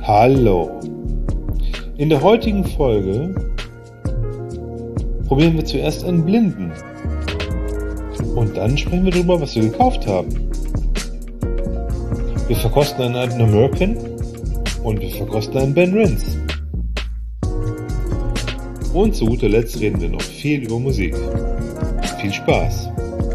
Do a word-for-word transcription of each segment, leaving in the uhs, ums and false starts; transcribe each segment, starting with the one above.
Hallo. In der heutigen Folge probieren wir zuerst einen Blinden. Und dann sprechen wir darüber, was wir gekauft haben. Wir verkosten einen alten American und wir verkosten einen Ben Rins. Und zu guter Letzt reden wir noch viel über Musik. Viel Spaß!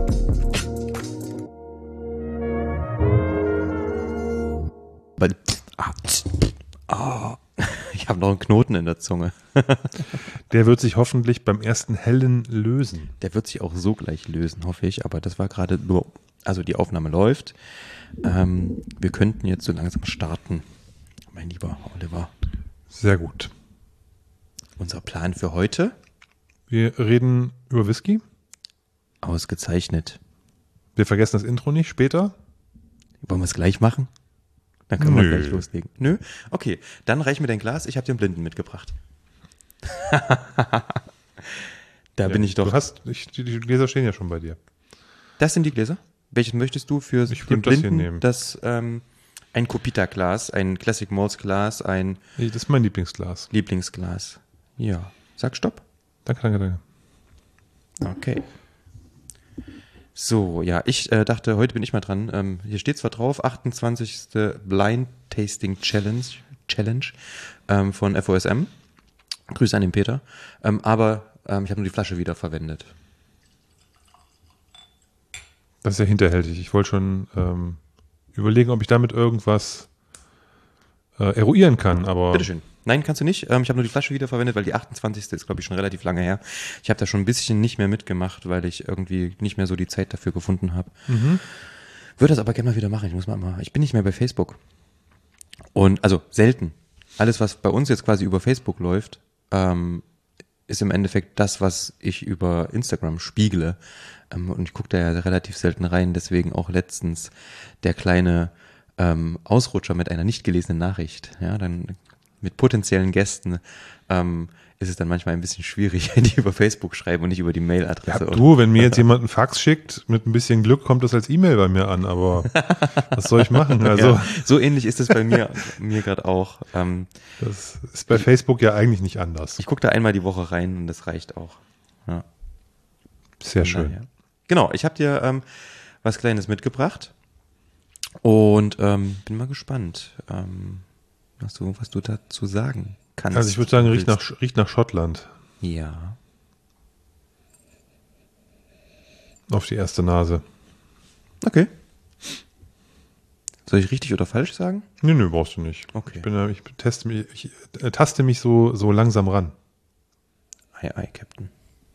Oh, ich habe noch einen Knoten in der Zunge. Der wird sich hoffentlich beim ersten Hellen lösen. Der wird sich auch so gleich lösen, hoffe ich. Aber das war gerade nur, also die Aufnahme läuft. Ähm, wir könnten jetzt so langsam starten, mein lieber Oliver. Sehr gut. Unser Plan für heute? Wir reden über Whisky. Ausgezeichnet. Wir vergessen das Intro nicht, später. Wollen wir es gleich machen? Dann können Nö. wir gleich loslegen. Nö? Okay, dann reich mir dein Glas. Ich habe dir einen Blinden mitgebracht. Da Ja, bin ich doch. Du hast, ich, die, die Gläser stehen ja schon bei dir. Das sind die Gläser? Welches möchtest du für Ich den würd das hier Blinden? nehmen. Das, ähm, ein Copita-Glas, ein Classic Malts Glas, ein Das ist mein Lieblingsglas. Lieblingsglas. Ja. Sag Stopp. Danke, danke, danke. Okay. So, ja, ich äh, dachte, heute bin ich mal dran. Ähm, hier steht zwar drauf, achtundzwanzigste Blind Tasting Challenge, Challenge ähm, von F O S M. Grüße an den Peter. Ähm, aber ähm, ich habe nur die Flasche wieder verwendet. Das ist ja hinterhältig. Ich wollte schon ähm, überlegen, ob ich damit irgendwas äh, eruieren kann, aber Bitteschön. Nein, kannst du nicht. Ähm, ich habe nur die Flasche wieder verwendet, weil die achtundzwanzigste ist, glaube ich, schon relativ lange her. Ich habe da schon ein bisschen nicht mehr mitgemacht, weil ich irgendwie nicht mehr so die Zeit dafür gefunden habe. Mhm. Würde das aber gerne mal wieder machen. Ich muss mal, mal, ich bin nicht mehr bei Facebook. Und, also, selten. Alles, was bei uns jetzt quasi über Facebook läuft, ähm, ist im Endeffekt das, was ich über Instagram spiegle. Ähm, und ich gucke da ja relativ selten rein. Deswegen auch letztens der kleine ähm, Ausrutscher mit einer nicht gelesenen Nachricht. Ja, dann mit potenziellen Gästen ähm, ist es dann manchmal ein bisschen schwierig, wenn die über Facebook schreiben und nicht über die Mailadresse. ja, du, wenn mir jetzt jemand einen Fax schickt, mit ein bisschen Glück kommt das als E-Mail bei mir an, aber was soll ich machen? Also Ja, so ähnlich ist es bei mir, mir gerade auch. Ähm, das ist bei Facebook ja eigentlich nicht anders. ich gucke da einmal die Woche rein und das reicht auch. Ja, Sehr von schön. daher. Genau, ich habe dir ähm, was Kleines mitgebracht und ähm, bin mal gespannt, ähm, was du, was du dazu sagen kannst. Also ich würde sagen, riecht willst. nach, riecht nach Schottland Ja. auf die erste Nase. Okay. Soll ich richtig oder falsch sagen? Nö, nö, brauchst du nicht. Okay. Ich, bin, ja- ich, teste mich, ich äh, taste mich so, so langsam ran. Ei, ei, Captain.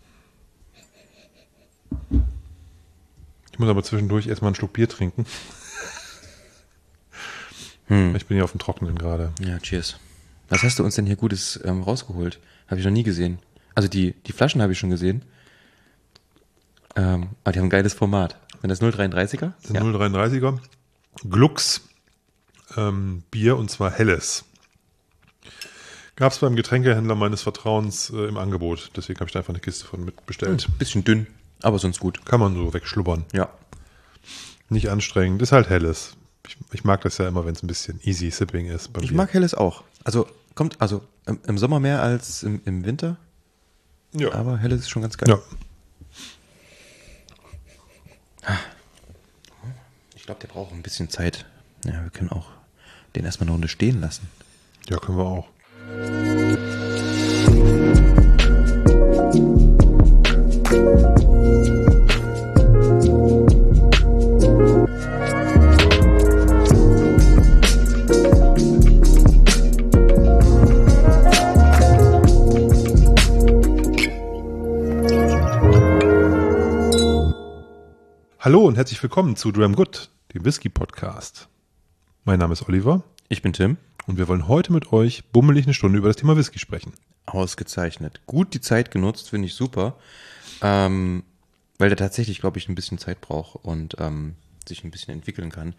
Ich muss aber zwischendurch erstmal einen Schluck Bier trinken. Hm. Ich bin ja auf dem Trockenen gerade. Ja, cheers. Was hast du uns denn hier Gutes ähm, rausgeholt? Habe ich noch nie gesehen. Also die, die Flaschen habe ich schon gesehen. Ähm, aber die haben ein geiles Format. Wenn das null Komma dreiunddreißiger? Das ist ein null Komma dreiunddreißiger Glux ähm, Bier und zwar helles. Gab es beim Getränkehändler meines Vertrauens äh, im Angebot. Deswegen habe ich da einfach eine Kiste von mitbestellt. Ein bisschen dünn, aber sonst gut. Kann man so wegschlubbern. Ja. Nicht anstrengend. Ist halt helles. Ich, ich mag das ja immer, wenn es ein bisschen easy sipping ist. Bei Ich Bier. mag Helles auch. Also kommt, also im, im Sommer mehr als im, im Winter, Ja. aber Helles ist schon ganz geil. Ja. Ich glaube, der braucht ein bisschen Zeit. Ja, wir können auch den erstmal eine Runde stehen lassen. Ja, können wir auch. Hallo und herzlich willkommen zu Dram Good, dem Whisky-Podcast. Mein Name ist Oliver Ich bin Tim. und wir wollen heute mit euch bummelig eine Stunde über das Thema Whisky sprechen. Ausgezeichnet. Gut die Zeit genutzt, finde ich super. Ähm, weil der tatsächlich, glaube ich, ein bisschen Zeit braucht und ähm, sich ein bisschen entwickeln kann.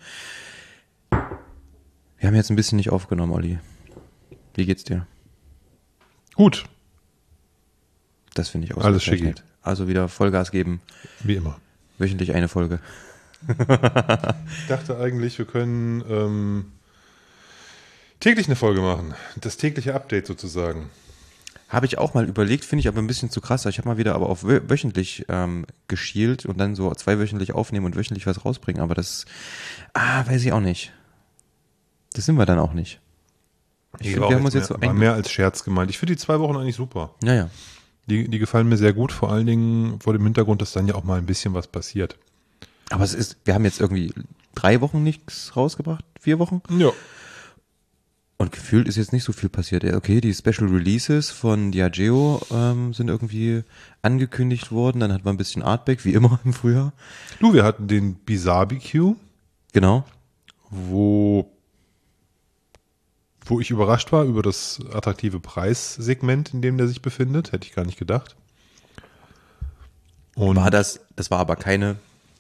Wir haben jetzt ein bisschen nicht aufgenommen, Olli. Wie geht's dir? Gut, Das finde ich Alles ausgezeichnet. schicki. Also wieder Vollgas geben. wie immer. Wöchentlich eine Folge. Ich dachte eigentlich, wir können ähm, Täglich eine Folge machen. Das tägliche Update sozusagen. Habe ich auch mal überlegt, finde ich aber ein bisschen zu krass. Ich habe mal wieder aber auf wö- wöchentlich ähm, geschielt und dann so zweiwöchentlich aufnehmen und wöchentlich was rausbringen. Aber das, ah, weiß ich auch nicht. Das sind wir dann auch nicht. Ich Nee, finde, war wir auch haben uns jetzt jetzt so mehr, war ein... mehr als Scherz gemeint. Ich finde die zwei Wochen eigentlich super. Naja. Die, die gefallen mir sehr gut, vor allen Dingen vor dem Hintergrund, dass dann ja auch mal ein bisschen was passiert. Aber es ist, wir haben jetzt irgendwie drei Wochen nichts rausgebracht, vier Wochen. Ja. Und gefühlt ist jetzt nicht so viel passiert. Okay, die Special Releases von Diageo ähm, sind irgendwie angekündigt worden. Dann hat man ein bisschen Artback, wie immer im Frühjahr. Du, wir hatten den Bizarre-B-Q, Genau. wo, wo ich überrascht war über das attraktive Preissegment, in dem der sich befindet. Hätte ich gar nicht gedacht. Und War das, das war aber keine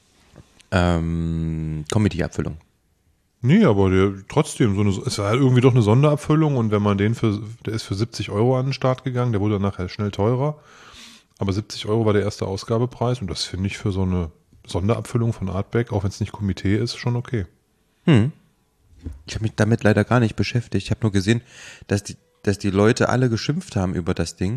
ähm, Comedy-Abfüllung. Nee, aber der, trotzdem, so eine, es war irgendwie doch eine Sonderabfüllung und wenn man den für, der ist für siebzig Euro an den Start gegangen, der wurde dann nachher schnell teurer, aber siebzig Euro war der erste Ausgabepreis und das finde ich für so eine Sonderabfüllung von Artback, auch wenn es nicht Komitee ist, schon okay. Hm. Ich habe mich damit leider gar nicht beschäftigt. Ich habe nur gesehen, dass die, dass die Leute alle geschimpft haben über das Ding,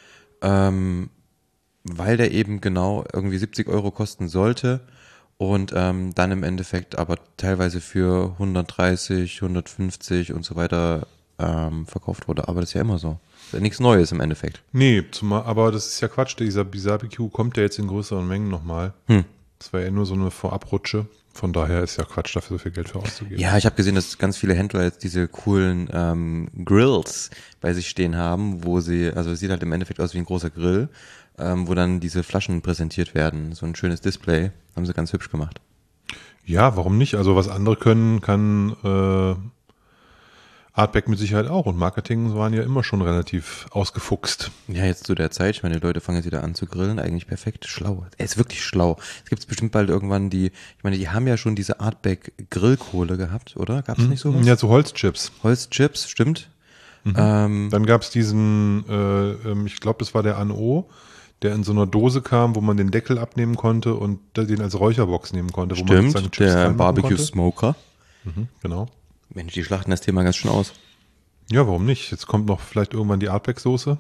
ähm, weil der eben genau irgendwie siebzig Euro kosten sollte. Und ähm, dann im Endeffekt aber teilweise für hundertdreißig, hundertfünfzig und so weiter ähm, verkauft wurde. Aber das ist ja immer so. Das ist ja nichts Neues im Endeffekt. Nee, zumal, aber das ist ja Quatsch, dieser Bizarre-B Q kommt ja jetzt in größeren Mengen nochmal. Hm. Das war ja nur so eine Vorabrutsche, von daher ist ja Quatsch, dafür so viel Geld für auszugeben. Ja, ich habe gesehen, dass ganz viele Händler jetzt diese coolen ähm, Grills bei sich stehen haben, wo sie, also es sieht halt im Endeffekt aus wie ein großer Grill, ähm, wo dann diese Flaschen präsentiert werden. So ein schönes Display. Haben sie ganz hübsch gemacht. Ja, warum nicht? Also was andere können, kann äh, Artback mit Sicherheit auch. Und Marketing waren ja immer schon relativ ausgefuchst. Ja, jetzt zu der Zeit, ich meine, die Leute fangen jetzt wieder an zu grillen, eigentlich perfekt, schlau. Er ist wirklich schlau. Es gibt bestimmt bald irgendwann die, ich meine, die haben ja schon diese Artback Grillkohle gehabt, oder? Gab es nicht sowas? Ja, so Holzchips. Holzchips, stimmt. Ähm, Dann gab es diesen, äh, ähm, ich glaube, das war der Anno, der in so einer Dose kam, wo man den Deckel abnehmen konnte und den als Räucherbox nehmen konnte. Wo man seine stimmt, Chips der reinmachen Barbecue konnte. Smoker. Mhm, genau. Mensch, die schlachten das Thema ganz schön aus. Ja, warum nicht? Jetzt kommt noch vielleicht irgendwann die Artback-Soße.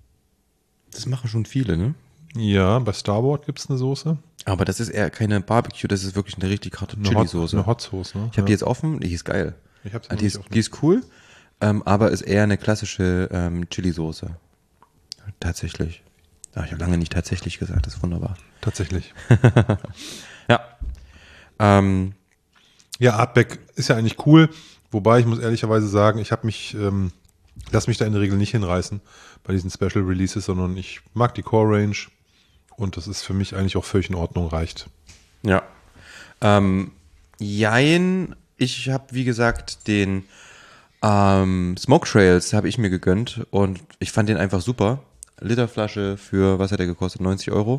Das machen schon viele, ne? Ja, bei Starboard gibt es eine Soße. Aber das ist eher keine Barbecue, das ist wirklich eine richtig harte Eine Hot, Chili-Soße. eine Hot Sauce, ne? Ich habe die jetzt offen, die ist geil. Ich hab's Ah, noch die, nicht ist, offen. die ist cool, ähm, aber ist eher eine klassische ähm, Chili-Soße. Tatsächlich. Ah, ich habe lange nicht tatsächlich gesagt, das ist wunderbar. Tatsächlich. Ja. Ähm, Ja, Artback ist ja eigentlich cool, wobei ich muss ehrlicherweise sagen, ich habe mich, ähm, lass mich da in der Regel nicht hinreißen bei diesen Special Releases, sondern ich mag die Core Range und das ist für mich eigentlich auch völlig in Ordnung, reicht. ja. Ähm, jein, ich habe, wie gesagt, den ähm, Smoke Trails habe ich mir gegönnt und ich fand den einfach super. Literflasche für, was hat der gekostet? neunzig Euro.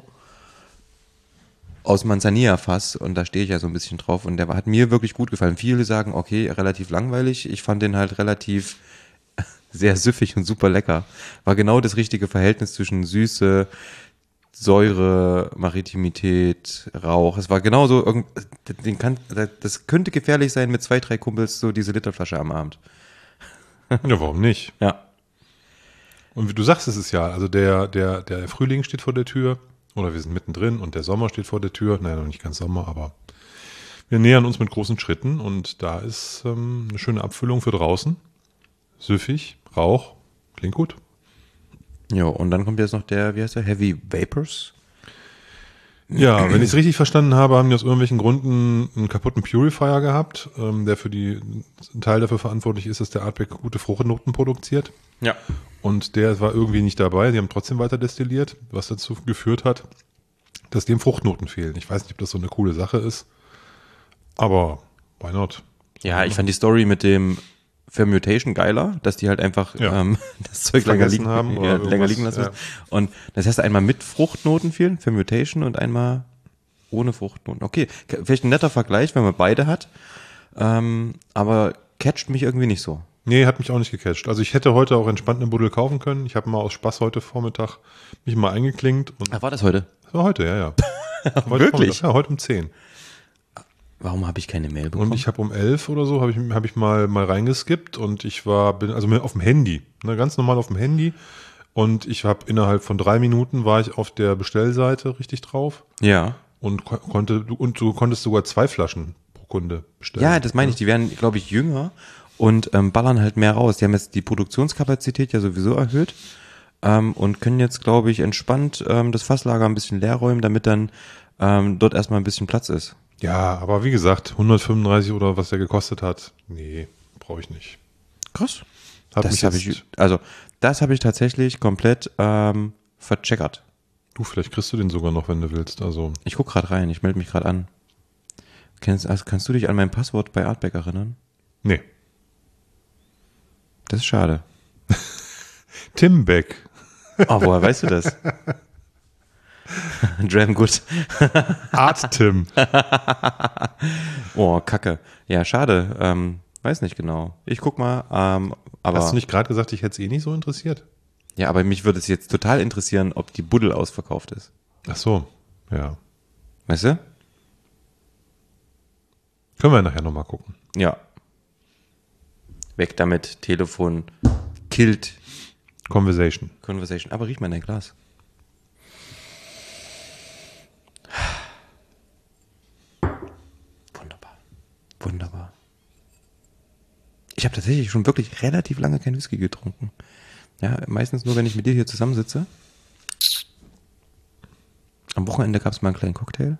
Aus Manzanilla-Fass und da stehe ich ja so ein bisschen drauf und der hat mir wirklich gut gefallen. Viele sagen, okay, relativ langweilig. Ich fand den halt relativ sehr süffig und super lecker. War genau das richtige Verhältnis zwischen Süße, Säure, Maritimität, Rauch. Es war genauso, irgend, den kann, das könnte gefährlich sein mit zwei, drei Kumpels, so diese Literflasche am Abend. Ja, warum nicht? Ja. Und wie du sagst, es ist ja, also der, der, der Frühling steht vor der Tür oder wir sind mittendrin und der Sommer steht vor der Tür. Nein, noch nicht ganz Sommer, aber wir nähern uns mit großen Schritten und da ist ähm, eine schöne Abfüllung für draußen. Süffig, Rauch, klingt gut. Ja, und dann kommt jetzt noch der, wie heißt der, Heavy Vapors? Ja, wenn ich es richtig verstanden habe, haben die aus irgendwelchen Gründen einen kaputten Purifier gehabt, ähm, der für die ein Teil dafür verantwortlich ist, dass der Artback gute Fruchtnoten produziert. Ja. Und der war irgendwie nicht dabei. Die haben trotzdem weiter destilliert, was dazu geführt hat, dass dem Fruchtnoten fehlen. Ich weiß nicht, ob das so eine coole Sache ist, aber why not? Ja, ich fand die Story mit dem Fermentation geiler, dass die halt einfach Ja. ähm, das Zeug länger Vergessen liegen, haben oder ja, länger irgendwas, liegen lassen. ja. Und das heißt einmal mit Fruchtnoten fehlen, Fermentation, und einmal ohne Fruchtnoten. Okay, k- vielleicht ein netter Vergleich, wenn man beide hat, ähm, aber catcht mich irgendwie nicht so. Nee, hat mich auch nicht gecatcht. Also ich hätte heute auch entspannt eine Buddel kaufen können. Ich habe mal aus Spaß heute Vormittag mich mal eingeklinkt. Und Ach, war das heute? das war heute, ja, ja. Heute Wirklich? Vormittag, ja, heute um zehn. Warum habe ich keine Mail bekommen? Und ich habe um elf oder so, habe ich, hab ich mal, mal reingeskippt und ich war, bin, also auf dem Handy, ne, ganz normal auf dem Handy. Und ich habe innerhalb von drei Minuten war ich auf der Bestellseite richtig drauf. Ja. Und ko- konnte, und du konntest sogar zwei Flaschen pro Kunde bestellen. Ja, das meine ich. Die werden, glaube ich, jünger und ähm, ballern halt mehr raus. Die haben jetzt die Produktionskapazität ja sowieso erhöht ähm, und können jetzt, glaube ich, entspannt ähm, das Fasslager ein bisschen leer räumen, damit dann ähm, dort erstmal ein bisschen Platz ist. Ja, aber wie gesagt, hundertfünfunddreißig oder was der gekostet hat, nee, brauche ich nicht. Krass. Hat Das mich habe jetzt, ich, also das habe ich tatsächlich komplett ähm, vercheckert. du, vielleicht kriegst du den sogar noch, wenn du willst. Also Ich guck gerade rein, ich melde mich gerade an. Kennst, also kannst du dich an mein Passwort bei Artback erinnern? nee. Das ist schade. Tim Beck. Oh, woher weißt du das? Dragon Good. Art Tim. Oh, Kacke. Ja, schade. Ähm, weiß nicht genau. Ich guck mal. Ähm, aber Hast du nicht gerade gesagt, ich hätte es eh nicht so interessiert? ja, aber mich würde es jetzt total interessieren, ob die Buddel ausverkauft ist. Ach so, ja. Weißt du? Können wir nachher nochmal gucken. Ja. Weg damit. Telefon killt Conversation. Conversation. Aber riech mal in dein Glas. Wunderbar. Wunderbar. Ich habe tatsächlich schon wirklich relativ lange kein Whisky getrunken. Ja, meistens nur, wenn ich mit dir hier zusammensitze. Am Wochenende gab es mal einen kleinen Cocktail.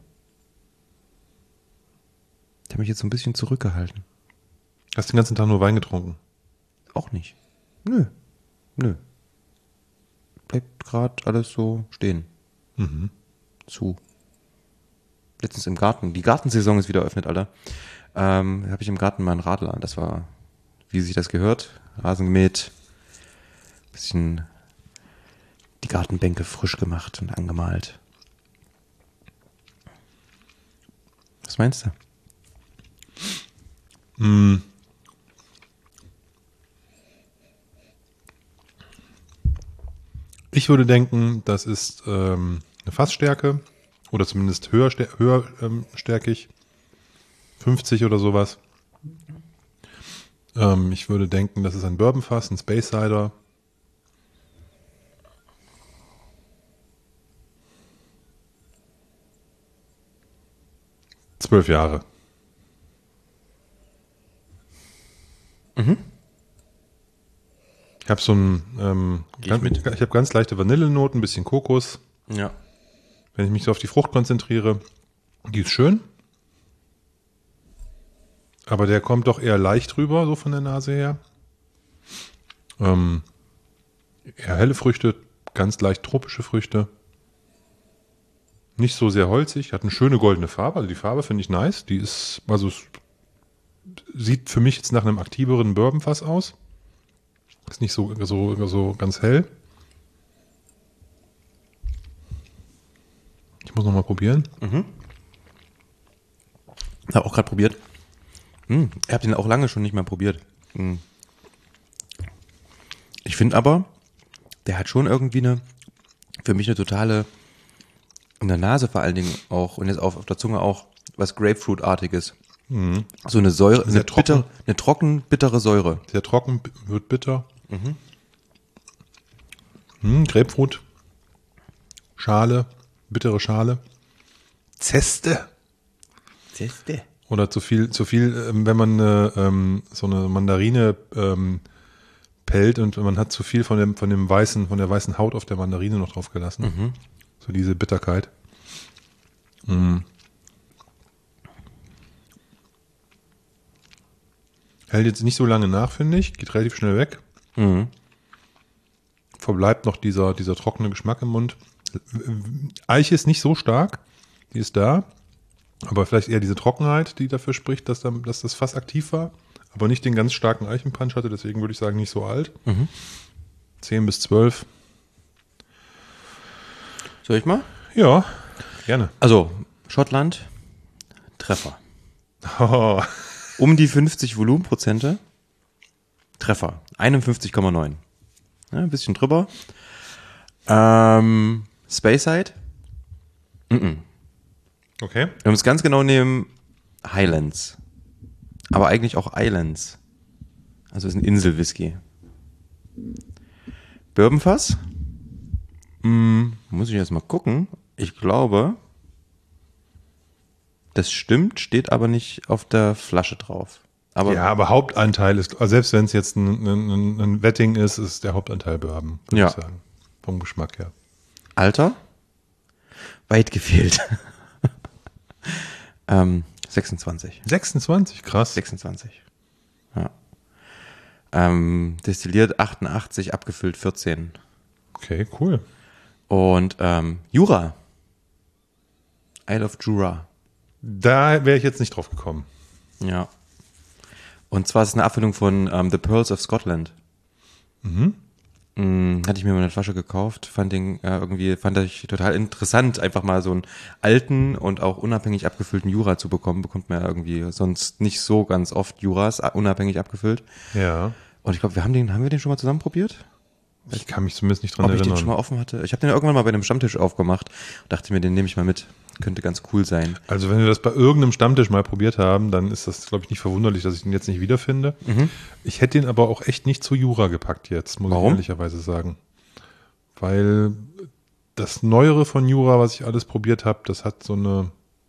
Der hat mich jetzt so ein bisschen zurückgehalten. Hast den ganzen Tag nur Wein getrunken? Auch nicht. Nö. Nö. Bleibt gerade alles so stehen. Mhm. Zu. Letztens im Garten. Die Gartensaison ist wieder eröffnet, Alter. Ähm, habe ich im Garten mal einen Radler. Das war, wie sich das gehört, Rasen gemäht, bisschen die Gartenbänke frisch gemacht und angemalt. Was meinst du? Mm. Ich würde denken, das ist ähm, eine Fassstärke oder zumindest höher, stär- höher ähm, stärkig. fünfzig oder sowas. Ähm, ich würde denken, das ist ein Bourbonfass, ein Space Cider. Zwölf Jahre. Ich habe so ein, ähm, Geh ich ganz, mit. ich habe ganz leichte Vanillenoten, ein bisschen Kokos. Ja. Wenn ich mich so auf die Frucht konzentriere, die ist schön. Aber der kommt doch eher leicht rüber, so von der Nase her. Ähm, eher helle Früchte, ganz leicht tropische Früchte. Nicht so sehr holzig, hat eine schöne goldene Farbe. Also die Farbe finde ich nice. Die ist, also es sieht für mich jetzt nach einem aktiveren Bourbonfass aus. Ist nicht so, so, so ganz hell. Ich muss noch mal probieren. Habe auch gerade probiert. Hm, ich habe den auch lange schon nicht mehr probiert. Hm. Ich finde aber, der hat schon irgendwie eine, für mich eine totale, in der Nase vor allen Dingen auch und jetzt auf, auf der Zunge auch, was Grapefruit-artiges. Mhm. So eine Säure, Sehr eine, trocken. bitter, eine trocken, bittere Säure. Sehr trocken, b- wird bitter. Mhm, Grapefruit. Schale, bittere Schale. Zeste. Zeste. Oder zu viel, zu viel, ähm, wenn man äh, ähm, so eine Mandarine ähm, pellt und man hat zu viel von dem, von dem weißen, von der weißen Haut auf der Mandarine noch drauf gelassen. So diese Bitterkeit. Mhm. Hält jetzt nicht so lange nach, finde ich. Geht relativ schnell weg. Mhm. Verbleibt noch dieser, dieser trockene Geschmack im Mund. Eiche ist nicht so stark. Die ist da. Aber vielleicht eher diese Trockenheit, die dafür spricht, dass, dann, dass das Fass aktiv war. Aber nicht den ganz starken Eichenpunch hatte. Deswegen würde ich sagen, nicht so alt. Mhm. zehn bis zwölf. Soll ich mal? Ja, gerne. Also, Schottland, Treffer. Oh, Um die fünfzig Volumenprozente. Treffer. einundfünfzig Komma neun. Ja, ein bisschen drüber. Ähm, Speyside. Mhm. okay. Wenn wir es ganz genau nehmen, Highlands. Aber eigentlich auch Islands. Also ist ein Insel-Whisky. Bourbonfass? Hm, muss ich jetzt mal gucken. Ich glaube, das stimmt, steht aber nicht auf der Flasche drauf. Aber ja, aber Hauptanteil ist, also selbst wenn es jetzt ein, ein, ein Wetting ist, ist der Hauptanteil Bourbon, würde Ja. ich sagen. Vom Geschmack her. Alter? Weit gefehlt. ähm, sechsundzwanzig. sechsundzwanzig, krass. sechsundzwanzig. Ja. Ähm, destilliert achtundachtzig, abgefüllt vierzehn. Okay, cool. Und ähm, Jura. Isle of Jura. Da wäre ich jetzt nicht drauf gekommen. Ja. Und zwar ist es eine Abfüllung von ähm, The Pearls of Scotland. Mhm. Mm, hatte ich mir mal eine Flasche gekauft, fand den äh, irgendwie, fand ich total interessant, einfach mal so einen alten und auch unabhängig abgefüllten Jura zu bekommen. Bekommt man ja irgendwie sonst nicht so ganz oft Juras äh, unabhängig abgefüllt. Ja. Und ich glaube, wir haben den, haben wir den schon mal zusammen probiert? Ich kann mich zumindest nicht dran Ob ich erinnern. den schon mal offen hatte? Ich habe den irgendwann mal bei einem Stammtisch aufgemacht und dachte mir, den nehme ich mal mit. Könnte ganz cool sein. Also wenn wir das bei irgendeinem Stammtisch mal probiert haben, dann ist das, glaube ich, nicht verwunderlich, dass ich den jetzt nicht wiederfinde. Mhm. Ich hätte den aber auch echt nicht zu Jura gepackt jetzt, muss Warum? ich ehrlicherweise sagen. Weil das Neuere von Jura, was ich alles probiert habe, das hat so eine,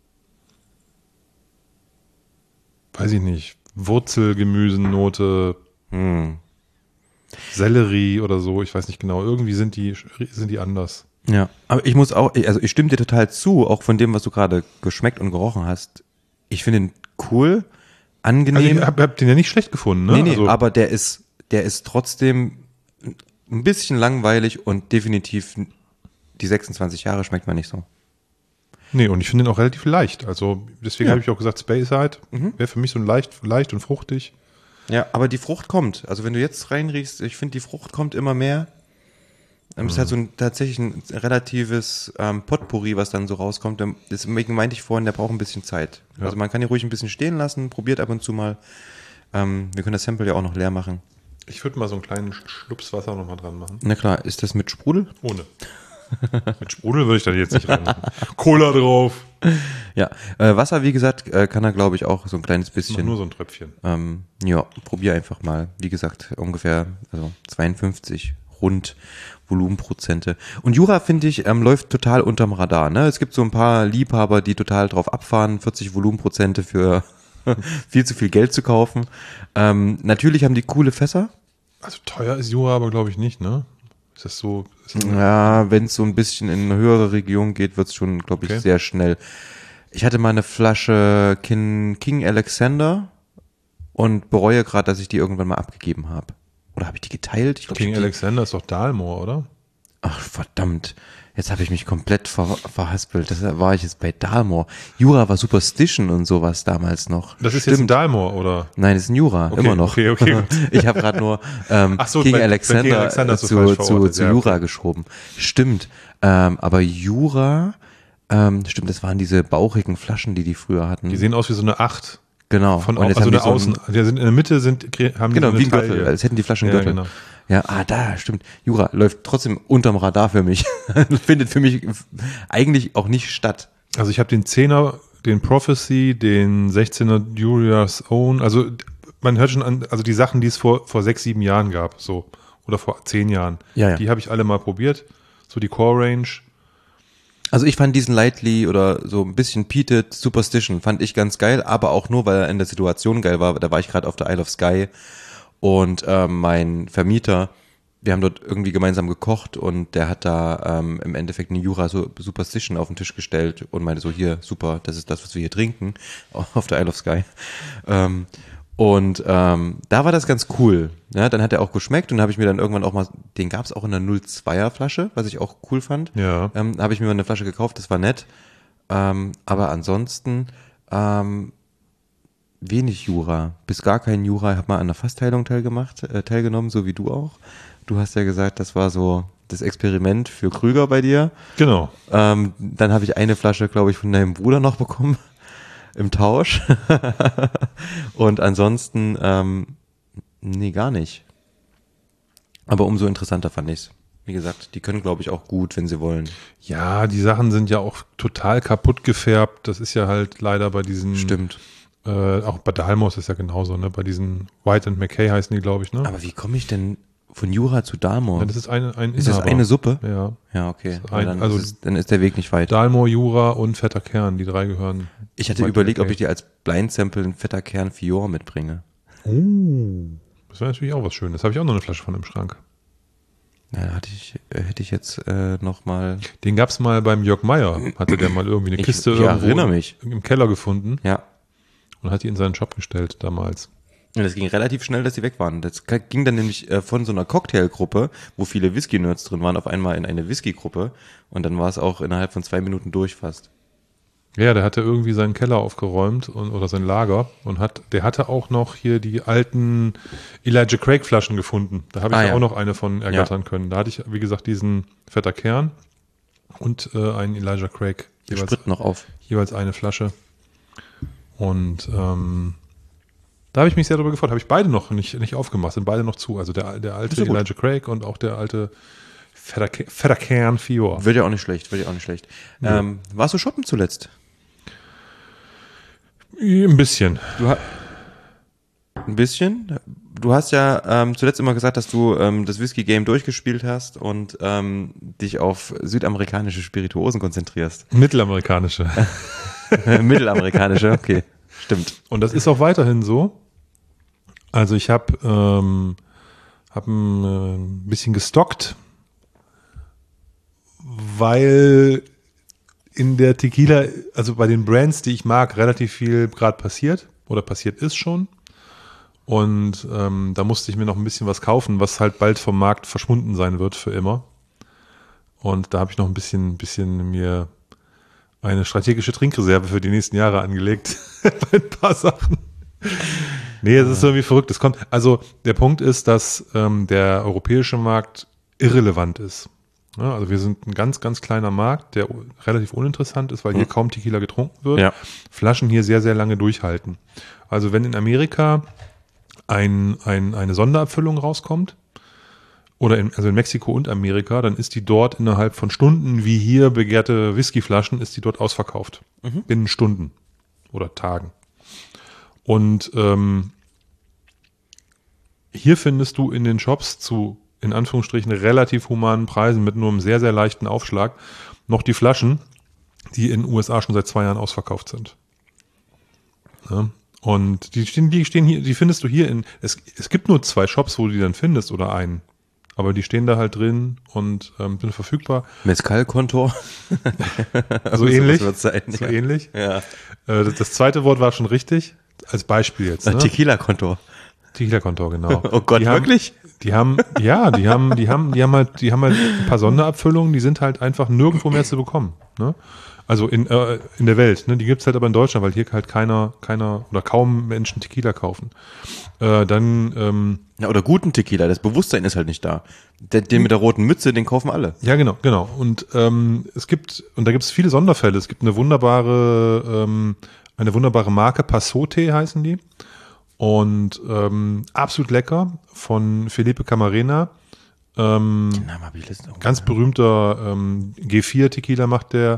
weiß ich nicht, Wurzelgemüsennote, Hm. Sellerie oder so, ich weiß nicht genau. Irgendwie sind die, sind die anders. Ja, aber ich muss auch, also ich stimme dir total zu, auch von dem, was du gerade geschmeckt und gerochen hast. Ich finde ihn cool, angenehm. Also ich habe hab den ja nicht schlecht gefunden, ne? nee, nee, also, aber der ist, der ist trotzdem ein bisschen langweilig und definitiv die sechsundzwanzig Jahre schmeckt man nicht so. nee, und ich finde den auch relativ leicht. Also deswegen Ja. habe ich auch gesagt, Speyside Mhm. wäre für mich so ein leicht, leicht und fruchtig. Ja, aber die Frucht kommt. Also wenn du jetzt reinriechst, ich finde, die Frucht kommt immer mehr. Es ist halt so ein tatsächlich ein relatives ähm, Potpourri, was dann so rauskommt. Deswegen meinte ich vorhin, der braucht ein bisschen Zeit. Ja. Also man kann ihn ruhig ein bisschen stehen lassen, probiert ab und zu mal. Ähm, wir können das Sample ja auch noch leer machen. Ich würde mal so einen kleinen Schlups Wasser nochmal dran machen. Na klar, ist das mit Sprudel? Ohne. Mit Sprudel würde ich dann jetzt nicht reinmachen. Cola drauf. Ja, äh, Wasser, wie gesagt, äh, kann er, glaube ich, auch so ein kleines Mach bisschen. nur so ein Tröpfchen. Ähm, ja, probier einfach mal. Wie gesagt, ungefähr also zweiundfünfzig rund Volumenprozente. Und Jura, finde ich, ähm, läuft total unterm Radar. Ne? Es gibt so ein paar Liebhaber, die total drauf abfahren, vierzig Volumenprozente für viel zu viel Geld zu kaufen. Ähm, natürlich haben die coole Fässer. Also teuer ist Jura aber, glaube ich, nicht, ne? Ist das so? Ist das Ja, wenn es so ein bisschen in eine höhere Region geht, wird es schon, glaube ich, Okay. sehr schnell. Ich hatte mal eine Flasche King, King Alexander und bereue gerade, dass ich die irgendwann mal abgegeben habe. Oder habe ich die geteilt? Ich glaub, King ich hab die, Alexander ist doch Dalmor, oder? Ach, verdammt. Jetzt habe ich mich komplett ver, verhaspelt. Das war ich jetzt bei Dalmor. Jura war Superstition und sowas damals noch. Das ist jetzt ein Dalmor, oder? Nein, das ist ein Jura, Okay, immer noch. okay, okay, gut. Ich habe gerade nur ähm, Ach so, King bei- bei Alexander, King Alexander äh, hast du zu, falsch zu, verortet. zu Ja, Jura okay. geschoben. Stimmt. Ähm, aber Jura, ähm, stimmt, das waren diese bauchigen Flaschen, die die früher hatten. Die sehen aus wie so eine Acht. genau. Von, Und jetzt also haben die eine so ein- Außen. Die sind in der Mitte sind, haben die Genau, so eine wie ein Gürtel, Taille. als hätten die Flaschen Ja, Gürtel. genau. Ja, ah, da, stimmt. Jura läuft trotzdem unterm Radar für mich. Findet für mich eigentlich auch nicht statt. Also ich habe den Zehner, den Prophecy, den sechzehner Julia's Own. Also man hört schon an, also die Sachen, die es vor, vor sechs, sieben Jahren gab, so. Oder vor zehn Jahren. Ja, ja. Die habe ich alle mal probiert. So die Core Range. Also ich fand diesen Lightly oder so ein bisschen Peated Superstition fand ich ganz geil, aber auch nur, weil er in der Situation geil war. Da war ich gerade auf der Isle of Skye und ähm, mein Vermieter, wir haben dort irgendwie gemeinsam gekocht und der hat da ähm, im Endeffekt eine Jura Superstition auf den Tisch gestellt und meinte so, hier, super, das ist das, was wir hier trinken, auf der Isle of Skye. Ähm, und ähm, da war das ganz cool. Ja, dann hat er auch geschmeckt und habe ich mir dann irgendwann auch mal, den gab es auch in einer null Komma zweier Flasche, was ich auch cool fand. Ja. Ähm, habe ich mir mal eine Flasche gekauft, das war nett. Ähm, aber ansonsten ähm, wenig Jura, bis gar kein Jura. Ich habe mal an einer Fassteilung teilgemacht, äh, teilgenommen, so wie du auch. Du hast ja gesagt, das war so das Experiment für Krüger bei dir. Genau. Ähm, dann habe ich eine Flasche, glaube ich, von deinem Bruder noch bekommen im Tausch. Und ansonsten, ähm, nee, gar nicht. Aber umso interessanter fand ich's. Wie gesagt, die können, glaube ich, auch gut, wenn sie wollen. Ja, die Sachen sind ja auch total kaputt gefärbt. Das ist ja halt leider bei diesen Stimmt. Äh, auch bei Dalmor ist ja genauso, ne? Bei diesen White and McKay heißen die, glaube ich, ne? Aber wie komme ich denn von Jura zu Dalmor? Ja, das ist eine, ein ist das Inhaber. eine Suppe? Ja. Ja, okay. Das ist ein- dann, also- ist es, dann ist der Weg nicht weit. Dalmor, Jura und Fetter Kern, die drei gehören. Ich hatte White überlegt, and ob ich dir als Blind-Sample einen fetter Kern Fior mitbringe. McKay. Oh, das wäre natürlich auch was Schönes. Habe ich auch noch eine Flasche von im Schrank. Ja, hatte ich, äh, hätte ich jetzt äh, nochmal. Den gab es mal beim Jörg Meyer. Hatte der mal irgendwie eine Ich- Kiste ich irgendwo erinnere mich. im Keller gefunden Ja. und hat die in seinen Shop gestellt damals. Und das ging relativ schnell, dass die weg waren. Das ging dann nämlich äh, von so einer Cocktailgruppe, wo viele Whisky-Nerds drin waren, auf einmal in eine Whisky-Gruppe. Und dann war es auch innerhalb von zwei Minuten durch fast. Ja, der hatte irgendwie seinen Keller aufgeräumt und, oder sein Lager und hat, der hatte auch noch hier die alten Elijah Craig Flaschen gefunden. Da habe ich Ah, ja ja. auch noch eine von ergattern können. Da hatte ich, wie gesagt, diesen Fetter Kern und äh, einen Elijah Craig. Wir Jeweils, spritten noch auf. jeweils eine Flasche. Und ähm, da habe ich mich sehr darüber gefreut. Habe ich beide noch nicht, nicht aufgemacht, sind beide noch zu. Also der, der alte Ist ja gut. Elijah Craig und auch der alte Fetter, Ke- Fetter Kern Fior. Wird ja auch nicht schlecht, wird ja auch nicht schlecht. Ja. Ähm, warst du shoppen zuletzt? Ein bisschen. Du ha- Ein bisschen? Du hast ja ähm, zuletzt immer gesagt, dass du ähm, das Whisky-Game durchgespielt hast und ähm, dich auf südamerikanische Spirituosen konzentrierst. Mittelamerikanische. Mittelamerikanische, okay. Stimmt. Und das ist auch weiterhin so. Also ich habe ähm, hab ein äh, bisschen gestockt, weil in der Tequila, also bei den Brands, die ich mag, relativ viel gerade passiert oder passiert ist schon. Und ähm, da musste ich mir noch ein bisschen was kaufen, was halt bald vom Markt verschwunden sein wird für immer. Und da habe ich noch ein bisschen, bisschen mir eine strategische Trinkreserve für die nächsten Jahre angelegt. Bei ein paar Sachen. Nee, es ist irgendwie verrückt. Es kommt, also der Punkt ist, dass ähm, der europäische Markt irrelevant ist. Ja, also wir sind ein ganz, ganz kleiner Markt, der u- relativ uninteressant ist, weil hier Hm. kaum Tequila getrunken wird. Ja. Flaschen hier sehr, sehr lange durchhalten. Also wenn in Amerika ein, ein, eine Sonderabfüllung rauskommt, oder in, also in Mexiko und Amerika, dann ist die dort innerhalb von Stunden, wie hier begehrte Whiskyflaschen, ist die dort ausverkauft. Binnen Stunden oder Tagen. Und ähm, hier findest du in den Shops zu, in Anführungsstrichen, relativ humanen Preisen mit nur einem sehr, sehr leichten Aufschlag noch die Flaschen, die in den U S A schon seit zwei Jahren ausverkauft sind. Ja. Und die stehen, die stehen hier, die findest du hier in, es, es gibt nur zwei Shops, wo du die dann findest oder einen. Aber die stehen da halt drin und ähm, sind verfügbar. Mezcal-Kontor. So ähnlich. wird's sein, So ja. ähnlich. Ja. Äh, das, das zweite Wort war schon richtig. Als Beispiel jetzt. Ne? Tequila-Kontor. Tequila-Kontor, genau. Oh Gott, die haben, wirklich? Die haben, ja, die haben, die haben, die haben halt, die haben halt ein paar Sonderabfüllungen, die sind halt einfach nirgendwo mehr zu bekommen. Ne? Also in, äh, in der Welt, ne? Die gibt's halt aber in Deutschland, weil hier halt keiner, keiner oder kaum Menschen Tequila kaufen. Äh, dann, ähm, Ja, oder guten Tequila, das Bewusstsein ist halt nicht da. Den, den mit der roten Mütze, den kaufen alle. ja, genau, genau. Und ähm, es gibt, und da gibt es viele Sonderfälle. Es gibt eine wunderbare, ähm, eine wunderbare Marke, Passote heißen die. Und ähm, absolut lecker von Felipe Camarena. Ähm, Den Namen hab ich letztens auch ganz berühmter ähm, G vier Tequila macht der.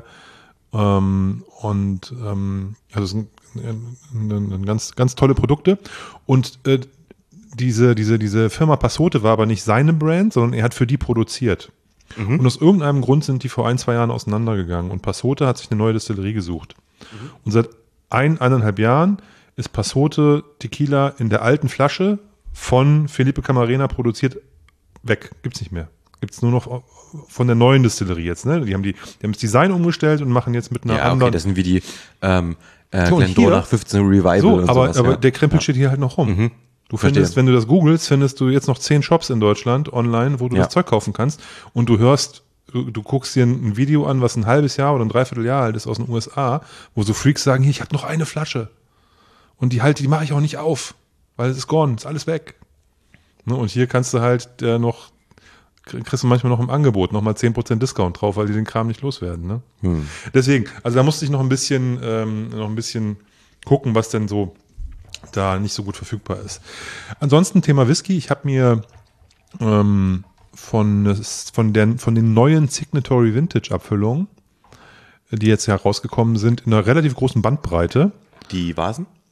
Ähm, und ähm, also es sind ein, ein, ein ganz, ganz tolle Produkte. Und äh, diese, diese, diese Firma Passote war aber nicht seine Brand, sondern er hat für die produziert. Und aus irgendeinem Grund sind die vor ein, zwei Jahren auseinandergegangen. Und Passote hat sich eine neue Destillerie gesucht. Und seit ein, eineinhalb Jahren ist Passote Tequila in der alten Flasche von Felipe Camarena produziert weg. Gibt's nicht mehr. Gibt's nur noch von der neuen Destillerie jetzt. Ne? Die haben die, die haben das Design umgestellt und machen jetzt mit einer Ja, okay, anderen. das sind wie die ähm, äh, So, und Glendor hier- nach fünfzehn Revival So, und aber, sowas. aber ja. der Krempel steht hier halt noch rum. Mhm. Du Verstehe. findest, wenn du das googelst, findest du jetzt noch zehn Shops in Deutschland online, wo du Ja. das Zeug kaufen kannst und du hörst, du, du guckst dir ein Video an, was ein halbes Jahr oder ein Dreivierteljahr alt ist aus den U S A, wo so Freaks sagen, hier, ich habe noch eine Flasche und die halt, die mache ich auch nicht auf, weil es ist gone, ist alles weg. Ne, und hier kannst du halt äh, noch, kriegst du manchmal noch im Angebot nochmal zehn Prozent Discount drauf, weil die den Kram nicht loswerden. Ne? Hm. Deswegen, also da musste ich noch ein bisschen, ähm, noch ein bisschen gucken, was denn so da nicht so gut verfügbar ist. Ansonsten Thema Whisky. Ich habe mir ähm, von, von, der, von den neuen Signatory Vintage Abfüllungen, die jetzt herausgekommen sind, in einer relativ großen Bandbreite. Die Vasen?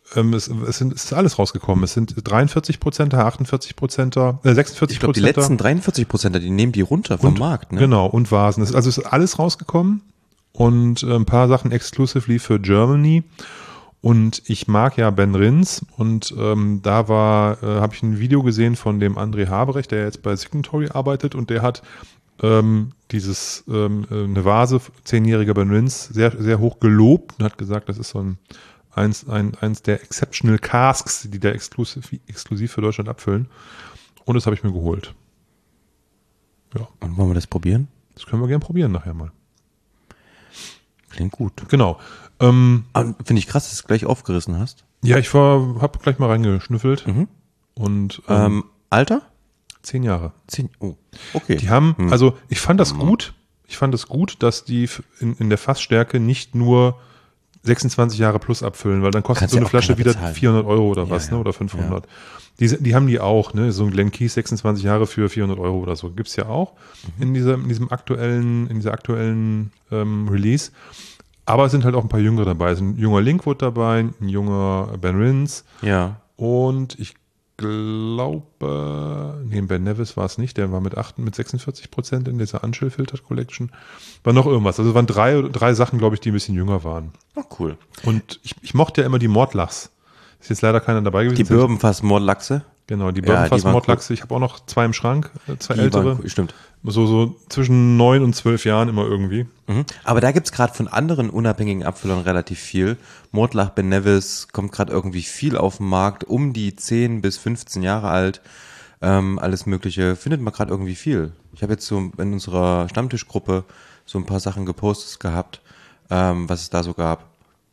ähm, es, es, sind, es ist alles rausgekommen. Es sind dreiundvierzig Prozenter, achtundvierzig Prozenter, äh, sechsundvierzig Ich glaube, die Prozenter. letzten dreiundvierzig Prozent, die nehmen die runter vom und, Markt. Ne? Genau, und Vasen. Es, also es ist alles rausgekommen und äh, ein paar Sachen exclusively für Germany. Und ich mag ja Ben Rins und ähm, da war, äh, habe ich ein Video gesehen von dem André Haberecht, der jetzt bei Signatory arbeitet und der hat ähm, dieses ähm, eine Vase, zehnjähriger Ben Rins, sehr, sehr hoch gelobt und hat gesagt, das ist so ein eins, ein, eins der Exceptional Casks, die da exklusiv, exklusiv für Deutschland abfüllen. Und das habe ich mir geholt. Ja. Und wollen wir das probieren? Das können wir gerne probieren nachher mal. Klingt gut. Genau. Ähm, Finde ich krass, dass du es gleich aufgerissen hast. ja, ich war, habe gleich mal reingeschnüffelt. Mhm. Und ähm, Ähm, Alter? zehn Jahre. Zehn. Oh, okay. Die haben, Hm. also ich fand das gut. Ich fand es gut, dass die f- in, in der Fassstärke nicht nur sechsundzwanzig Jahre plus abfüllen, weil dann kostet Kannst so ja eine auch Flasche keiner wieder bezahlen. vierhundert Euro oder Ja, was, ja. ne, oder fünfhundert. Die, sind- die haben die auch, ne, so ein Glen Keys sechsundzwanzig Jahre für vierhundert Euro oder so. Gibt's ja auch Mhm. in dieser, in diesem aktuellen, in dieser aktuellen ähm, Release. Aber es sind halt auch ein paar Jüngere dabei. Es ist ein junger Linkwood dabei, ein junger Ben Rins Ja. und ich glaube, nee, Ben Nevis war es nicht, der war mit, acht, mit sechsundvierzig Prozent in dieser Unchill Filtered Collection. War noch irgendwas. Also es waren drei, drei Sachen, glaube ich, die ein bisschen jünger waren. Oh, cool. Und ich, ich mochte ja immer die Mordlachs. Ist jetzt leider keiner dabei gewesen. Die Birbenfass Mordlachse. Genau, die Ja, Birbenfass die waren Mordlachse. Ich habe auch noch zwei im Schrank, äh, zwei Die ältere. waren cool, stimmt. So, so zwischen neun und zwölf Jahren immer irgendwie. Mhm. Aber da gibt's gerade von anderen unabhängigen Abfüllern relativ viel. Mordlach, Ben Nevis kommt gerade irgendwie viel auf den Markt, um die zehn bis fünfzehn Jahre alt. Ähm, alles Mögliche findet man gerade irgendwie viel. Ich habe jetzt so in unserer Stammtischgruppe so ein paar Sachen gepostet gehabt, ähm, was es da so gab.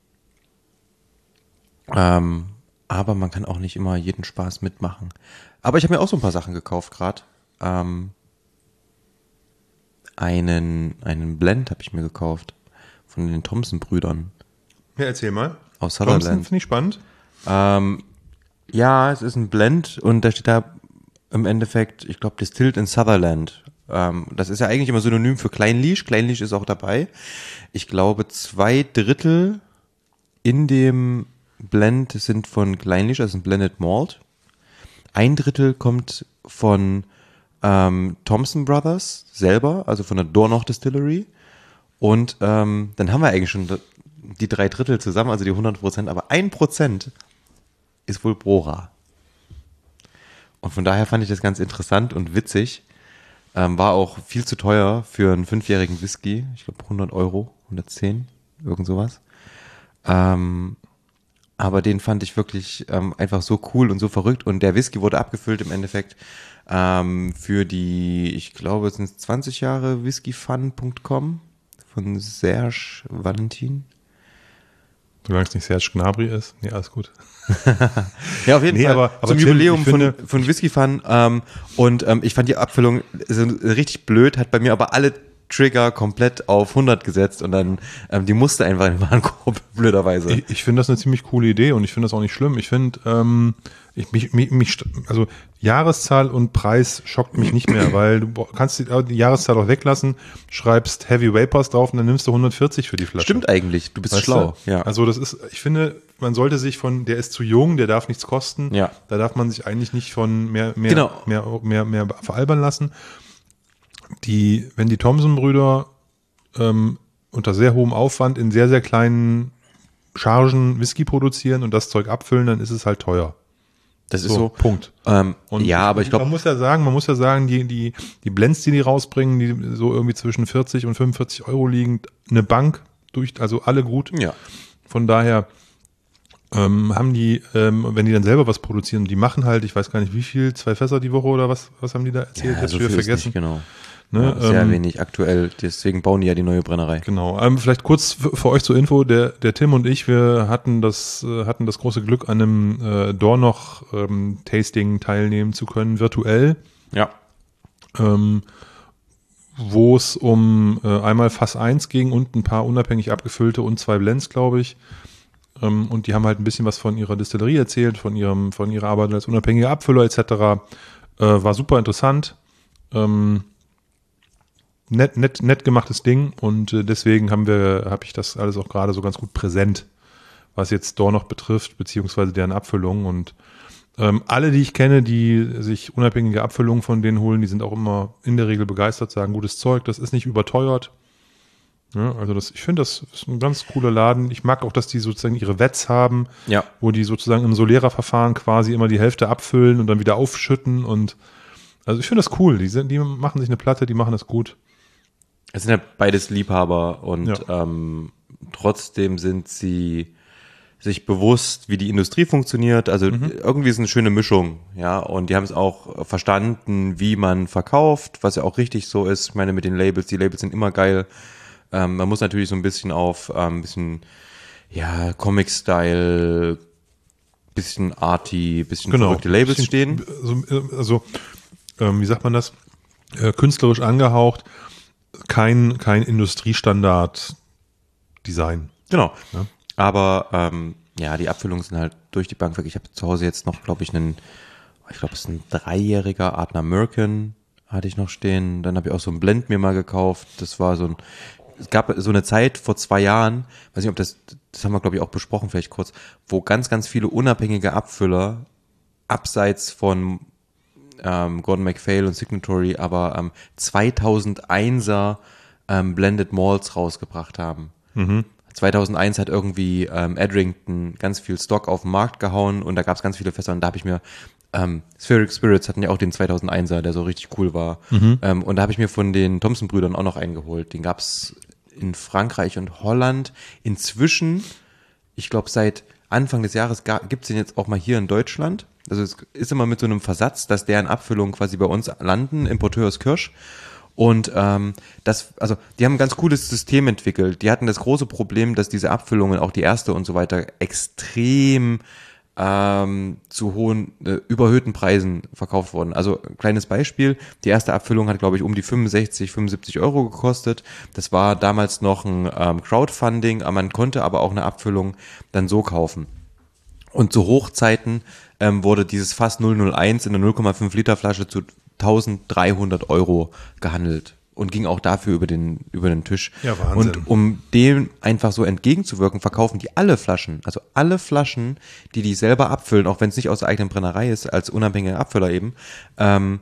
Ähm, aber man kann auch nicht immer jeden Spaß mitmachen. Aber ich habe mir auch so ein paar Sachen gekauft gerade. Ähm, einen, einen Blend habe ich mir gekauft von den Thompson-Brüdern Ja, erzähl mal. aus Thompson Sutherland. finde ich spannend. Ähm, ja, es ist ein Blend und da steht da im Endeffekt, ich glaube, Distilled in Sutherland. Ähm, das ist ja eigentlich immer synonym für Kleinlisch. Kleinlisch ist auch dabei. Ich glaube, zwei Drittel in dem Blend sind von Kleinlisch, also ein Blended Malt. Ein Drittel kommt von ähm, Thompson Brothers selber, also von der Dornoch Distillery. Und ähm, dann haben wir eigentlich schon die drei Drittel zusammen, also die hundert Prozent, aber ein Prozent ist wohl Brora. Und von daher fand ich das ganz interessant und witzig. Ähm, war auch viel zu teuer für einen fünfjährigen Whisky. Ich glaube hundert Euro, hundertzehn, irgend sowas. Ähm, aber den fand ich wirklich ähm, einfach so cool und so verrückt. Und der Whisky wurde abgefüllt im Endeffekt ähm, für die, ich glaube, es sind zwanzig Jahre whiskyfun punkt com von Serge Valentin. Solange es nicht Serge Gnabry ist. Nee, alles gut. Ja, auf jeden Nee, Fall. aber- aber Zum Tim, Jubiläum ich finde- von, von Whisky Fun. Ähm, und ähm, ich fand die Abfüllung so richtig blöd, hat bei mir aber alle Trigger komplett auf hundert gesetzt und dann, ähm, die musste einfach in den Warenkorb, blöderweise. Ich, ich finde das eine ziemlich coole Idee und ich finde das auch nicht schlimm. Ich finde, ähm, ich, mich, mich, mich, st- also Jahreszahl und Preis schockt mich nicht mehr, weil du bo- kannst die, die Jahreszahl auch weglassen, schreibst Heavy Vapors drauf und dann nimmst du hundertvierzig für die Flasche. Stimmt eigentlich, du bist Weißt schlau. du? Ja. Also das ist, ich finde, man sollte sich von, der ist zu jung, der darf nichts kosten. Ja. Da darf man sich eigentlich nicht von mehr, mehr, Genau. mehr, mehr, mehr veralbern lassen. Die, wenn die Thompson-Brüder ähm, unter sehr hohem Aufwand in sehr, sehr kleinen Chargen Whisky produzieren und das Zeug abfüllen, dann ist es halt teuer. Das ist So, so. Punkt. Ähm, Und ja, aber ich Man glaube, muss ja sagen, man muss ja sagen, die, die, die Blends, die die rausbringen, die so irgendwie zwischen vierzig und fünfundvierzig Euro liegen, eine Bank durch, also alle gut. ja. Von daher ähm, haben die, ähm, wenn die dann selber was produzieren, die machen halt, ich weiß gar nicht wie viel, zwei Fässer die Woche oder was, was haben die da erzählt? Ja, Jetzt so schon wieder viel ist vergessen. nicht, genau. Ne, Ja, sehr ähm, wenig aktuell, deswegen bauen die ja die neue Brennerei. Genau. Ähm, vielleicht kurz für, für euch zur Info, der, der Tim und ich, wir hatten das, äh, hatten das große Glück, an einem äh, Dornoch ähm, Tasting teilnehmen zu können, virtuell. Ja. Ähm, wo es um äh, einmal Fass eins ging und ein paar unabhängig abgefüllte und zwei Blends, glaube ich. Ähm, und die haben halt ein bisschen was von ihrer Distillerie erzählt, von ihrem, von ihrer Arbeit als unabhängiger Abfüller et cetera. Äh, war super interessant. Ähm, nett, nett, nett gemachtes Ding und äh, deswegen haben wir, habe ich das alles auch gerade so ganz gut präsent, was jetzt Store noch betrifft, beziehungsweise deren Abfüllung. Und ähm, alle, die ich kenne, die sich unabhängige Abfüllungen von denen holen, die sind auch immer in der Regel begeistert, sagen, gutes Zeug, das ist nicht überteuert. Ja, also das, ich finde, das ist ein ganz cooler Laden. Ich mag auch, dass die sozusagen ihre Wets haben, Ja. wo die sozusagen im Solera-Verfahren quasi immer die Hälfte abfüllen und dann wieder aufschütten. Und also ich finde das cool. Die, sind, die machen sich eine Platte, die machen das gut. Es sind ja beides Liebhaber und Ja. ähm, trotzdem sind sie sich bewusst, wie die Industrie funktioniert. Also irgendwie ist es eine schöne Mischung, ja. Und die haben es auch verstanden, wie man verkauft, was ja auch richtig so ist. Ich meine, mit den Labels, die Labels sind immer geil. Ähm, man muss natürlich so ein bisschen auf ähm, ein bisschen ja Comic-Style, bisschen arty, bisschen verrückte Labels Bisschen- stehen. Also, also ähm, wie sagt man das? Äh, künstlerisch angehaucht, kein, kein Industriestandard-Design. Genau. Ja. Aber ähm, ja, die Abfüllungen sind halt durch die Bank weg. Ich habe zu Hause jetzt noch, glaube ich, einen, ich glaube, es ist ein dreijähriger Ardner Merkin, hatte ich noch stehen. Dann habe ich auch so ein Blend mir mal gekauft. Das war so ein, es gab so eine Zeit vor zwei Jahren, weiß nicht, ob das, das haben wir, glaube ich, auch besprochen, vielleicht kurz, wo ganz, ganz viele unabhängige Abfüller abseits von ähm, Gordon MacPhail und Signatory, aber ähm, zweitausendeiner ähm, Blended Malts rausgebracht haben. zweitausendeins hat irgendwie ähm, Edrington ganz viel Stock auf den Markt gehauen und da gab es ganz viele Fässer und da habe ich mir ähm, Spheric Spirits hatten ja auch den zweitausendeiner, der so richtig cool war. Ähm, und da habe ich mir von den Thompson-Brüdern auch noch eingeholt. Den gab's in Frankreich und Holland. Inzwischen, ich glaube seit Anfang des Jahres gibt's den jetzt auch mal hier in Deutschland. Also es ist immer mit so einem Versatz, dass deren Abfüllungen quasi bei uns landen, Importeur ist Kirsch. Und ähm, das, also die haben ein ganz cooles System entwickelt. Die hatten das große Problem, dass diese Abfüllungen, auch die erste und so weiter, extrem ähm, zu hohen, äh, überhöhten Preisen verkauft wurden. Also kleines Beispiel, die erste Abfüllung hat, glaube ich, um die fünfundsechzig, fünfundsiebzig Euro gekostet. Das war damals noch ein ähm, Crowdfunding, aber man konnte aber auch eine Abfüllung dann so kaufen. Und zu Hochzeiten ähm, wurde dieses Fass null null eins in der null Komma fünf Liter Flasche zu dreizehnhundert Euro gehandelt und ging auch dafür über den über den Tisch. Ja, Wahnsinn. Und um dem einfach so entgegenzuwirken, verkaufen die alle Flaschen, also alle Flaschen, die die selber abfüllen, auch wenn es nicht aus der eigenen Brennerei ist, als unabhängiger Abfüller eben, ähm,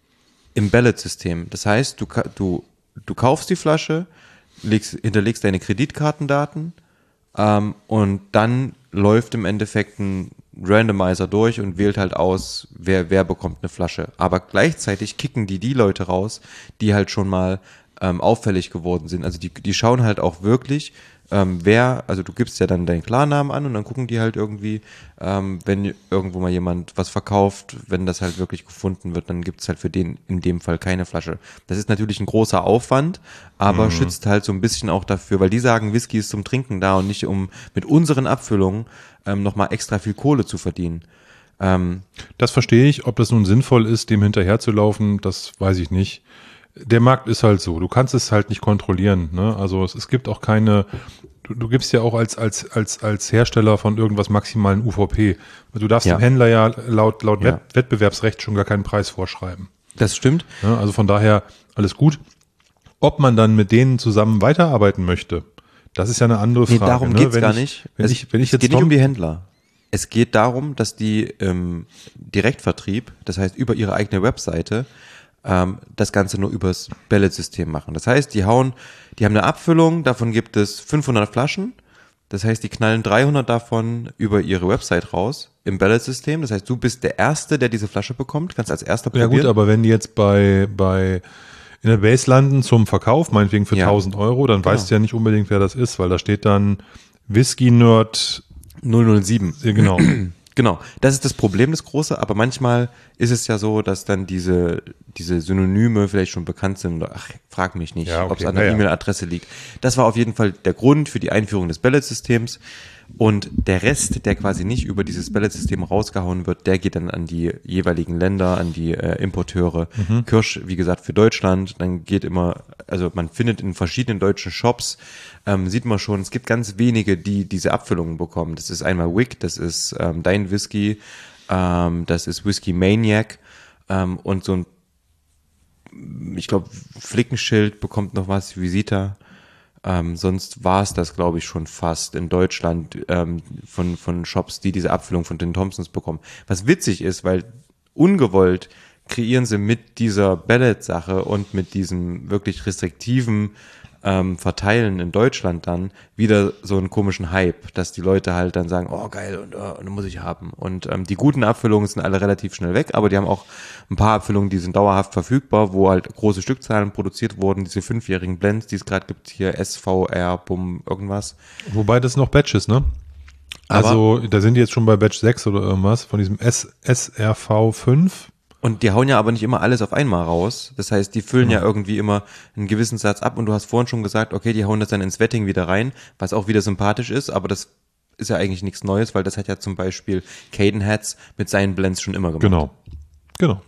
im Ballet-System. Das heißt, du ka- du du kaufst die Flasche, legst, hinterlegst deine Kreditkartendaten ähm, und dann läuft im Endeffekt ein Randomizer durch und wählt halt aus, wer, wer bekommt eine Flasche. Aber gleichzeitig kicken die die Leute raus, die halt schon mal ähm, auffällig geworden sind. Also die, die schauen halt auch wirklich, ähm, wer, also du gibst ja dann deinen Klarnamen an und dann gucken die halt irgendwie, ähm, wenn irgendwo mal jemand was verkauft, wenn das halt wirklich gefunden wird, dann gibt's halt für den in dem Fall keine Flasche. Das ist natürlich ein großer Aufwand, aber Mhm. schützt halt so ein bisschen auch dafür, weil die sagen, Whisky ist zum Trinken da und nicht um mit unseren Abfüllungen ähm, nochmal extra viel Kohle zu verdienen. Ähm, Das verstehe ich. Ob das nun sinnvoll ist, dem hinterherzulaufen, das weiß ich nicht. Der Markt ist halt so. Du kannst es halt nicht kontrollieren. Ne? Also es, es gibt auch keine, du, du gibst ja auch als, als, als, als Hersteller von irgendwas maximalen U V P. Du darfst Ja. dem Händler ja laut, laut Ja. Wett- Wettbewerbsrecht schon gar keinen Preis vorschreiben. das stimmt. Ne? Also von daher alles gut. Ob man dann mit denen zusammen weiterarbeiten möchte, das ist ja eine andere Nee, Frage. darum ne? geht's Wenn gar ich, nicht. Wenn es, ich, wenn ich es jetzt geht nicht Tom- um die Händler. Es geht darum, dass die im Direktvertrieb, das heißt über ihre eigene Webseite, ähm, das Ganze nur übers Ballet-System machen. Das heißt, die hauen, die haben eine Abfüllung, davon gibt es fünfhundert Flaschen. Das heißt, die knallen dreihundert davon über ihre Website raus im Ballet-System. Das heißt, du bist der Erste, der diese Flasche bekommt, kannst als Erster Ja probieren. gut, aber wenn die jetzt bei, bei in der Base landen zum Verkauf, meinetwegen für Ja. tausend Euro, dann Genau. weißt du ja nicht unbedingt, wer das ist, weil da steht dann Whisky Nerd, null null sieben. ja, genau. Genau, das ist das Problem, das Große, aber manchmal ist es ja so, dass dann diese, diese Synonyme vielleicht schon bekannt sind. Ach, frag mich nicht, Ja, okay, ob es an der naja. E-Mail-Adresse liegt. Das war auf jeden Fall der Grund für die Einführung des Ballet-Systems. Und der Rest, der quasi nicht über dieses Ballet-System rausgehauen wird, der geht dann an die jeweiligen Länder, an die äh, Importeure. Mhm. Kirsch, wie gesagt, für Deutschland. Dann geht immer, also man findet in verschiedenen deutschen Shops, ähm, sieht man schon, es gibt ganz wenige, die diese Abfüllungen bekommen. Das ist einmal Wick, das ist ähm, Dein Whisky, ähm, das ist Whisky Maniac ähm, und so ein, ich glaube, Flickenschild bekommt noch was, Visita. Ähm, sonst war es das, glaube ich, schon fast in Deutschland ähm, von, von Shops, die diese Abfüllung von den Thompsons bekommen. Was witzig ist, weil ungewollt kreieren sie mit dieser Ballet-Sache und mit diesem wirklich restriktiven ähm, Verteilen in Deutschland dann wieder so einen komischen Hype, dass die Leute halt dann sagen, oh geil, und, uh, und muss ich haben. Und ähm, die guten Abfüllungen sind alle relativ schnell weg, aber die haben auch ein paar Abfüllungen, die sind dauerhaft verfügbar, wo halt große Stückzahlen produziert wurden, diese fünfjährigen Blends, die es gerade gibt, hier S V R, Bum, irgendwas. Wobei das noch Batches, ne? Aber- Also, da sind die jetzt schon bei Batch sechs oder irgendwas, von diesem S R V fünf. Und die hauen ja aber nicht immer alles auf einmal raus. Das heißt, die füllen ja irgendwie immer einen gewissen Satz ab und du hast vorhin schon gesagt, okay, die hauen das dann ins Wetting wieder rein, was auch wieder sympathisch ist, aber das ist ja eigentlich nichts Neues, weil das hat ja zum Beispiel Cadenheads mit seinen Blends schon immer gemacht. Genau. Genau.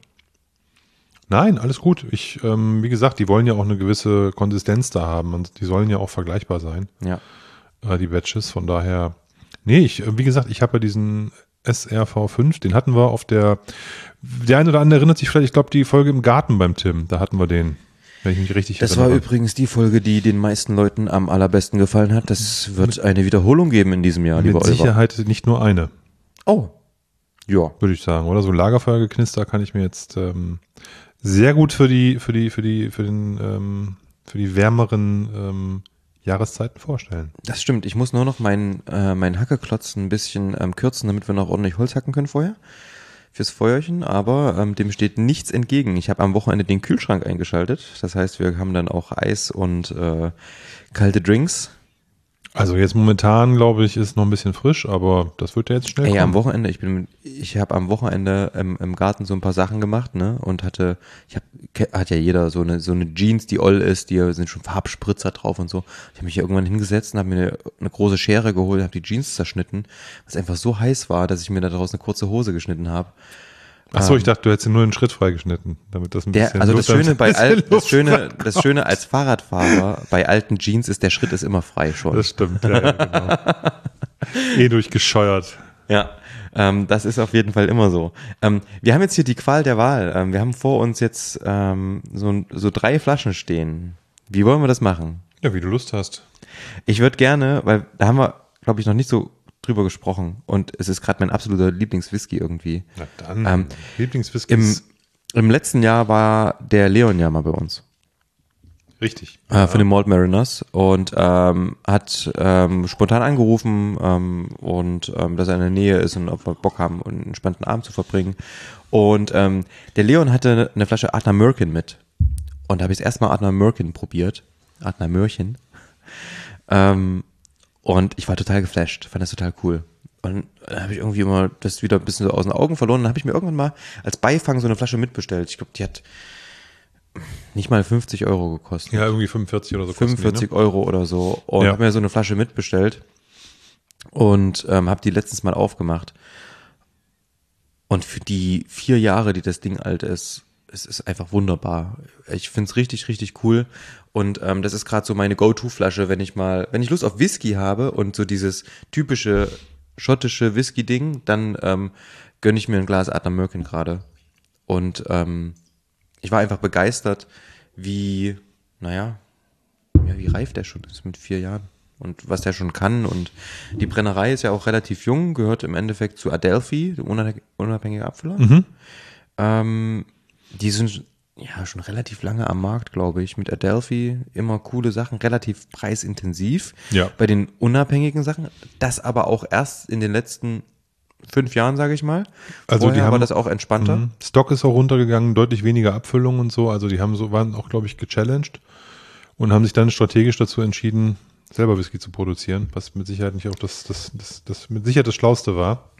Nein, alles gut. Ich, ähm, wie gesagt, die wollen ja auch eine gewisse Konsistenz da haben und die sollen ja auch vergleichbar sein, Ja. äh, die Batches. Von daher, nee, ich, äh, wie gesagt, ich habe ja diesen S R V fünf, den hatten wir auf der, der eine oder andere erinnert sich vielleicht, ich glaube, die Folge im Garten beim Tim, da hatten wir den, wenn ich mich richtig Das war erinnere. übrigens die Folge, die den meisten Leuten am allerbesten gefallen hat. Das wird eine Wiederholung geben in diesem Jahr, lieber Mit Oliver. Sicherheit nicht nur eine, Oh. Ja. würde ich sagen, oder? So Lagerfeuergeknister kann ich mir jetzt ähm, sehr gut für die, für die, für die, für den, ähm, für die wärmeren ähm, Jahreszeiten vorstellen. Das stimmt. Ich muss nur noch meinen äh, meinen Hackeklotz ein bisschen ähm, kürzen, damit wir noch ordentlich Holz hacken können vorher. Fürs Feuerchen, aber ähm, dem steht nichts entgegen. Ich habe am Wochenende den Kühlschrank eingeschaltet. Das heißt, wir haben dann auch Eis und äh, kalte Drinks. Also jetzt momentan, glaube ich, ist noch ein bisschen frisch, aber das wird ja jetzt schnell Ey, am kommen. Wochenende, ich bin, ich habe am Wochenende im, im Garten so ein paar Sachen gemacht, ne, und hatte, ich habe, hat ja jeder so eine so eine Jeans, die oll ist, die sind schon Farbspritzer drauf und so. Ich habe mich hier irgendwann hingesetzt und habe mir eine, eine große Schere geholt, habe die Jeans zerschnitten, was einfach so heiß war, dass ich mir da draus eine kurze Hose geschnitten habe. Achso, ich dachte, du hättest nur einen Schritt freigeschnitten, damit das ein Der, bisschen also das Luft- Schöne bei bisschen al, das Luft Schöne, reinkommt. das Schöne als Fahrradfahrer bei alten Jeans ist, der Schritt ist immer frei schon. Das stimmt, ja, ja, genau. eh durchgescheuert. Ja, ähm, das ist auf jeden Fall immer so. Ähm, wir haben jetzt hier die Qual der Wahl. Ähm, wir haben vor uns jetzt ähm, so, so drei Flaschen stehen. Wie wollen wir das machen? Ja, wie du Lust hast. Ich würde gerne, weil da haben wir, glaube ich, noch nicht so drüber gesprochen und es ist gerade mein absoluter Lieblingswhisky irgendwie. Na dann, Ähm, Lieblingswhisky Im, ist Im letzten Jahr war der Leon ja mal bei uns. richtig. Äh, von den Malt Mariners und ähm, hat ähm, spontan angerufen ähm, und ähm, dass er in der Nähe ist und ob wir Bock haben, einen entspannten Abend zu verbringen. Und ähm, der Leon hatte eine Flasche Adna Mürkin mit. Und da habe ich erstmal Adna Mürkin probiert. Adna Mürchen. Ähm, und ich war total geflasht, fand das total cool. Und dann habe ich irgendwie immer das wieder ein bisschen so aus den Augen verloren. Dann habe ich mir irgendwann mal als Beifang so eine Flasche mitbestellt. Ich glaube, die hat nicht mal fünfzig Euro gekostet. Ja, irgendwie fünfundvierzig oder so. kosten die, fünfundvierzig Euro oder so und Ja. habe mir so eine Flasche mitbestellt und ähm, habe die letztens mal aufgemacht. Und für die vier Jahre, die das Ding alt ist, es ist einfach wunderbar. Ich find's richtig, richtig cool. Und ähm, das ist gerade so meine Go-To-Flasche, wenn ich mal, wenn ich Lust auf Whisky habe und so dieses typische schottische Whisky-Ding, dann ähm, gönne ich mir ein Glas Adna Mürkin gerade. Und ähm, ich war einfach begeistert, wie, naja, ja, wie reif der schon ist mit vier Jahren und was der schon kann. Und die Brennerei ist ja auch relativ jung, gehört im Endeffekt zu Adelphi, dem unabhäng- unabhängiger Abfüller. Ne? Ähm, die sind ja schon relativ lange am Markt, glaube ich, mit Adelphi. Immer coole Sachen, relativ preisintensiv. Ja. Bei den unabhängigen Sachen, das aber auch erst in den letzten fünf Jahren, sage ich mal. Also Vorher die haben war das auch entspannter. Mhm. Stock ist auch runtergegangen, deutlich weniger Abfüllung und so. Also die haben so, waren auch, glaube ich, gechallenged und haben sich dann strategisch dazu entschieden, selber Whisky zu produzieren, was mit Sicherheit nicht auch das, das, das, das mit Sicherheit das Schlauste war.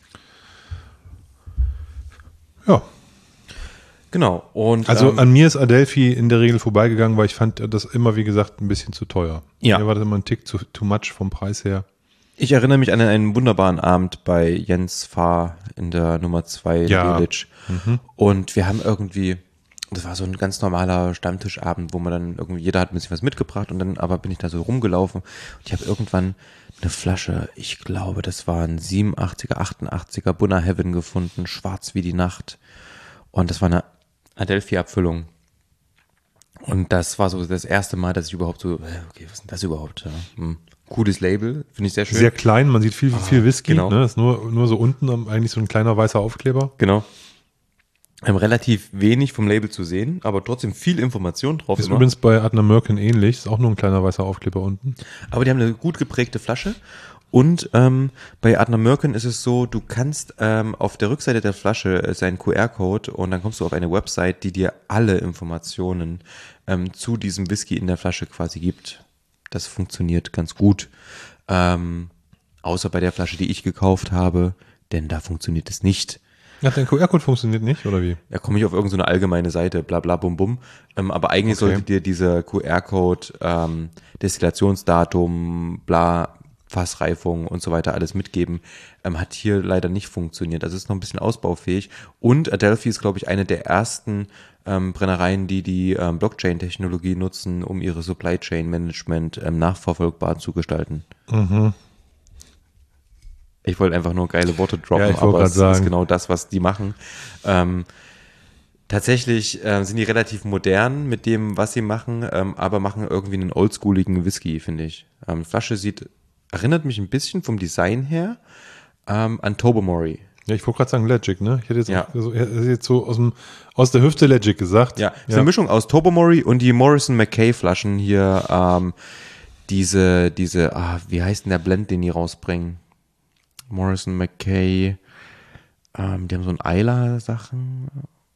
Ja, Genau. Und also ähm, an mir ist Adelphi in der Regel vorbeigegangen, weil ich fand das immer, wie gesagt, ein bisschen zu teuer. Ja. Mir war das immer ein Tick zu too much vom Preis her. ich erinnere mich an einen wunderbaren Abend bei Jens Fahr in der Nummer zwei Ja. Village. Und wir haben irgendwie, das war so ein ganz normaler Stammtischabend, wo man dann irgendwie, jeder hat ein bisschen was mitgebracht und dann aber bin ich da so rumgelaufen und ich habe irgendwann eine Flasche, ich glaube, das war ein siebenundachtziger, achtundachtziger Bunner Heaven gefunden, schwarz wie die Nacht. Und das war eine Adelphi-Abfüllung. Und das war so das erste Mal, dass ich überhaupt so, okay, was ist denn das überhaupt? Ja, hm. Cooles Label, finde ich sehr schön. Sehr klein, man sieht viel, viel Whisky. genau. Ne? Ist nur, nur so unten eigentlich so ein kleiner weißer Aufkleber. Genau. Ähm, relativ wenig vom Label zu sehen, aber trotzdem viel Information drauf. Ist immer. übrigens bei Adnamurken ähnlich, ist auch nur ein kleiner weißer Aufkleber unten. Aber die haben eine gut geprägte Flasche. Und ähm, bei Adnamurken ist es so, du kannst ähm, auf der Rückseite der Flasche ist ein Q R-Code und dann kommst du auf eine Website, die dir alle Informationen ähm, zu diesem Whisky in der Flasche quasi gibt. Das funktioniert ganz gut. Ähm, außer bei der Flasche, die ich gekauft habe, denn da funktioniert es nicht. Ja, dein Q R-Code funktioniert nicht, oder wie? Da komme ich auf irgendeine so allgemeine Seite, bla bla bum bum. Ähm, aber eigentlich Okay. sollte dir dieser Q R-Code, ähm, Destillationsdatum, bla, Fassreifung und so weiter alles mitgeben. Ähm, hat hier leider nicht funktioniert. Also ist noch ein bisschen ausbaufähig. Und Adelphi ist, glaube ich, eine der ersten ähm, Brennereien, die die ähm, Blockchain-Technologie nutzen, um ihre Supply Chain Management ähm, nachverfolgbar zu gestalten. Mhm. Ich wollte einfach nur geile Worte droppen, Ja, ich wollte aber grad es sagen. ist genau das, was die machen. Ähm, tatsächlich äh, sind die relativ modern mit dem, was sie machen, ähm, aber machen irgendwie einen oldschooligen Whisky, finde ich. Ähm, die Flasche sieht, erinnert mich ein bisschen vom Design her ähm, an Tobermory. Ja, ich wollte gerade sagen Legic, ne? Ich hätte jetzt, Ja. so, hätte jetzt so aus, dem, aus der Hüfte Legic gesagt. Ja, ist eine Mischung aus Tobermory und die Morrison McKay Flaschen hier, ähm, diese, diese, ah, wie heißt denn der Blend, den die rausbringen? Morrison McKay, ähm, die haben so ein Isla-Sachen.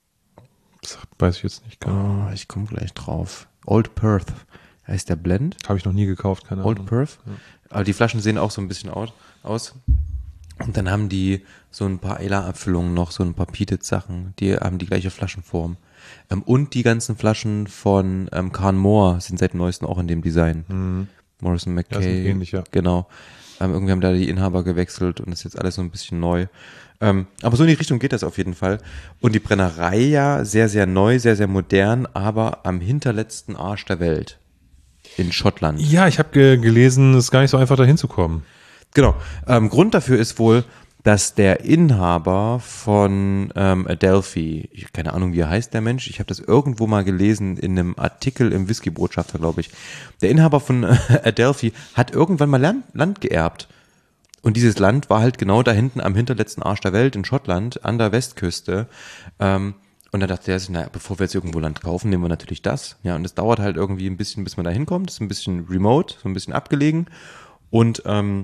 Das weiß ich jetzt nicht genau. Oh, ich komme gleich drauf. Old Perth heißt der Blend. Habe ich noch nie gekauft, keine Old Ahnung. Perth. Aber die Flaschen sehen auch so ein bisschen out, aus. Und dann haben die so ein paar Isla-Abfüllungen noch, so ein paar Peated-Sachen. Die haben die gleiche Flaschenform. Ähm, und die ganzen Flaschen von ähm, Carn Moore sind seit neuestem auch in dem Design. Mhm. Morrison Ja, sind McKay. ähnlich, ja. Genau. Ähm, irgendwie haben da die Inhaber gewechselt und ist jetzt alles so ein bisschen neu. Ähm, aber so in die Richtung geht das auf jeden Fall. Und die Brennerei ja sehr, sehr neu, sehr, sehr modern, aber am hinterletzten Arsch der Welt. In Schottland. Ja, ich habe ge gelesen, es ist gar nicht so einfach, da hinzukommen. Genau. Ähm, Grund dafür ist wohl, dass der Inhaber von ähm, Adelphi, ich, keine Ahnung, wie er heißt, der Mensch, ich habe das irgendwo mal gelesen in einem Artikel im Whisky-Botschafter, glaube ich. Der Inhaber von äh, Adelphi hat irgendwann mal Land, Land geerbt. Und dieses Land war halt genau da hinten am hinterletzten Arsch der Welt in Schottland, an der Westküste. Ähm, und dann dachte er sich, naja, bevor wir jetzt irgendwo Land kaufen, nehmen wir natürlich das. Ja, und es dauert halt irgendwie ein bisschen, bis man da hinkommt. Ist ein bisschen remote, so ein bisschen abgelegen. Und ähm,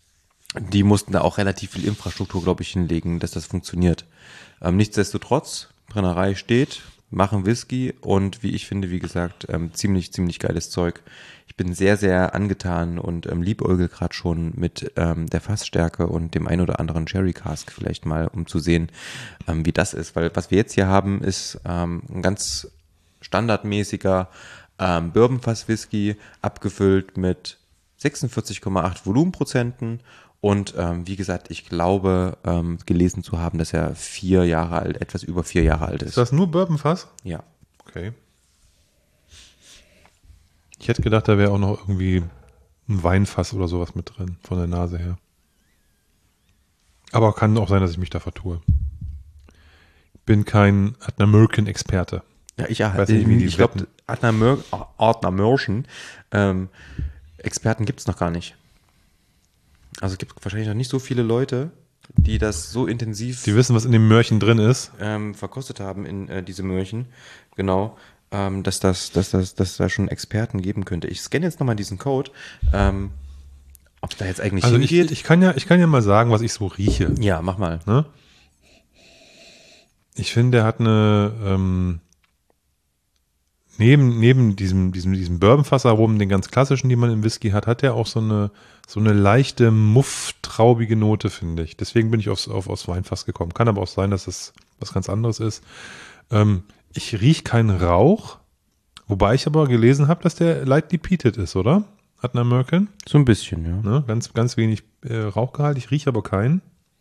die mussten da auch relativ viel Infrastruktur, glaube ich, hinlegen, dass das funktioniert. Ähm, nichtsdestotrotz, Brennerei steht, machen Whisky und wie ich finde, wie gesagt, ähm, ziemlich, ziemlich geiles Zeug. Ich bin sehr, sehr angetan und ähm, liebäugel gerade schon mit ähm, der Fassstärke und dem ein oder anderen Sherry Cask vielleicht mal, um zu sehen, ähm, wie das ist. Weil was wir jetzt hier haben, ist ähm, ein ganz standardmäßiger ähm, Bourbonfass-Whisky, abgefüllt mit sechsundvierzig Komma acht Volumenprozenten. Und ähm, wie gesagt, ich glaube, ähm, gelesen zu haben, dass er vier Jahre alt, etwas über vier Jahre alt ist. Ist das nur Bourbonfass? Ja. Okay. Ich hätte gedacht, da wäre auch noch irgendwie ein Weinfass oder sowas mit drin, von der Nase her. Aber kann auch sein, dass ich mich da vertue. Bin kein Adnamurken-Experte. Ja, ich, ja, Weiß nicht, wie die ich glaube, wetten. Adnamurschen ähm, Experten gibt es noch gar nicht. Also es gibt wahrscheinlich noch nicht so viele Leute, die das so intensiv Die wissen, was in dem Möhrchen drin ist. ähm, verkostet haben in äh, diese Möhrchen. Genau. Ähm, dass das, dass das, dass da schon Experten geben könnte. Ich scanne jetzt nochmal diesen Code. Ähm, ob da jetzt eigentlich Also ich, hingeht. ich, kann ja, ich kann ja mal sagen, was ich so rieche. ja, mach mal. Ne? Ich finde, der hat eine ähm, neben, neben diesem, diesem, diesem Bourbonfassaromen, den ganz klassischen, die man im Whisky hat, hat er auch so eine, so eine leichte, mufftraubige Note, finde ich. Deswegen bin ich aufs, auf, aufs Weinfass gekommen. Kann aber auch sein, dass es was ganz anderes ist. Ähm, ich rieche keinen Rauch, wobei ich aber gelesen habe, dass der lightly peated ist, oder? Adnamurken. So ein bisschen, ja. Ne? Ganz, ganz wenig äh, Rauchgehalt. Ich rieche aber keinen.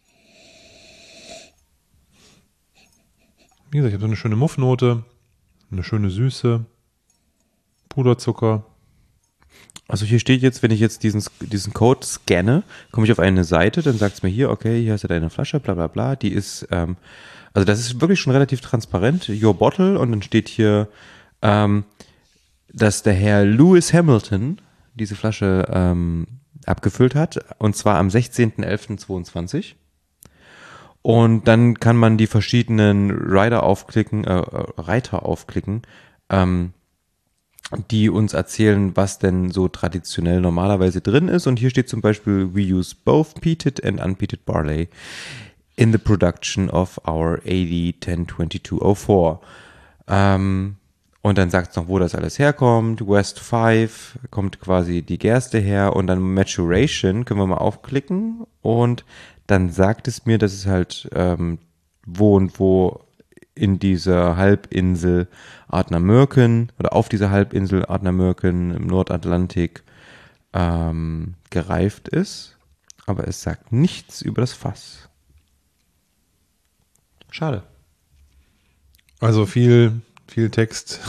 Wie gesagt, ich habe so eine schöne Muffnote, eine schöne Süße, Puderzucker. Also hier steht jetzt, wenn ich jetzt diesen, diesen Code scanne, komme ich auf eine Seite, dann sagt es mir hier, okay, hier hast du deine Flasche, bla bla bla. Die ist, ähm, also das ist wirklich schon relativ transparent, your bottle, und dann steht hier, ähm, dass der Herr Lewis Hamilton diese Flasche ähm, abgefüllt hat, und zwar am sechzehnten elften zweiundzwanzig. Und dann kann man die verschiedenen Rider aufklicken, äh, Reiter aufklicken, ähm, die uns erzählen, was denn so traditionell normalerweise drin ist. Und hier steht zum Beispiel, we use both peated and unpeated barley in the production of our A D ten twenty-two oh four. Ähm, und dann sagt es noch, wo das alles herkommt. West fünf kommt quasi die Gerste her, und dann Maturation können wir mal aufklicken, und dann sagt es mir, dass es halt ähm, wo und wo in dieser Halbinsel Ardnamurchan oder auf dieser Halbinsel Ardnamurchan im Nordatlantik ähm, gereift ist. Aber es sagt nichts über das Fass. Schade. Also viel, viel Text.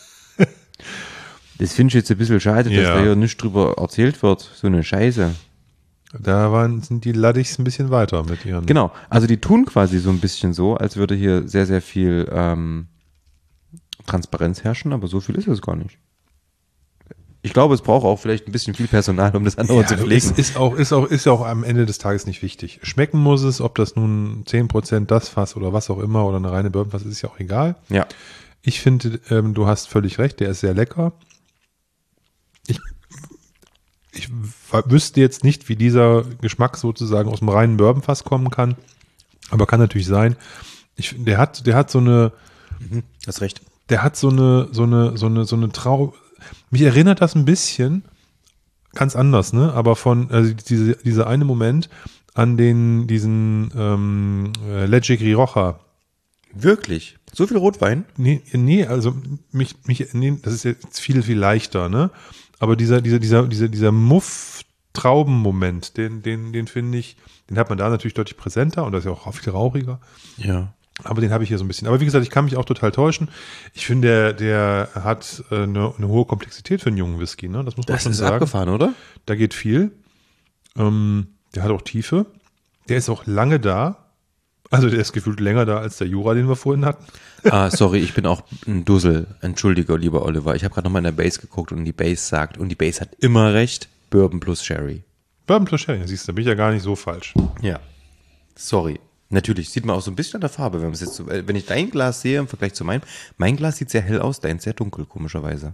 Das finde ich jetzt ein bisschen schade, dass Ja. da hier nicht drüber erzählt wird. So eine Scheiße. Da waren, sind die Laddichs ein bisschen weiter mit ihren. Genau, also die tun quasi so ein bisschen so, als würde hier sehr, sehr viel ähm, Transparenz herrschen, aber so viel ist es gar nicht. Ich glaube, es braucht auch vielleicht ein bisschen viel Personal, um das andere Ja, zu ist, pflegen. ist, auch, ist, auch, ist ja auch am Ende des Tages nicht wichtig. Schmecken muss es, ob das nun zehn Prozent das Fass oder was auch immer oder eine reine Bourbonfass ist, ist ja auch egal. Ja, Ich finde, ähm, du hast völlig recht, der ist sehr lecker. Ich, ich w- wüsste jetzt nicht, wie dieser Geschmack sozusagen aus dem reinen Bourbonfass kommen kann, aber kann natürlich sein. Ich, der hat, der hat so eine, hast recht. der hat so eine, so eine, so eine, so eine Trau. Mich erinnert das ein bisschen, ganz anders, ne? Aber von, also diese, dieser eine Moment an den, diesen ähm, äh, Leche Rioja. Wirklich? So viel Rotwein? Nee, nee, also mich, mich, nee, das ist jetzt viel, viel leichter, ne? Aber dieser, dieser, dieser, dieser, dieser Muff-Trauben-Moment, den, den, den finde ich, den hat man da natürlich deutlich präsenter und das ist ja auch viel rauchiger. Ja. Aber den habe ich hier so ein bisschen. Aber wie gesagt, ich kann mich auch total täuschen. Ich finde, der, der hat äh, eine, eine hohe Komplexität für einen jungen Whisky, ne? Das muss man Das schon ist sagen. abgefahren, oder? Da geht viel. Ähm, der hat auch Tiefe. Der ist auch lange da. Also der ist gefühlt länger da als der Jura, den wir vorhin hatten. Ah, sorry, ich bin auch ein Dussel. Entschuldige, lieber Oliver. Ich habe gerade nochmal in der Base geguckt und die Base sagt, und die Base hat immer recht, Bourbon plus Sherry. Bourbon plus Sherry, siehst du, da bin ich ja gar nicht so falsch. Ja. Sorry. Natürlich, sieht man auch so ein bisschen an der Farbe, wenn man es jetzt so, wenn ich dein Glas sehe im Vergleich zu meinem. Mein Glas sieht sehr hell aus, dein sehr dunkel, komischerweise.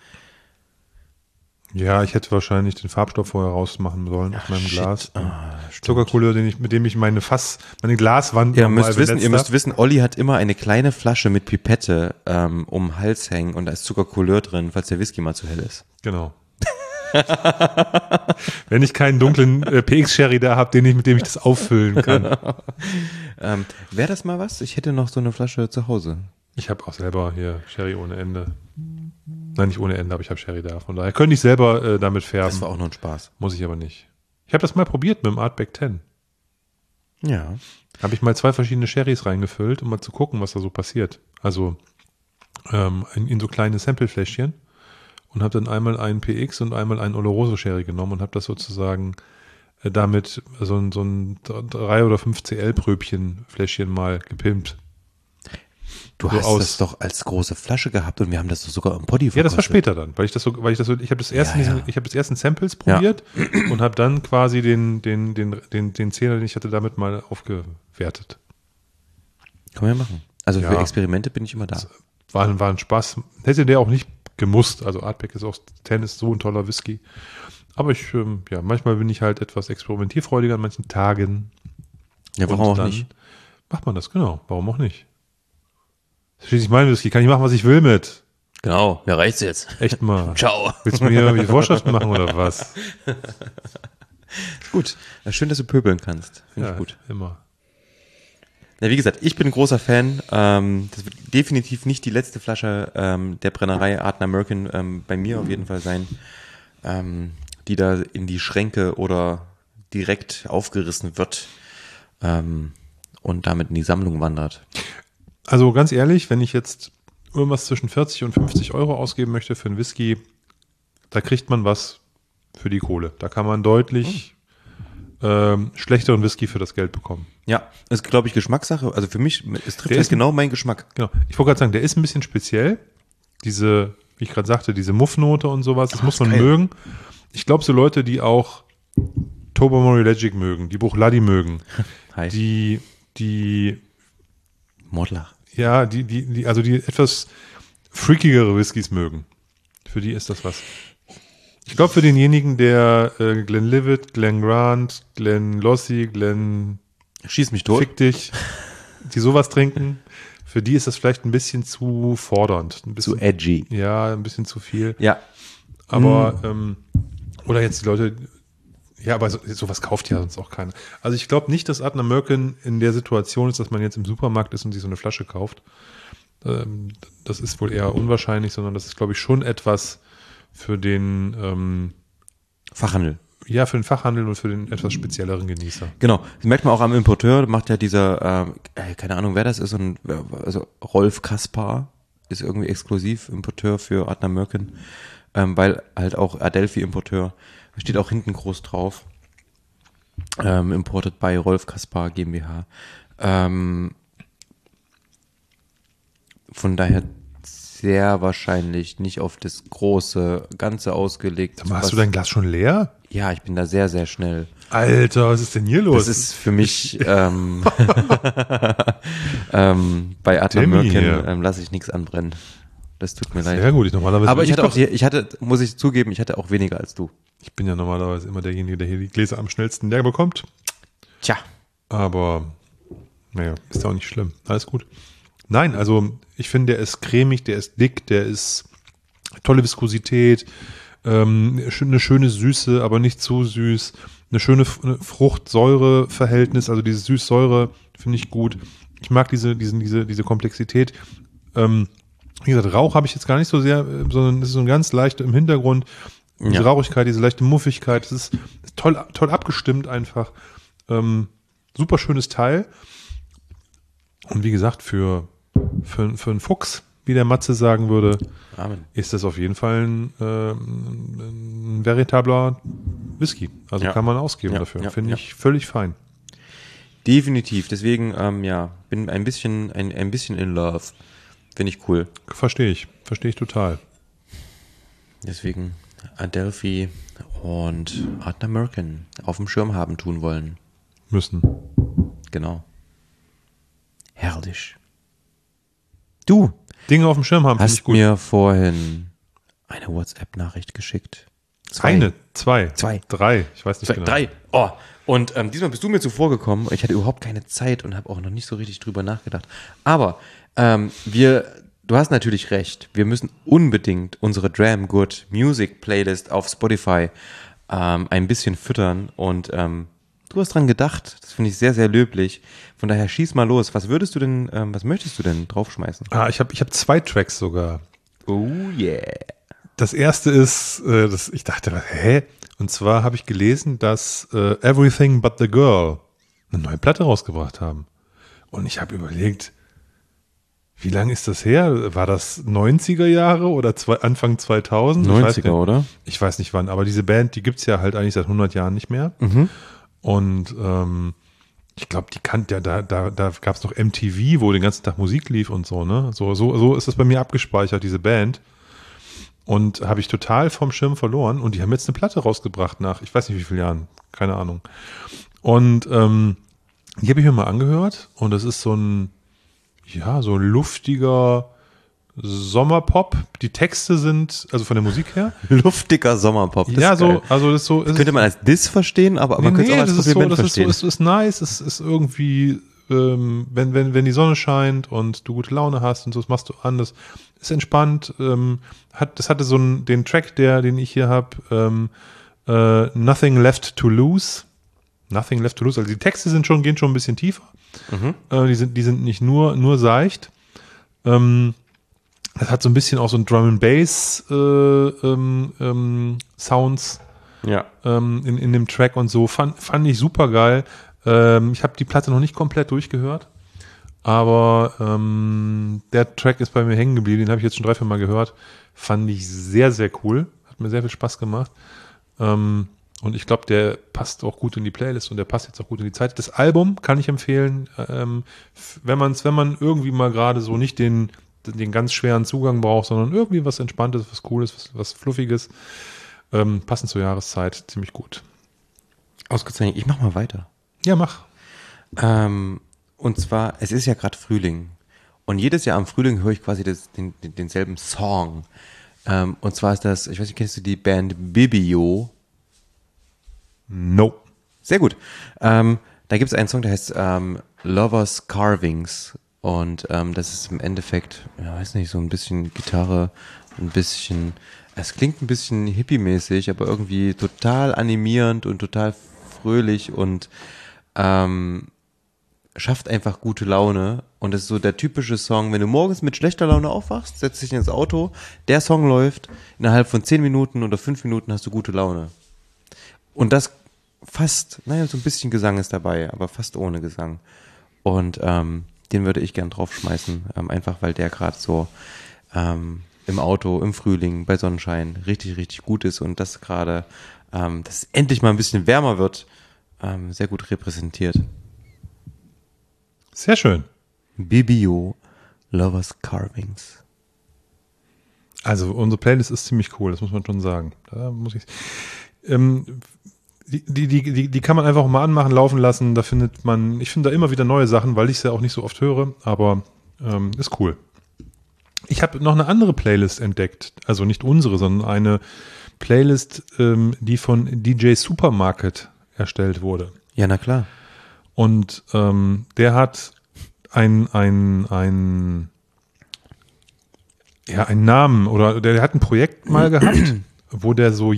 Ja, ich hätte wahrscheinlich den Farbstoff vorher rausmachen sollen aus meinem shit. Glas. Ah, stimmt. Zuckerkohle, den ich, mit dem ich meine Fass, meine Glaswand Ihr nochmal müsst wissen, ihr benetzt müsst hab. wissen, Olli hat immer eine kleine Flasche mit Pipette ähm, um den Hals hängen, und da ist Zuckercouleur drin, falls der Whisky mal zu hell ist. Genau. Wenn ich keinen dunklen äh, P X-Sherry da habe, den ich, mit dem ich das auffüllen kann. Ähm, Wäre das mal was? Ich hätte noch so eine Flasche zu Hause. Ich habe auch selber hier Sherry ohne Ende. Nein, nicht ohne Ende, aber ich habe Sherry da. Von daher könnte ich selber äh, damit färben. Das war auch noch ein Spaß. Muss ich aber nicht. Ich habe das mal probiert mit dem Artback zehn. Ja. Habe ich mal zwei verschiedene Sherrys reingefüllt, um mal zu gucken, was da so passiert. Also ähm, in, in so kleine Samplefläschchen. Und habe dann einmal einen P X und einmal einen Oloroso Sherry genommen und habe das sozusagen äh, damit so ein, so ein drei oder fünf C L-Pröbchen Fläschchen mal gepimpt. Du So hast aus- das doch als große Flasche gehabt, und wir haben das doch sogar im Poddy Ja, das war verkostet. später dann, weil ich das so, weil ich das so, ich habe das erst, Ja, in diesen, ja. ich habe das erst in Samples probiert und habe dann quasi den, den, den, den, den Zehner, den ich hatte, damit mal aufgewertet. Können wir machen. Also für Ja. Experimente bin ich immer da. War, war ein Spaß. Hätte der auch nicht gemusst. Also Artback ist auch, zehn ist so ein toller Whisky. Aber ich, ähm, ja, manchmal bin ich halt etwas experimentierfreudiger an manchen Tagen. Ja, warum Und auch dann nicht? Macht man das, genau. Warum auch nicht? Schließlich mein Whisky, kann ich machen, was ich will mit. Genau, mir reicht's jetzt. Echt mal. Ciao. Willst du mir irgendwelche Vorschriften machen oder was? Gut. Ja, schön, dass du pöbeln kannst. Finde ich gut. Immer. Ja, wie gesagt, ich bin ein großer Fan. Ähm, das wird definitiv nicht die letzte Flasche ähm, der Brennerei Ardnamurchan ähm, bei mir auf jeden Fall sein, ähm, die da in die Schränke oder direkt aufgerissen wird ähm, und damit in die Sammlung wandert. Also ganz ehrlich, wenn ich jetzt irgendwas zwischen vierzig und fünfzig Euro ausgeben möchte für einen Whisky, da kriegt man was für die Kohle. Da kann man deutlich ähm, schlechteren Whisky für das Geld bekommen. Ja, ist, glaube ich, Geschmackssache. Also für mich, es trifft Der jetzt ist- genau meinen Geschmack. Genau. Ich wollte gerade sagen, der ist ein bisschen speziell. Diese wie ich gerade sagte, diese Muffnote und sowas, das Oh, muss ist man geil. mögen. Ich glaube, so Leute, die auch Tobermory Legic mögen, die Bruichladdich mögen, Hi. die, die, Mordlach. ja, die, die, die, also die etwas freakigere Whiskys mögen. Für die ist das was. Ich glaube, für denjenigen, der äh, Glenlivet, Glen Grant, Glen Lossie, Glen Schieß mich tot. Fick dich, die sowas trinken, für die ist das vielleicht ein bisschen zu fordernd. Ein bisschen, Zu edgy. ja, ein bisschen zu viel. Ja. Aber, ähm, oder jetzt die Leute, ja, aber so, sowas kauft ja sonst auch keiner. Also ich glaube nicht, dass Adna Merkin in der Situation ist, dass man jetzt im Supermarkt ist und sich so eine Flasche kauft. Ähm, das ist wohl eher unwahrscheinlich, sondern das ist, glaube ich, schon etwas für den, ähm, Fachhandel. ja, für den Fachhandel und für den etwas spezielleren Genießer. Genau. Das merkt man auch am Importeur, macht ja dieser, ähm, äh, keine Ahnung, wer das ist, und also Rolf Kaspar ist irgendwie exklusiv Importeur für Adna Merkin, ähm, weil halt auch Adelphi Importeur, steht auch hinten groß drauf, ähm, imported by Rolf Kaspar GmbH. Ähm, von daher sehr wahrscheinlich nicht auf das große Ganze ausgelegt. Sag mal, hast was- du dein Glas schon leer? Ja, ich bin da sehr, sehr schnell. Alter, was ist denn hier los? Das ist für mich ähm, ähm, bei Adna Demi Merkin hier. ähm, lasse ich nichts anbrennen. Das tut mir leid. Sehr gut, ich normalerweise Aber bin ich hatte doch- auch, die, ich hatte, muss ich zugeben, ich hatte auch weniger als du. Ich bin ja normalerweise immer derjenige, der hier die Gläser am schnellsten leer bekommt. Tja. Aber, naja, ist ja auch nicht schlimm. Alles gut. Nein, also ich finde, der ist cremig, der ist dick, der ist tolle Viskosität, ähm, eine schöne Süße, aber nicht zu süß. Eine schöne Frucht-Säure-Verhältnis, also dieses Süß-Säure finde ich gut. Ich mag diese, diesen, diese, diese Komplexität. Ähm, wie gesagt, Rauch habe ich jetzt gar nicht so sehr, äh, sondern es ist so ein ganz leicht im Hintergrund. Diese Ja. Rauchigkeit, diese leichte Muffigkeit, das ist, ist toll, toll abgestimmt einfach. Ähm, super schönes Teil. Und wie gesagt, für, für, für einen Fuchs, wie der Matze sagen würde, Amen. ist das auf jeden Fall ein, ähm, ein veritabler Whisky. Also Ja. kann man ausgeben Ja, dafür. ja, Finde ja. ich völlig fein. Definitiv. Deswegen, ähm, ja, bin ein bisschen, ein, ein bisschen in love. Finde ich cool. Verstehe ich. Verstehe ich total. Deswegen Adelphi und Adna Merkin auf dem Schirm haben tun wollen. Müssen. Genau. Herrlich. Du Dinge auf dem Schirm haben, finde ich hast gut. mir vorhin eine WhatsApp-Nachricht geschickt. Eine, zwei, Zwei. drei. Ich weiß nicht Zwei, genau. drei. Oh, und ähm, diesmal bist du mir zuvor gekommen. Ich hatte überhaupt keine Zeit und habe auch noch nicht so richtig drüber nachgedacht. Aber ähm, wir, du hast natürlich recht. Wir müssen unbedingt unsere Dram Good Music Playlist auf Spotify ähm, ein bisschen füttern. Und ähm, du hast dran gedacht. Das finde ich sehr, sehr löblich. Von daher schieß mal los. Was würdest du denn, ähm, was möchtest du denn draufschmeißen? Ah, ich habe ich hab zwei Tracks sogar. Oh yeah. Das erste ist, äh, das, ich dachte, was, hä? Und zwar habe ich gelesen, dass äh, Everything But the Girl eine neue Platte rausgebracht haben. Und ich habe überlegt, wie lange ist das her? War das neunziger Jahre oder zwei, Anfang zweitausend? Ich weiß neunziger, nicht. oder? Ich weiß nicht wann, aber diese Band, die gibt's ja halt eigentlich seit hundert Jahren nicht mehr. Und ähm, ich glaube, die kannte ja, da, da, da gab es noch M T V, wo den ganzen Tag Musik lief und so, ne? So, so, so ist das bei mir abgespeichert, diese Band. Und habe ich total vom Schirm verloren. Und die haben jetzt eine Platte rausgebracht nach, ich weiß nicht wie vielen Jahren, keine Ahnung. Und ähm, die habe ich mir mal angehört. Und das ist so ein, ja, so ein luftiger Sommerpop. Die Texte sind, also von der Musik her. Luftiger Sommerpop. Das ja, ist so, geil. also das ist so. Es Könnte man als Diss verstehen, aber man könnte es auch als das ist so, Kompliment das ist so, verstehen. es ist nice, es ist irgendwie, ähm, wenn, wenn, wenn die Sonne scheint und du gute Laune hast und so, das machst du an, das ist entspannt, ähm, hat, das hatte so einen, den Track, der, den ich hier habe, ähm, äh, Nothing Left to Lose. Nothing Left to Lose, also die Texte sind schon, gehen schon ein bisschen tiefer. Äh, die sind, die sind nicht nur, nur seicht. Ähm, das hat so ein bisschen auch so ein Drum and Bass äh, ähm, ähm, Sounds Ja. ähm, in, in dem Track und so. Fand, fand ich super geil. Ähm, ich habe die Platte noch nicht komplett durchgehört, aber ähm, der Track ist bei mir hängen geblieben. Den habe ich jetzt schon drei, vier Mal gehört. Fand ich sehr, sehr cool. Hat mir sehr viel Spaß gemacht. Ähm, und ich glaube, der passt auch gut in die Playlist und der passt jetzt auch gut in die Zeit. Das Album kann ich empfehlen, ähm, f- wenn, man's, wenn man irgendwie mal gerade so nicht den den ganz schweren Zugang braucht, sondern irgendwie was Entspanntes, was Cooles, was, was Fluffiges. Ähm, passend zur Jahreszeit, ziemlich gut. Ausgezeichnet. Ich mach mal weiter. Ja, mach. Ähm, und zwar, es ist ja gerade Frühling. Und jedes Jahr am Frühling höre ich quasi das, den, den, denselben Song. Ähm, und zwar ist das, ich weiß nicht, kennst du die Band Bibio? No. Sehr gut. Ähm, da gibt es einen Song, der heißt ähm, Lovers Carvings. Und ähm, das ist im Endeffekt, ja, weiß nicht, so ein bisschen Gitarre, ein bisschen, es klingt ein bisschen hippie-mäßig, aber irgendwie total animierend und total fröhlich und ähm, schafft einfach gute Laune. Und das ist so der typische Song, wenn du morgens mit schlechter Laune aufwachst, setzt dich ins Auto, der Song läuft, innerhalb von zehn Minuten oder fünf Minuten hast du gute Laune. Und das fast, naja, so ein bisschen Gesang ist dabei, aber fast ohne Gesang. Und ähm, den würde ich gern draufschmeißen, ähm, einfach weil der gerade so ähm, im Auto, im Frühling, bei Sonnenschein richtig, richtig gut ist und das gerade, ähm, dass es endlich mal ein bisschen wärmer wird, ähm, sehr gut repräsentiert. Sehr schön. Bibio, Lovers Carvings. Also unsere Playlist ist ziemlich cool, das muss man schon sagen. Da muss ich. Ähm, die, die, die, die kann man einfach mal anmachen, laufen lassen. Da findet man, ich finde da immer wieder neue Sachen, weil ich es ja auch nicht so oft höre, aber ähm, ist cool. Ich habe noch eine andere Playlist entdeckt, also nicht unsere, sondern eine Playlist, ähm, die von D J Supermarket erstellt wurde. Ja, na klar. Und ähm, der hat ein, ein, ein, ja, einen Namen oder der, der hat ein Projekt mal gehabt, wo der so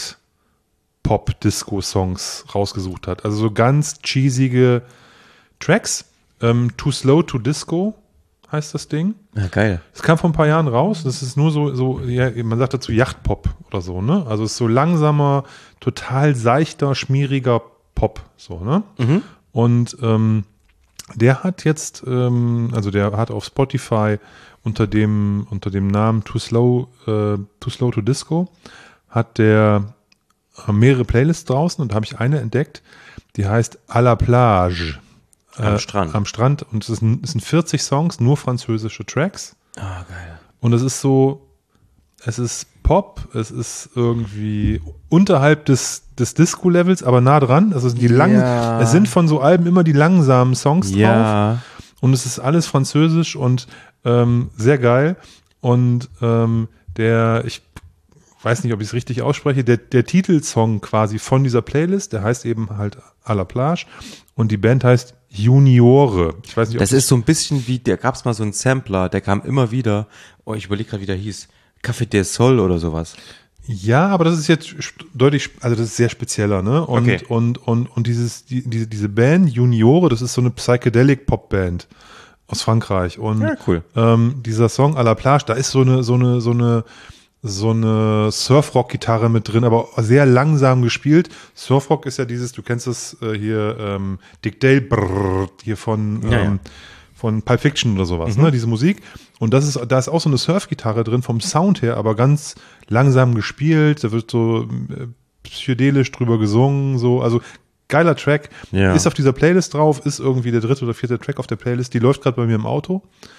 Yacht-Pop-Disco-Songs rausgesucht hat. Also so ganz cheesige Tracks. Ähm, Too Slow to Disco heißt das Ding. Ja, geil. Das kam vor ein paar Jahren raus. Das ist nur so, so ja, man sagt dazu Yachtpop oder so, ne? Also es ist so langsamer, total seichter, schmieriger Pop, so, ne? Mhm. Und ähm, der hat jetzt, ähm, also der hat auf Spotify unter dem unter dem Namen Too Slow, äh, Too Slow to Disco hat der äh, mehrere Playlists draußen und da habe ich eine entdeckt, die heißt À la Plage. Am Äh, Strand. Am Strand und es, ist ein, es sind vierzig Songs, nur französische Tracks. Ah, geil. Und es ist so, es ist Pop, es ist irgendwie unterhalb des, des Disco-Levels, aber nah dran. Also es sind die langen, Ja. es sind von so Alben immer die langsamen Songs drauf. Ja. Und es ist alles französisch und ähm, sehr geil. Und ähm, der, ich weiß nicht, ob ich es richtig ausspreche, der, der Titelsong quasi von dieser Playlist, der heißt eben halt À la Plage und die Band heißt Juniore. Ich weiß nicht, ob Das ist so ein bisschen wie, da gab es mal so einen Sampler, der kam immer wieder, oh, ich überlege gerade, wie der hieß, Café del Sol oder sowas. Ja, aber das ist jetzt sp- deutlich, also das ist sehr spezieller, ne? Und, Okay. und, und, und dieses, die, diese, diese Band, Juniore, das ist so eine Psychedelic-Pop-Band aus Frankreich. Und Ja, cool. ähm, dieser Song À la Plage, da ist so eine, so eine, so eine, so eine Surfrock-Gitarre mit drin, aber sehr langsam gespielt. Surfrock ist ja dieses, du kennst das äh, hier, ähm, Dick Dale, brrr, hier von, Ja, ähm, von Pulp Fiction oder sowas, ne, diese Musik. Und das ist, da ist auch so eine Surfgitarre drin vom Sound her, aber ganz langsam gespielt. Da wird so äh, psychedelisch drüber gesungen, so, also geiler Track. Ja. Ist auf dieser Playlist drauf, ist irgendwie der dritte oder vierte Track auf der Playlist. Die läuft gerade bei mir im Auto.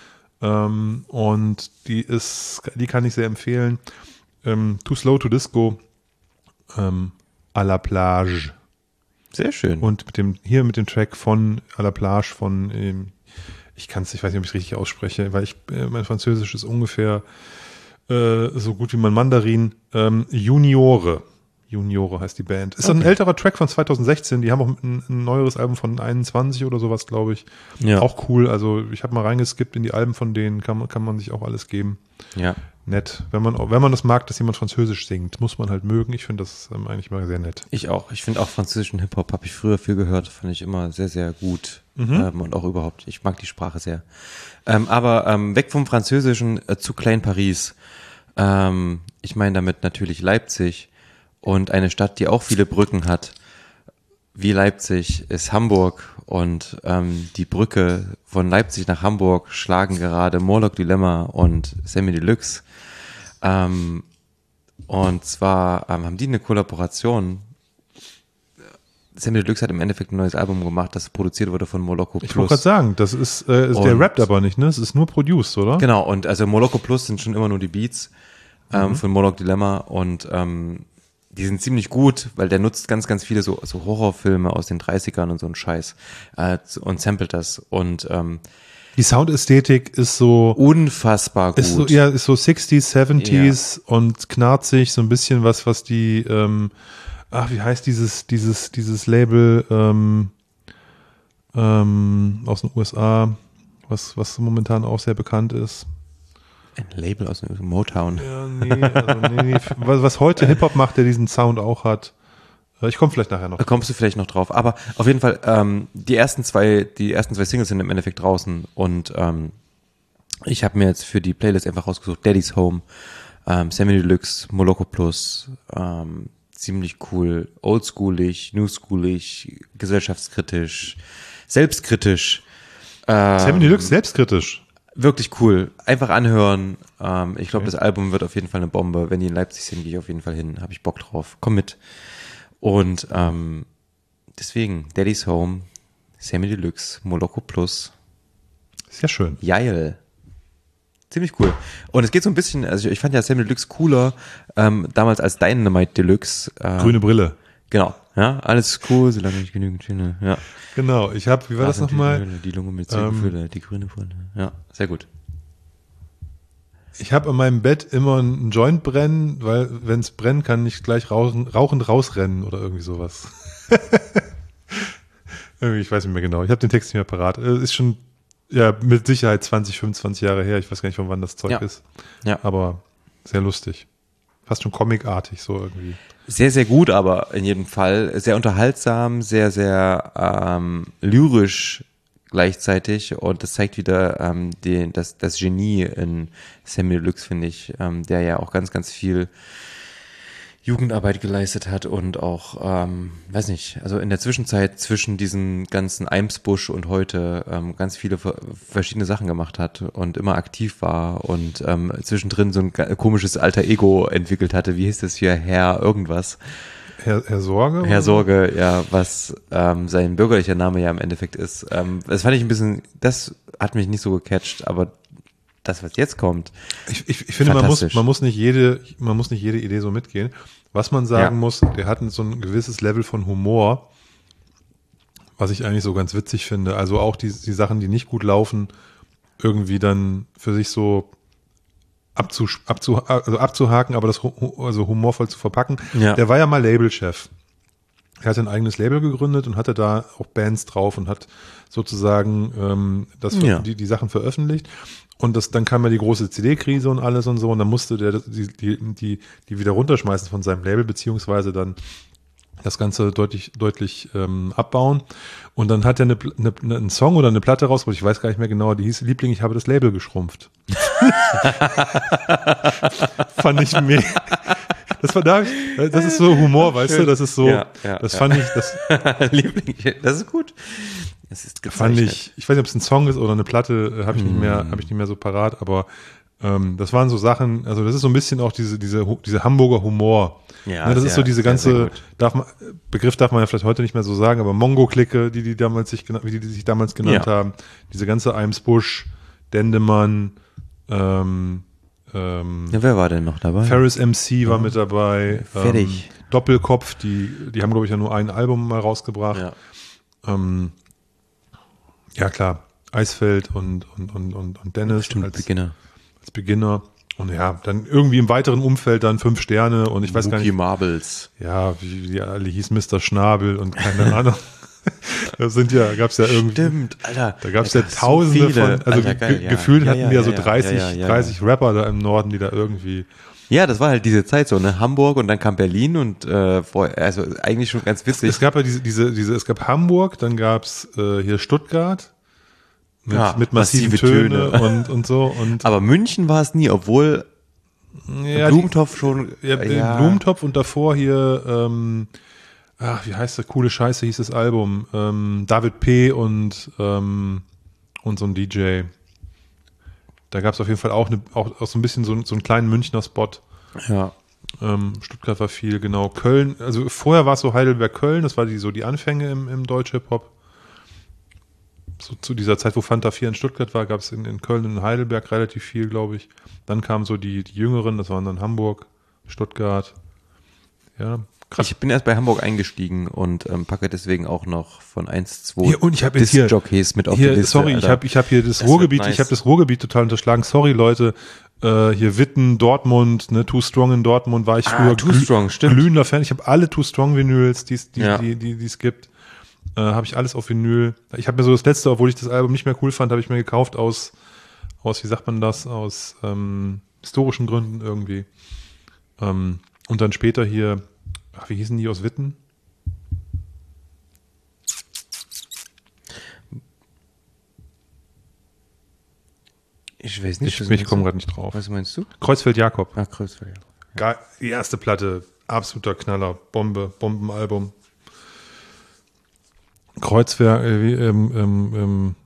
Ähm, und die ist, die kann ich sehr empfehlen. Ähm, Too Slow to Disco, ähm, À la Plage. Sehr schön. Und mit dem, hier mit dem Track von À la Plage von, ähm, ich kann es, ich weiß nicht, ob ich es richtig ausspreche, weil ich, äh, mein Französisch ist ungefähr äh, so gut wie mein Mandarin. Ähm, Juniore. Juniore heißt die Band. Ist Okay. ein älterer Track von zwanzig sechzehn. Die haben auch ein, ein neueres Album von einundzwanzig oder sowas, glaube ich. Ja. Auch cool. Also ich habe mal reingeskippt in die Alben von denen. Kann, man- kann man sich auch alles geben. Ja. Nett. Wenn man, wenn man das mag, dass jemand Französisch singt, muss man halt mögen. Ich finde das ähm, eigentlich mal sehr nett. Ich auch. Ich finde auch französischen Hip-Hop habe ich früher viel gehört. Fand ich immer sehr, sehr gut. Mhm. Ähm, und auch überhaupt. Ich mag die Sprache sehr. Ähm, aber ähm, weg vom Französischen äh, zu Klein Paris. Ähm, ich meine damit natürlich Leipzig. Und eine Stadt, die auch viele Brücken hat, wie Leipzig, ist Hamburg. Und ähm, die Brücke von Leipzig nach Hamburg schlagen gerade Morlock Dilemma und Sammy Deluxe. Ähm, und zwar ähm, haben die eine Kollaboration Sammy Deluxe hat im Endeffekt ein neues Album gemacht, das produziert wurde von Moloko Plus. Ich wollte gerade sagen, das ist, äh, ist der rappt aber nicht, ne? Es ist nur produced, oder? Genau, und also Moloko Plus sind schon immer nur die Beats ähm, mhm. von Moloch Dilemma und ähm, die sind ziemlich gut, weil der nutzt ganz, ganz viele so, so Horrorfilme aus den dreißigern und so ein Scheiß äh, und samplet das und ähm, die Soundästhetik ist so unfassbar gut. Ist so, ja, ist so sixties, seventies ja. und knarzig, so ein bisschen was, was die, ähm, ach, wie heißt dieses, dieses, dieses Label ähm, ähm, aus den U S A, was, was momentan auch sehr bekannt ist. Ein Label aus dem Motown. Ja, nee, also nee, nee. Was, was heute Hip-Hop macht, der diesen Sound auch hat. Ich komme vielleicht nachher noch. Da kommst du vielleicht noch drauf. Aber auf jeden Fall, ähm, die ersten zwei, die ersten zwei Singles sind im Endeffekt draußen und ähm, ich habe mir jetzt für die Playlist einfach rausgesucht, Daddy's Home, ähm, Sammy Deluxe, Moloko Plus, ähm, ziemlich cool, oldschoolig, newschoolig, gesellschaftskritisch, selbstkritisch. Ähm, Sammy Deluxe selbstkritisch? Wirklich cool. Einfach anhören. Ähm, ich glaube, okay. Das Album wird auf jeden Fall eine Bombe. Wenn die in Leipzig sind, gehe ich auf jeden Fall hin. Habe ich Bock drauf. Komm mit. Und ähm, deswegen, Daddy's Home, Sammy Deluxe, Moloko Plus. Sehr schön. Geil. Ziemlich cool. Und es geht so ein bisschen, also ich, ich fand ja Sammy Deluxe cooler, ähm, damals als Dynamite Deluxe. Äh, Grüne Brille. Genau. Ja, alles cool, solange ich genügend Schöne. Ja. Genau, ich habe, wie war das, das nochmal? Die Lunge mit Zwiebelfülle, ähm, die grüne Brille. Ja, sehr gut. Ich habe an meinem Bett immer einen Joint brennen, weil wenn es brennt, kann ich gleich rauchen, rauchend rausrennen oder irgendwie sowas. irgendwie, ich weiß nicht mehr genau. Ich habe den Text nicht mehr parat. Ist schon ja mit Sicherheit zwanzig, fünfundzwanzig Jahre her. Ich weiß gar nicht, von wann das Zeug ja. ist. Ja. Aber sehr lustig. Fast schon comicartig so irgendwie. Sehr, sehr gut, aber in jedem Fall. Sehr unterhaltsam, sehr, sehr ähm, lyrisch gleichzeitig und das zeigt wieder ähm, den, das, das Genie in Sammy Deluxe, finde ich, ähm, der ja auch ganz, ganz viel Jugendarbeit geleistet hat und auch, ähm, weiß nicht, also in der Zwischenzeit zwischen diesen ganzen Eimsbusch und heute ähm, ganz viele verschiedene Sachen gemacht hat und immer aktiv war und ähm, zwischendrin so ein komisches alter Ego entwickelt hatte. Wie hieß das hier? Herr irgendwas. Herr, Herr Sorge? Herr Sorge, ja, was ähm, sein bürgerlicher Name ja im Endeffekt ist. Ähm, das fand ich ein bisschen, das hat mich nicht so gecatcht, aber das, was jetzt kommt, ich, ich, ich finde, man muss, man muss nicht jede, man muss nicht jede Idee so mitgehen. Was man sagen ja. muss, der hat so ein gewisses Level von Humor, was ich eigentlich so ganz witzig finde. Also auch die, die Sachen, die nicht gut laufen, irgendwie dann für sich so abzu, abzu, also abzuhaken, aber das also humorvoll zu verpacken. Ja. Der war ja mal Labelchef. Er hatte ein eigenes Label gegründet und hatte da auch Bands drauf und hat sozusagen ähm, das ja. die, die Sachen veröffentlicht. Und das, dann kam ja die große C D-Krise und alles und so, und dann musste der die, die, die, die wieder runterschmeißen von seinem Label, beziehungsweise dann das Ganze deutlich, deutlich ähm, abbauen. Und dann hat er eine, eine, eine, einen Song oder eine Platte rausgebracht, ich weiß gar nicht mehr genau, die hieß Liebling, ich habe das Label geschrumpft. Fand ich mega. Das war da, das ist so Humor, weißt Schön. du, das ist so, ja, ja, das ja. fand ich, das Liebling, das ist gut. Das ist fand ich, ich weiß nicht, ob es ein Song ist oder eine Platte, äh, habe ich mm. nicht mehr, habe ich nicht mehr so parat, aber ähm, das waren so Sachen, also das ist so ein bisschen auch diese, diese, diese Hamburger Humor. Ja, ne, das sehr, ist so diese sehr, ganze, sehr darf man, Begriff darf man ja vielleicht heute nicht mehr so sagen, aber Mongo-Clique, die die damals sich, wie die, die sich damals genannt ja. haben, diese ganze Eimsbusch, Dendemann, ähm, ähm, ja, wer war denn noch dabei? Ferris M C war ja. mit dabei. Fertig. Ähm, Doppelkopf, die, die haben, glaube ich, ja nur ein Album mal rausgebracht. Ja, ähm, ja klar, Eisfeld und, und, und, und, und Dennis Stimmt, als Beginner. als Beginner. Und ja, dann irgendwie im weiteren Umfeld dann fünf Sterne und ich weiß gar nicht. Marbles. Ja, wie, wie die alle hieß, Mister Schnabel und keine Ahnung. Da sind ja, gab's ja irgendwie. Stimmt, Alter. Da gab's ja tausende so von, also Alter, geil, ge ja. gefühlt ja, hatten ja, die ja so ja, dreißig, ja, ja, ja, dreißig Rapper da im Norden, die da irgendwie. Ja, das war halt diese Zeit so, ne? Hamburg und dann kam Berlin und äh, vorher, also eigentlich schon ganz witzig. Es gab ja diese, diese, diese, es gab Hamburg, dann gab's äh, hier Stuttgart. Mit, ja, mit massiven massive Töne, Töne und, und so. Und aber München war es nie, obwohl ja, Blumentopf die, schon. Ja, ja. Blumentopf und davor hier, ähm, ach, wie heißt das? Coole Scheiße hieß das Album. Ähm, David P. und, ähm, und so ein D J. Da gab es auf jeden Fall auch, eine, auch, auch so ein bisschen so, so einen kleinen Münchner Spot. Ja. Ähm, Stuttgart war viel, genau. Köln, also vorher war es so Heidelberg-Köln, das war die, so die Anfänge im, im Deutsch-Hip-Hop. So zu dieser Zeit, wo Fanta vier in Stuttgart war, gab es in, in Köln und in Heidelberg relativ viel, glaube ich. Dann kamen so die, die Jüngeren, das waren dann Hamburg, Stuttgart. Ja, krass. Ich bin erst bei Hamburg eingestiegen und ähm, packe deswegen auch noch von eins, zwei Hier, und ich habe jetzt hier, Disc-Jockeys mit auf hier die Liste. sorry, Alter. ich habe ich hab hier das, Das Ruhrgebiet, wird nice. ich habe das Ruhrgebiet total unterschlagen. Sorry, Leute. Äh, hier Witten, Dortmund, ne, Too Strong in Dortmund war ich Ah, früher Too Strong, stimmt. glühender Fan. Ich habe alle Too Strong Vinyls, die es die, Ja. die, die, die es gibt. Äh, habe ich alles auf Vinyl. Ich habe mir so das letzte, obwohl ich das Album nicht mehr cool fand, habe ich mir gekauft aus, aus, wie sagt man das, aus ähm, historischen Gründen irgendwie. Ähm, und dann später hier, ach, wie hießen die aus Witten? Ich weiß nicht. Ich, was ich meinst komme du? gerade nicht drauf. Was meinst du? Kreuzfeld-Jakob. Ach, Kreuzfeld. Geil, die erste Platte, absoluter Knaller, Bombe, Bombenalbum. Kreuzwerk, äh, wie, ähm, ähm, ähm,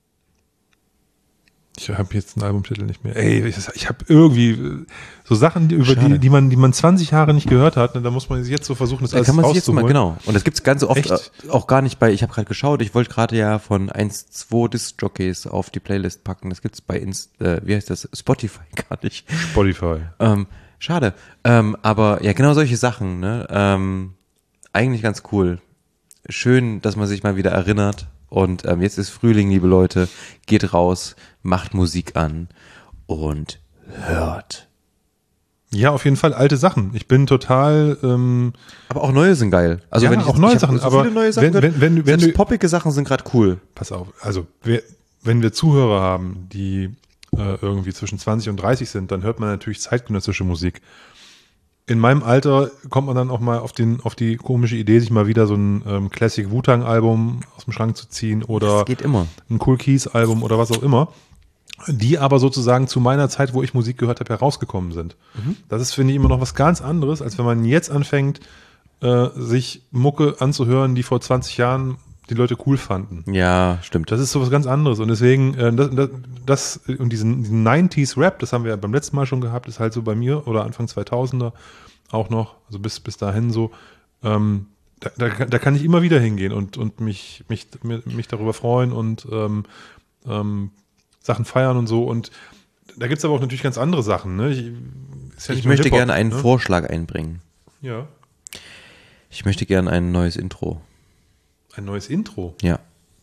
ich habe jetzt einen Albumtitel nicht mehr. Ey, ich, ich habe irgendwie äh, so Sachen, die, über Schade. die, die man, die man zwanzig Jahre nicht gehört hat, ne, da muss man jetzt so versuchen, das Da alles kann man sich jetzt mal, rauszuholen. genau. Und das gibt's ganz oft Echt? äh, auch gar nicht bei, ich habe gerade geschaut, ich wollte gerade ja von eins, zwei Disc-Jockeys auf die Playlist packen. Das gibt's bei, Inst, äh, wie heißt das, Spotify gar nicht. Spotify. Ähm, schade. Ähm, aber ja, genau solche Sachen, ne? Ähm, eigentlich ganz cool. Schön, dass man sich mal wieder erinnert. Und ähm, jetzt ist Frühling, liebe Leute. Geht raus, macht Musik an und hört. Ja, auf jeden Fall alte Sachen. Ich bin total, ähm, Aber auch neue sind geil. Also Ja, wenn ich auch jetzt, neue ich hab Sachen, so aber viele neue Sachen wenn- gehört, wenn- wenn du- wenn selbst du- poppige Sachen sind gerade cool. pass auf, also wir, wenn wir Zuhörer haben, die äh, irgendwie zwischen zwanzig und dreißig sind, dann hört man natürlich zeitgenössische Musik. In meinem Alter kommt man dann auch mal auf, den, auf die komische Idee, sich mal wieder so ein ähm, Classic Wu-Tang-Album aus dem Schrank zu ziehen oder Das geht immer. ein Cool Keys-Album oder was auch immer, die aber sozusagen zu meiner Zeit, wo ich Musik gehört habe, herausgekommen sind. Das ist, finde ich, immer noch was ganz anderes, als wenn man jetzt anfängt, äh, sich Mucke anzuhören, die vor zwanzig Jahren die Leute cool fanden. Ja, stimmt. Das ist so was ganz anderes und deswegen, äh, das, das, das und diesen, diesen neunziger Rap, das haben wir ja beim letzten Mal schon gehabt, ist halt so bei mir oder Anfang zweitausender auch noch, also bis, bis dahin so, ähm, da, da, da kann ich immer wieder hingehen und, und mich, mich, mich darüber freuen und ähm, ähm, Sachen feiern und so und da gibt es aber auch natürlich ganz andere Sachen. Ne? Ich, ist ja Ich nicht nur möchte Hip-Hop, gerne einen ne? Vorschlag einbringen. Ja, Ich möchte gerne ein neues Intro. ein neues Intro. Ja.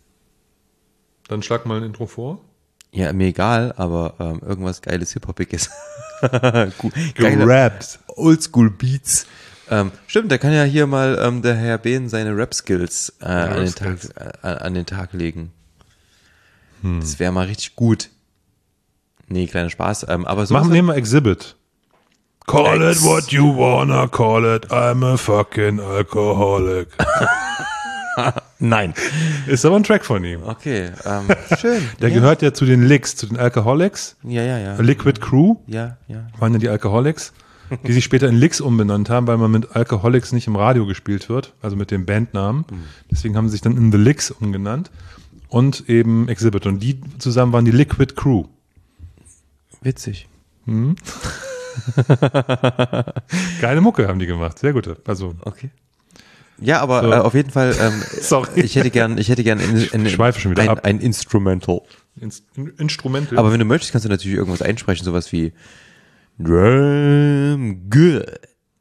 Dann schlag mal ein Intro vor. Ja, mir egal, aber ähm, irgendwas geiles Hip-Hopiges. Cool. Geile Gerappt. Oldschool-Beats. Ähm, stimmt, da kann ja hier mal ähm, der Herr Behn seine Rap-Skills äh, an, den Tag, Rap-Skills. äh, an den Tag legen. Das wäre mal richtig gut. Nee, kleiner Spaß. Ähm, aber so Machen wir mal Exhibit. Call Ex- it what you wanna call it, I'm a fucking alcoholic. Nein. Ist aber ein Track von ihm. Okay, ähm, schön. Der ja. gehört ja zu den Licks, zu den Alcoholics. Ja, ja, ja. Liquid Crew Ja, ja. waren ja die Alcoholics, die sich später in Licks umbenannt haben, weil man mit Alcoholics nicht im Radio gespielt wird, also mit dem Bandnamen. Deswegen haben sie sich dann in The Licks umgenannt und eben Exhibit. Und die zusammen waren die Liquid Crew. Witzig. Geile Mucke haben die gemacht, sehr gute. Also Okay. Ja, aber So. äh, auf jeden Fall, ähm, Sorry. ich hätte gern, ich hätte gern in, in, Ich schweife schon wieder ein, ab. ein Instrumental. Inst- Instrumental. Aber wenn du möchtest, kannst du natürlich irgendwas einsprechen, sowas wie Drum Good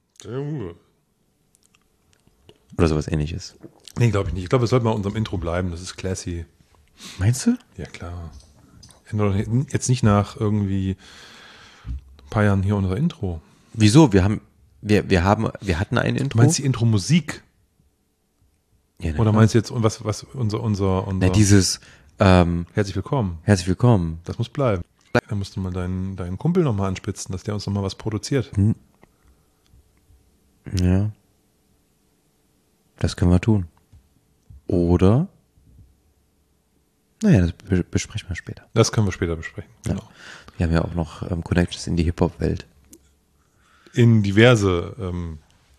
oder sowas ähnliches. Nee, glaube ich nicht. Ich glaube, es sollte mal unserem Intro bleiben. Das ist classy. Meinst du? Ja, klar. Jetzt nicht nach irgendwie ein paar Jahren hier unser Intro. Wieso? Wir haben, wir, wir haben, wir hatten ein Du Intro. meinst die Intro-Musik? ja, na Oder klar. meinst du jetzt, was, was unser, unser, unser Na, dieses ähm, Herzlich willkommen. Herzlich willkommen. Das muss bleiben. Da musst du mal deinen, deinen Kumpel nochmal anspitzen, dass der uns nochmal was produziert. Ja. Das können wir tun. Oder? Naja, das be- besprechen wir später. Das können wir später besprechen. Ja. Genau. Wir haben ja auch noch ähm, Connections in die Hip-Hop-Welt. In diverse ähm,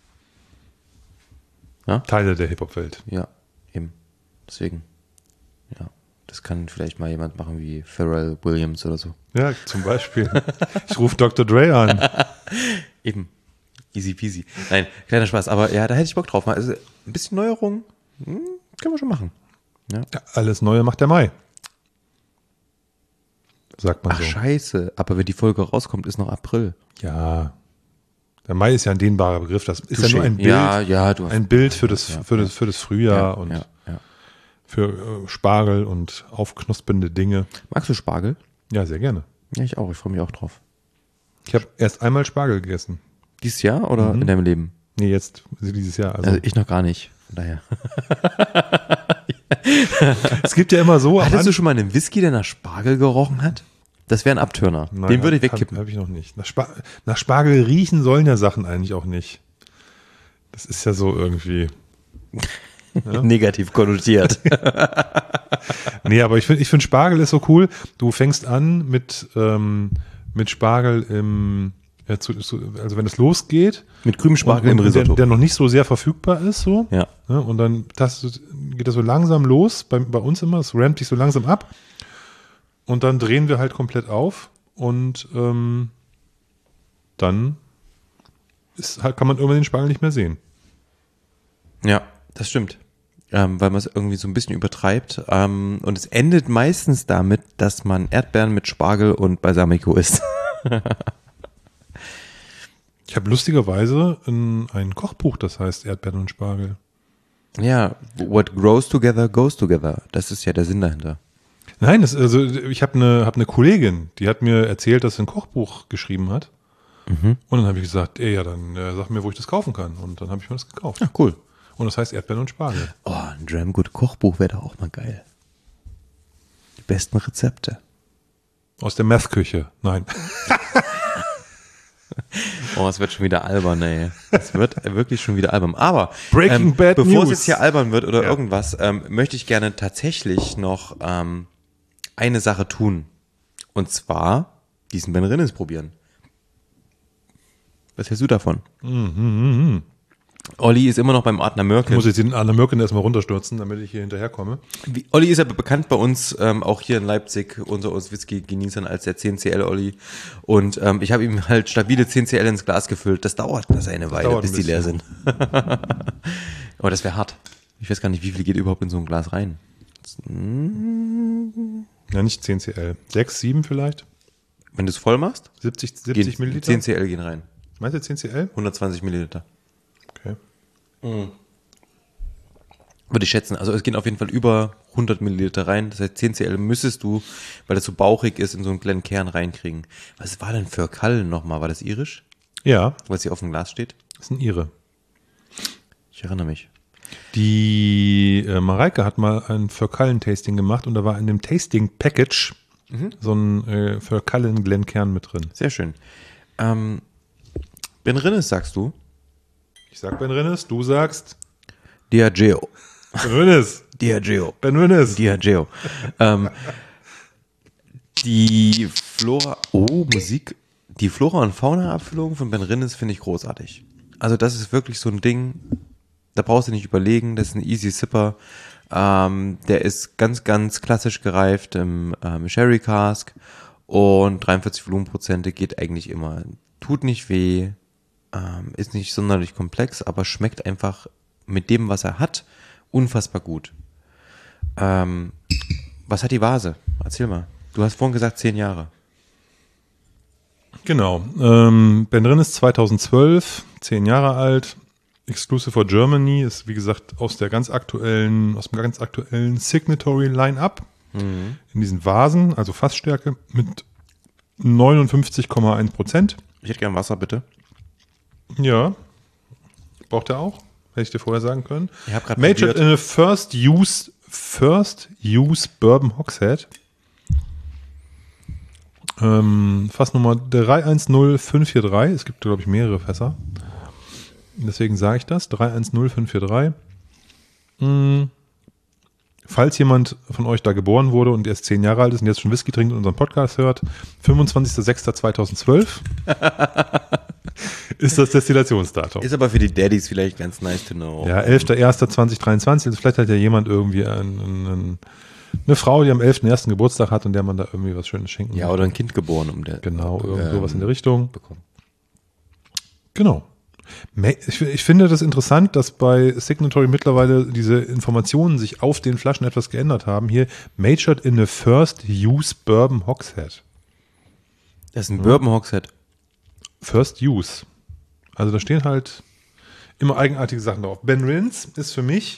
Ja? Teile der Hip-Hop-Welt. Ja, eben. Deswegen. Ja. Das kann vielleicht mal jemand machen wie Pharrell Williams oder so. Ja, zum Beispiel. Ich rufe Doktor Dre an. Eben. Easy peasy. Nein, kleiner Spaß. Aber ja, da hätte ich Bock drauf. Also ein bisschen Neuerung hm, können wir schon machen. Ja. Ja, alles Neue macht der Mai. Sagt man Ach so. scheiße, aber wenn die Folge rauskommt, ist noch April. Ja. Der Mai ist ja ein dehnbarer Begriff. Das ist ja nur ein Bild, Ja, ja, du hast ein Bild für das, ja, für ja. das, für das Frühjahr Ja, und ja, ja. für äh, Spargel und aufknuspernde Dinge. Magst du Spargel? Ja, sehr gerne. Ja, ich auch. Ich freue mich auch drauf. Ich habe erst einmal Spargel gegessen. Dieses Jahr oder Mhm. in deinem Leben? Nee, jetzt dieses Jahr. Also, Also ich noch gar nicht. Von daher. es gibt ja immer so. am Hattest du An- schon mal einen Whisky, der nach Spargel gerochen hat? Das wäre ein Abtörner. Nein, Den würde ich hab- wegkippen. Habe hab ich noch nicht. Nach, Spa- nach Spargel riechen sollen ja Sachen eigentlich auch nicht. Das ist ja so irgendwie. Negativ konnotiert. Nee, aber ich finde ich find Spargel ist so cool. Du fängst an mit, ähm, mit Spargel im, ja, zu, zu, also wenn es losgeht. Mit grünem Spargel und, im und der, Risotto. der noch nicht so sehr verfügbar ist, so. Ja. Ne, und dann tastet, geht das so langsam los, bei, bei uns immer, es rampt sich so langsam ab. Und dann drehen wir halt komplett auf und ähm, dann ist, halt, kann man irgendwann den Spargel nicht mehr sehen. Ja, das stimmt. Ähm, weil man es irgendwie so ein bisschen übertreibt. Ähm, und es endet meistens damit, dass man Erdbeeren mit Spargel und Balsamico isst. Ich habe lustigerweise ein, ein Kochbuch, das heißt Erdbeeren und Spargel. Ja, what grows together goes together. Das ist ja der Sinn dahinter. Nein, das, also ich habe eine hab eine Kollegin, die hat mir erzählt, dass sie ein Kochbuch geschrieben hat. Mhm. Und dann habe ich gesagt, ey, ja, dann äh, sag mir, wo ich das kaufen kann. Und dann habe ich mir das gekauft. Ja, cool. Und das heißt Erdbeeren und Spargel. Oh, ein Dramgood Kochbuch wäre doch auch mal geil. Die besten Rezepte. Aus der Meth-Küche. Nein. Oh, es wird schon wieder albern, ey. Es wird wirklich schon wieder albern. Aber Breaking ähm, Bad bevor News. es jetzt hier albern wird oder Ja. irgendwas, ähm, möchte ich gerne tatsächlich noch ähm, eine Sache tun. Und zwar diesen Ben Rinnes probieren. Was hältst du davon? Mhm, Olli ist immer noch beim Adner Ich Mörken. muss jetzt den Anna Mürken erstmal runterstürzen, damit ich hier hinterherkomme. Wie- Olli ist aber bekannt bei uns, ähm, auch hier in Leipzig, unter uns Whisky-Genießern als der zehn C L-Olli. Und ähm, ich habe ihm halt stabile zehn C L ins Glas gefüllt. Das dauert das eine Weile, dauert bis ein die leer bisschen. sind. Aber das wäre hart. Ich weiß gar nicht, wie viel geht überhaupt in so ein Glas rein. Ja, nicht zehn C L. sechs, sieben vielleicht? Wenn du es voll machst, siebzig, siebzig gehen Milliliter? zehn C L gehen rein. Meinst du zehn C L? hundertzwanzig Milliliter. Okay. Würde ich schätzen. Also es gehen auf jeden Fall über hundert Milliliter rein. Das heißt, zehn C L müsstest du, weil das so bauchig ist, in so einen kleinen Kern reinkriegen. Was war denn für Kallen nochmal? War das irisch? Ja, Was hier auf dem Glas steht? das sind ihre. Ich erinnere mich. Die äh, Mareike hat mal ein Furkallen-Tasting gemacht und da war in dem Tasting-Package so ein äh, Furkallen-Glenkern mit drin. Sehr schön. Ähm, Ben Rinnes, sagst du? Ich sag Ben Rinnes, du sagst Diageo. Ben Rinnes. Diageo. Ben Rinnes. Diageo. ähm, die Flora, oh, Musik. Die Flora- und Fauna-Abfüllung von Ben Rinnes finde ich großartig. Also das ist wirklich so ein Ding, da brauchst du nicht überlegen, das ist ein Easy Sipper. Ähm, der ist ganz, ganz klassisch gereift im ähm, Sherry Cask und dreiundvierzig Volumenprozente geht eigentlich immer. Tut nicht weh, ähm, ist nicht sonderlich komplex, aber schmeckt einfach mit dem, was er hat, unfassbar gut. Ähm, was hat die Vase? Erzähl mal. Du hast vorhin gesagt zehn Jahre. Genau. Ähm, Ben Rinnes zweitausendzwölf, zehn Jahre alt. Exclusive for Germany ist, wie gesagt, aus der ganz aktuellen, aus dem ganz aktuellen Signatory Line-Up. Mhm. In diesen Vasen, also Fassstärke mit neunundfünfzig Komma eins Prozent. Ich hätte gern Wasser, bitte. Ja. Braucht er auch? Hätte ich dir vorher sagen können. Ich hab grad Majored probiert. in a First Use, First Use Bourbon Hogshead. Ähm, Fassnummer drei eins null fünf vier drei. Es gibt, glaube ich, mehrere Fässer. Deswegen sage ich das. drei eins null fünf vier drei. Hm. Falls jemand von euch da geboren wurde und erst zehn Jahre alt ist und jetzt schon Whisky trinkt und unseren Podcast hört, fünfundzwanzigster sechster zweitausendzwölf ist das Destillationsdatum. Ist aber für die Daddies vielleicht ganz nice to know. Ja, elfter erster zweitausenddreiundzwanzig. Also vielleicht hat ja jemand irgendwie ein, ein, ein, eine Frau, die am elften ersten Geburtstag hat und der man da irgendwie was Schönes schenken Ja, oder ein Kind geboren, um der Genau, irgend ähm, sowas in der Richtung. bekommen. Genau. Ich, ich finde das interessant, dass bei Signatory mittlerweile diese Informationen sich auf den Flaschen etwas geändert haben. Hier, matured in a first use bourbon hogshead. Das ist ein Bourbon Hogshead. First use. Also da stehen halt immer eigenartige Sachen drauf. Ben Rins ist für mich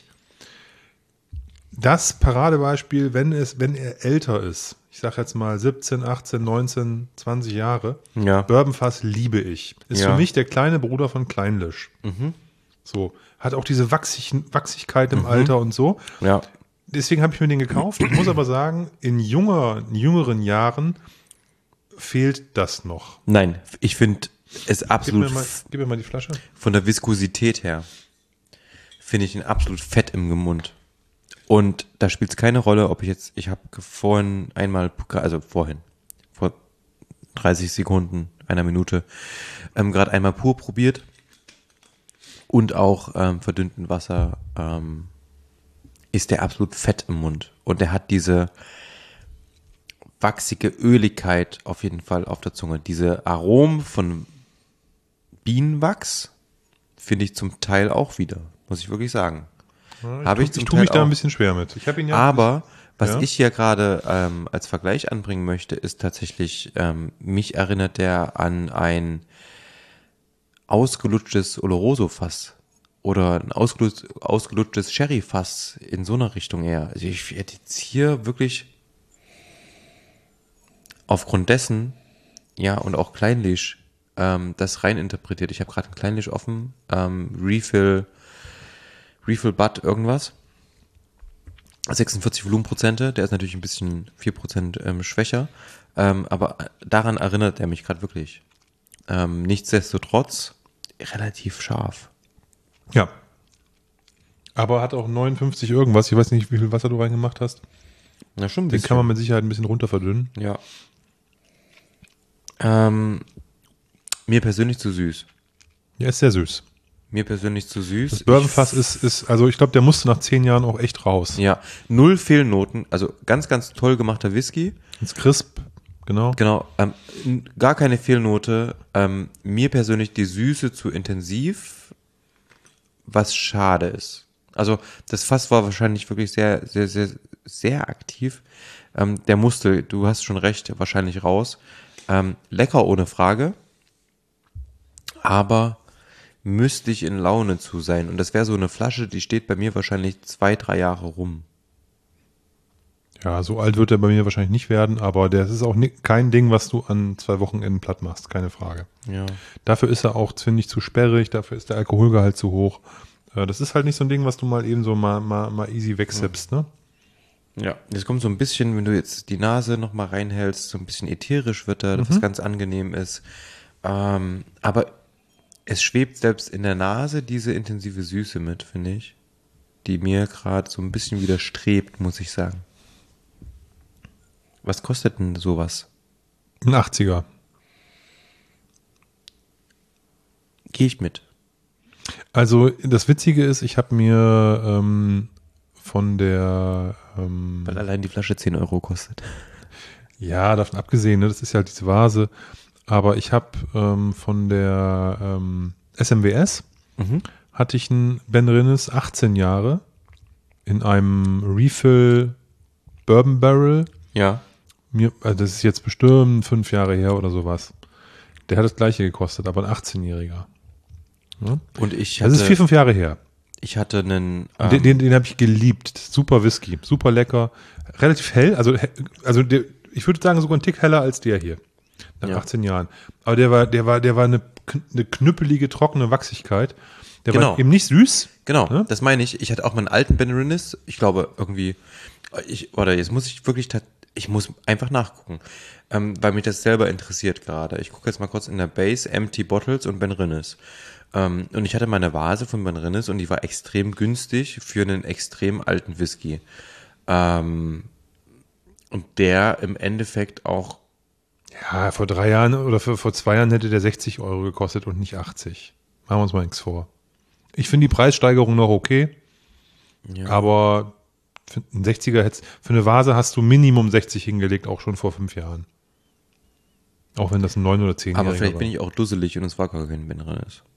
das Paradebeispiel, wenn es, wenn er älter ist. Ich sage jetzt mal siebzehn, achtzehn, neunzehn, zwanzig Jahre. Ja. Bourbonfass liebe ich. Ist Ja. für mich der kleine Bruder von Kleinlisch. Mhm. So. Hat auch diese Wachsig, Wachsigkeit im Alter und so. Ja. Deswegen habe ich mir den gekauft. Ich muss aber sagen, in junger, jüngeren Jahren fehlt das noch. Nein, ich finde es Gib absolut mir, mal, f- gib mir mal die Flasche. von der Viskosität her finde ich ihn absolut fett im Mund. Und da spielt es keine Rolle, ob ich jetzt, ich habe vorhin einmal, also vorhin, vor dreißig Sekunden, einer Minute, ähm, gerade einmal pur probiert und auch ähm, verdünnten Wasser, ähm, ist der absolut fett im Mund. Und der hat diese wachsige Öligkeit auf jeden Fall auf der Zunge. Diese Aromen von Bienenwachs finde ich zum Teil auch wieder, muss ich wirklich sagen. Ja, Habe ich tu- zum ich tue mich Teil da auch. ein bisschen schwer mit. Ich habe ihn ja. Aber was Ja. ich hier gerade ähm, als Vergleich anbringen möchte, ist tatsächlich, ähm, mich erinnert der an ein ausgelutschtes Oloroso-Fass oder ein ausgelutsch, ausgelutschtes Sherry-Fass in so einer Richtung eher. Also ich hätte jetzt hier wirklich aufgrund dessen, ja, und auch Kleinlisch, ähm, das rein interpretiert. Ich habe gerade ein Kleinlisch offen, ähm, Refill, Refill Bud irgendwas. sechsundvierzig Volumenprozente, der ist natürlich ein bisschen vier Prozent ähm, schwächer, ähm, aber daran erinnert er mich gerade wirklich. Ähm, nichtsdestotrotz relativ scharf. Ja. Aber hat auch neunundfünfzig irgendwas. Ich weiß nicht, wie viel Wasser du reingemacht hast. Na schon ein Den bisschen. kann man mit Sicherheit ein bisschen runter verdünnen. Ja. Ähm, mir persönlich zu süß. Ja, ist sehr süß. Mir persönlich zu süß. Das Bourbonfass ist, ist, also ich glaube, der musste nach zehn Jahren auch echt raus. Ja, null Fehlnoten, also ganz, ganz toll gemachter Whisky. Ist crisp, genau. Genau, ähm, n- gar keine Fehlnote. Ähm, mir persönlich die Süße zu intensiv, was schade ist. Also das Fass war wahrscheinlich wirklich sehr, sehr, sehr, sehr aktiv. Ähm, der musste, du hast schon recht, wahrscheinlich raus. Ähm, lecker ohne Frage, aber müsste ich in Laune zu sein. Und das wäre so eine Flasche, die steht bei mir wahrscheinlich zwei, drei Jahre rum. Ja, so alt wird er bei mir wahrscheinlich nicht werden, aber das ist auch ni- kein Ding, was du an zwei Wochenenden platt machst, keine Frage. Ja. Dafür ist er auch, finde ich, zu sperrig, dafür ist der Alkoholgehalt zu hoch. Äh, Das ist halt nicht so ein Ding, was du mal eben so mal, mal, mal easy wegsippst, ne? Ja, jetzt kommt so ein bisschen, wenn du jetzt die Nase noch mal reinhältst, so ein bisschen ätherisch wird er, was ganz angenehm ist. Ähm, aber es schwebt selbst in der Nase diese intensive Süße mit, finde ich, die mir gerade so ein bisschen widerstrebt, muss ich sagen. Was kostet denn sowas? Ein achtziger. Gehe ich mit. Also das Witzige ist, ich habe mir ähm, von der ähm, Weil allein die Flasche zehn Euro kostet. ja, davon abgesehen, ne, das ist ja halt diese Vase, aber ich habe ähm, von der ähm, S M W S Mhm. hatte ich einen Ben Rinnes achtzehn Jahre in einem Refill Bourbon Barrel. Ja. Mir, also das ist jetzt bestimmt fünf Jahre her oder sowas. Der hat das gleiche gekostet, aber ein achtzehnjähriger. Ja? Und ich Das ist vier, hatte, fünf Jahre her. ich hatte einen, Und den ähm, den, den habe ich geliebt. Super Whisky, super lecker. Relativ hell, also, he- also der, ich würde sagen sogar ein Tick heller als der hier. Nach Ja. achtzehn Jahren. Aber der war, der war, der war eine, kn- eine knüppelige, trockene Wachsigkeit. Der Genau. war eben nicht süß. Genau, Ne? das meine ich. Ich hatte auch meinen alten Ben Rinnes. Ich glaube irgendwie, ich, oder jetzt muss ich wirklich, tat- ich muss einfach nachgucken, ähm, weil mich das selber interessiert gerade. Ich gucke jetzt mal kurz in der Base, Empty Bottles und Ben Rinnes. Ähm, und ich hatte meine Vase von Ben Rinnes und die war extrem günstig für einen extrem alten Whisky. Ähm, und der im Endeffekt auch, Ja, vor drei Jahren oder für, vor zwei Jahren hätte der sechzig Euro gekostet und nicht achtzig. Machen wir uns mal nichts vor. Ich finde die Preissteigerung noch okay, ja, aber für einen sechziger hättest, für eine Vase hast du Minimum sechzig hingelegt, auch schon vor fünf Jahren. Auch wenn das ein neun oder zehn aber Jähriger vielleicht war. bin ich auch dusselig und es war gar kein Ben Rinnes.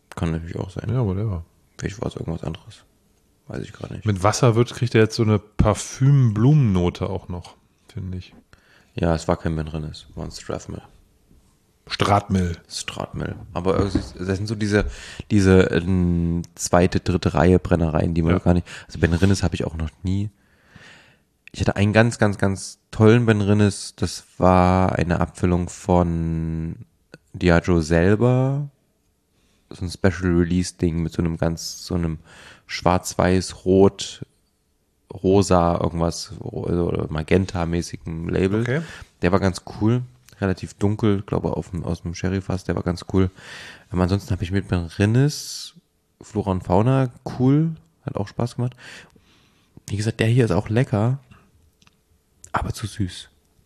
Kann natürlich auch sein. Ja, whatever. Vielleicht war es irgendwas anderes. Weiß ich gerade nicht. Mit Wasser wird, kriegt er jetzt so eine Parfüm-Blumennote auch noch, finde ich. Ja, es war kein Benrinnes, war ein Strathmill. Stratmill. Stratmill. Aber irgendwie- das sind so diese, diese ähm, zweite, dritte Reihe Brennereien, die man Ja. gar nicht. Also Benrinnes habe ich auch noch nie. Ich hatte einen ganz, ganz, ganz tollen Benrinnes. Das war eine Abfüllung von Diageo selber. So ein Special Release Ding mit so einem ganz, so einem schwarz-weiß, rot, rosa, irgendwas, oder Magenta-mäßigen Label. Okay. Der war ganz cool. Relativ dunkel, glaube auf dem, aus dem Sherryfass, der war ganz cool. Aber ansonsten habe ich mit Benrinnes, Flora und Fauna, cool, hat auch Spaß gemacht. Wie gesagt, der hier ist auch lecker, aber zu süß.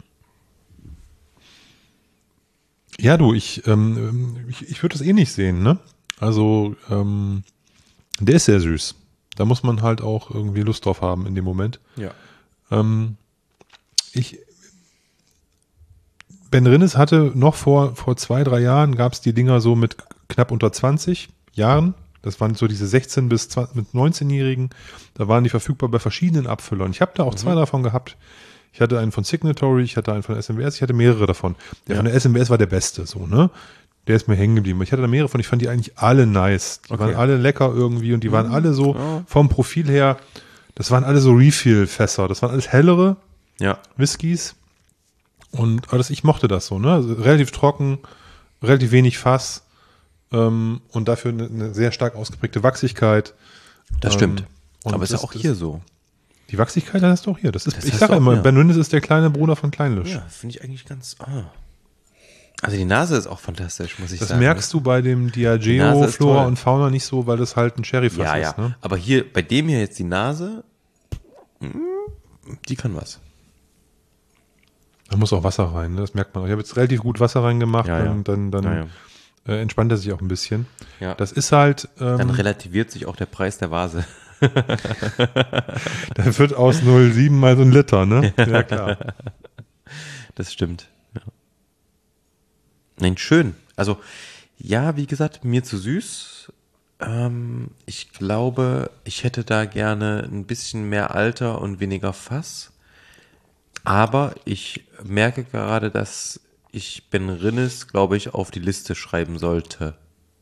Ja, du, ich, ähm, ich, ich würde das eh nicht sehen, ne? Also, ähm, der ist sehr süß. Da muss man halt auch irgendwie Lust drauf haben in dem Moment. Ja. Ähm, ich, Benrinnes hatte noch vor, vor zwei, drei Jahren gab es die Dinger so mit knapp unter zwanzig Jahren. Das waren so diese sechzehn bis zwanzig, mit neunzehnjährigen. Da waren die verfügbar bei verschiedenen Abfüllern. Ich habe da auch mhm. zwei davon gehabt. Ich hatte einen von Signatory, ich hatte einen von S M W S, ich hatte mehrere davon. Der Ja. von der S M W S war der beste, so, ne? Der ist mir hängen geblieben. Ich hatte da mehrere von, ich fand die eigentlich alle nice. Die Okay. waren alle lecker irgendwie und die waren alle so ja. vom Profil her, das waren alle so Refill-Fässer. Das waren alles hellere Ja. Whiskys. Und aber das, ich mochte das so, ne? Also relativ trocken, relativ wenig Fass ähm, und dafür eine, eine sehr stark ausgeprägte Wachsigkeit. Das Ähm, stimmt. und Aber ist ja das- auch das- hier so. Die Wachsigkeit hast du auch hier. Das ist, Das ich hast sage du auch immer, hier. Benrinnes ist der kleine Bruder von Kleinlisch. Ja, finde ich eigentlich ganz. Ah. Also die Nase ist auch fantastisch, muss ich Das sagen. merkst du bei dem Die Diageo Nase ist Flora toll. und Fauna nicht so, weil das halt ein Sherryfass Ja, ja. ist. Ne? Aber hier, bei dem hier jetzt die Nase, mm, die kann was. Da muss auch Wasser rein, ne? Das merkt man auch. Ich habe jetzt relativ gut Wasser reingemacht, Ja, ja. dann, dann, dann Ja, ja. Äh, entspannt er sich auch ein bisschen. Ja. Das ist halt, ähm, Dann relativiert sich auch der Preis der Vase. da wird aus null Komma sieben mal so ein Liter, ne? Ja, klar. Das stimmt. Ja. Nein, schön. Also, ja, wie gesagt, mir zu süß. Ähm, ich glaube, ich hätte da gerne ein bisschen mehr Alter und weniger Fass. Aber ich merke gerade, dass ich Benrinnes, glaube ich, auf die Liste schreiben sollte.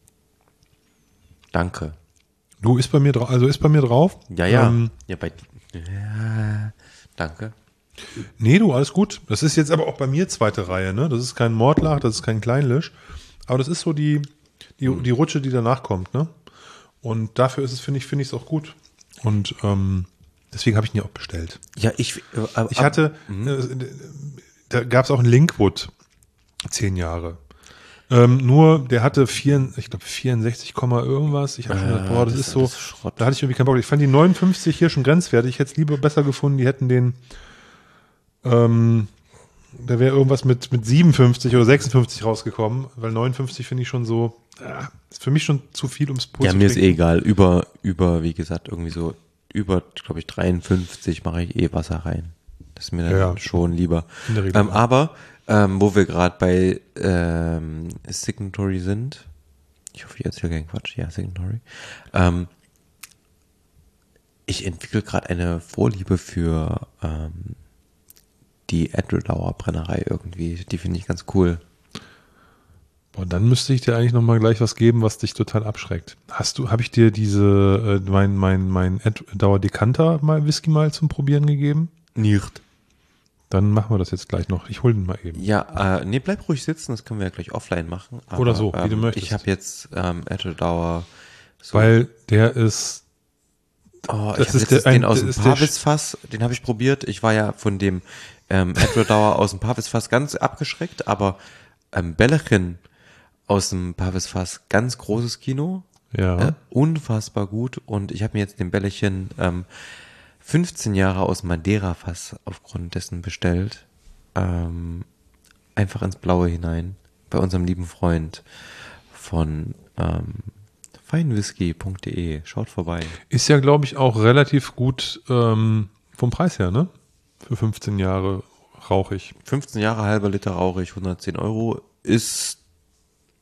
Danke. Du, ist bei mir drauf, also ist bei mir drauf. Ja, ja. Ähm, ja, bei, ja, danke. nee, du, alles gut. Das ist jetzt aber auch bei mir zweite Reihe, ne? Das ist kein Mordlach, das ist kein Kleinlisch. Aber das ist so die, die, die Rutsche, die danach kommt, ne? Und dafür ist es, finde ich, finde ich es auch gut. Und ähm, deswegen habe ich ihn ja auch bestellt. Ja, ich. Äh, Ich hatte, äh, da gab es auch einen Linkwood, zehn Jahre. Ähm, nur, der hatte vier, ich glaube vierundsechzig, irgendwas. Ich habe schon gedacht, boah, das, das ist ist so, alles Schrott. da hatte ich irgendwie keinen Bock. Ich fand die neunundfünfzig hier schon grenzwertig. Ich hätte es lieber besser gefunden, die hätten den, ähm, da wäre irgendwas mit, mit siebenundfünfzig oder sechsundfünfzig rausgekommen, weil neunundfünfzig finde ich schon so, ah, ist für mich schon zu viel, ums Pol Ja, zu mir ist eh trinken. egal. Über, über, wie gesagt, irgendwie so, über, glaube ich, dreiundfünfzig mache ich eh Wasser rein. Das ist mir dann Ja, ja. schon lieber. In der Regel Ähm, auch. aber, ähm, wo wir gerade bei ähm, Signatory sind, ich hoffe, ich erzähle keinen Quatsch, ja, Signatory, ähm, ich entwickle gerade eine Vorliebe für ähm, die Edredauer Brennerei irgendwie. Die finde ich ganz cool. Boah, dann müsste ich dir eigentlich noch mal gleich was geben, was dich total abschreckt. Hast du, habe ich dir diese, äh, mein, mein, mein Dauer Dekanter mal Whisky mal zum Probieren gegeben? Nicht. Dann machen wir das jetzt gleich noch. Ich hole den mal eben. Ja, äh, nee, bleib ruhig sitzen, das können wir ja gleich offline machen. Aber, Oder so, wie ähm, du möchtest. Ich habe jetzt ähm, Edredauer so, Weil der ist, oh, das ich habe ist jetzt der- den ein- aus dem das ist der Pavis-Fass, den habe ich probiert. Ich war ja von dem ähm, Edredauer aus dem Pavis-Fass ganz abgeschreckt, aber ähm, Bellechin aus dem Pavis-Fass, ganz großes Kino. ja, Äh, unfassbar gut. Und ich habe mir jetzt den Bellechin ähm, fünfzehn Jahre aus Madeira-Fass aufgrund dessen bestellt. Ähm, einfach ins Blaue hinein. Bei unserem lieben Freund von ähm, feinwhisky punkt de. Schaut vorbei. ist ja, glaube ich, auch relativ gut ähm, vom Preis her, ne? Für fünfzehn Jahre rauchig. fünfzehn Jahre, halber Liter rauchig, hundertzehn Euro ist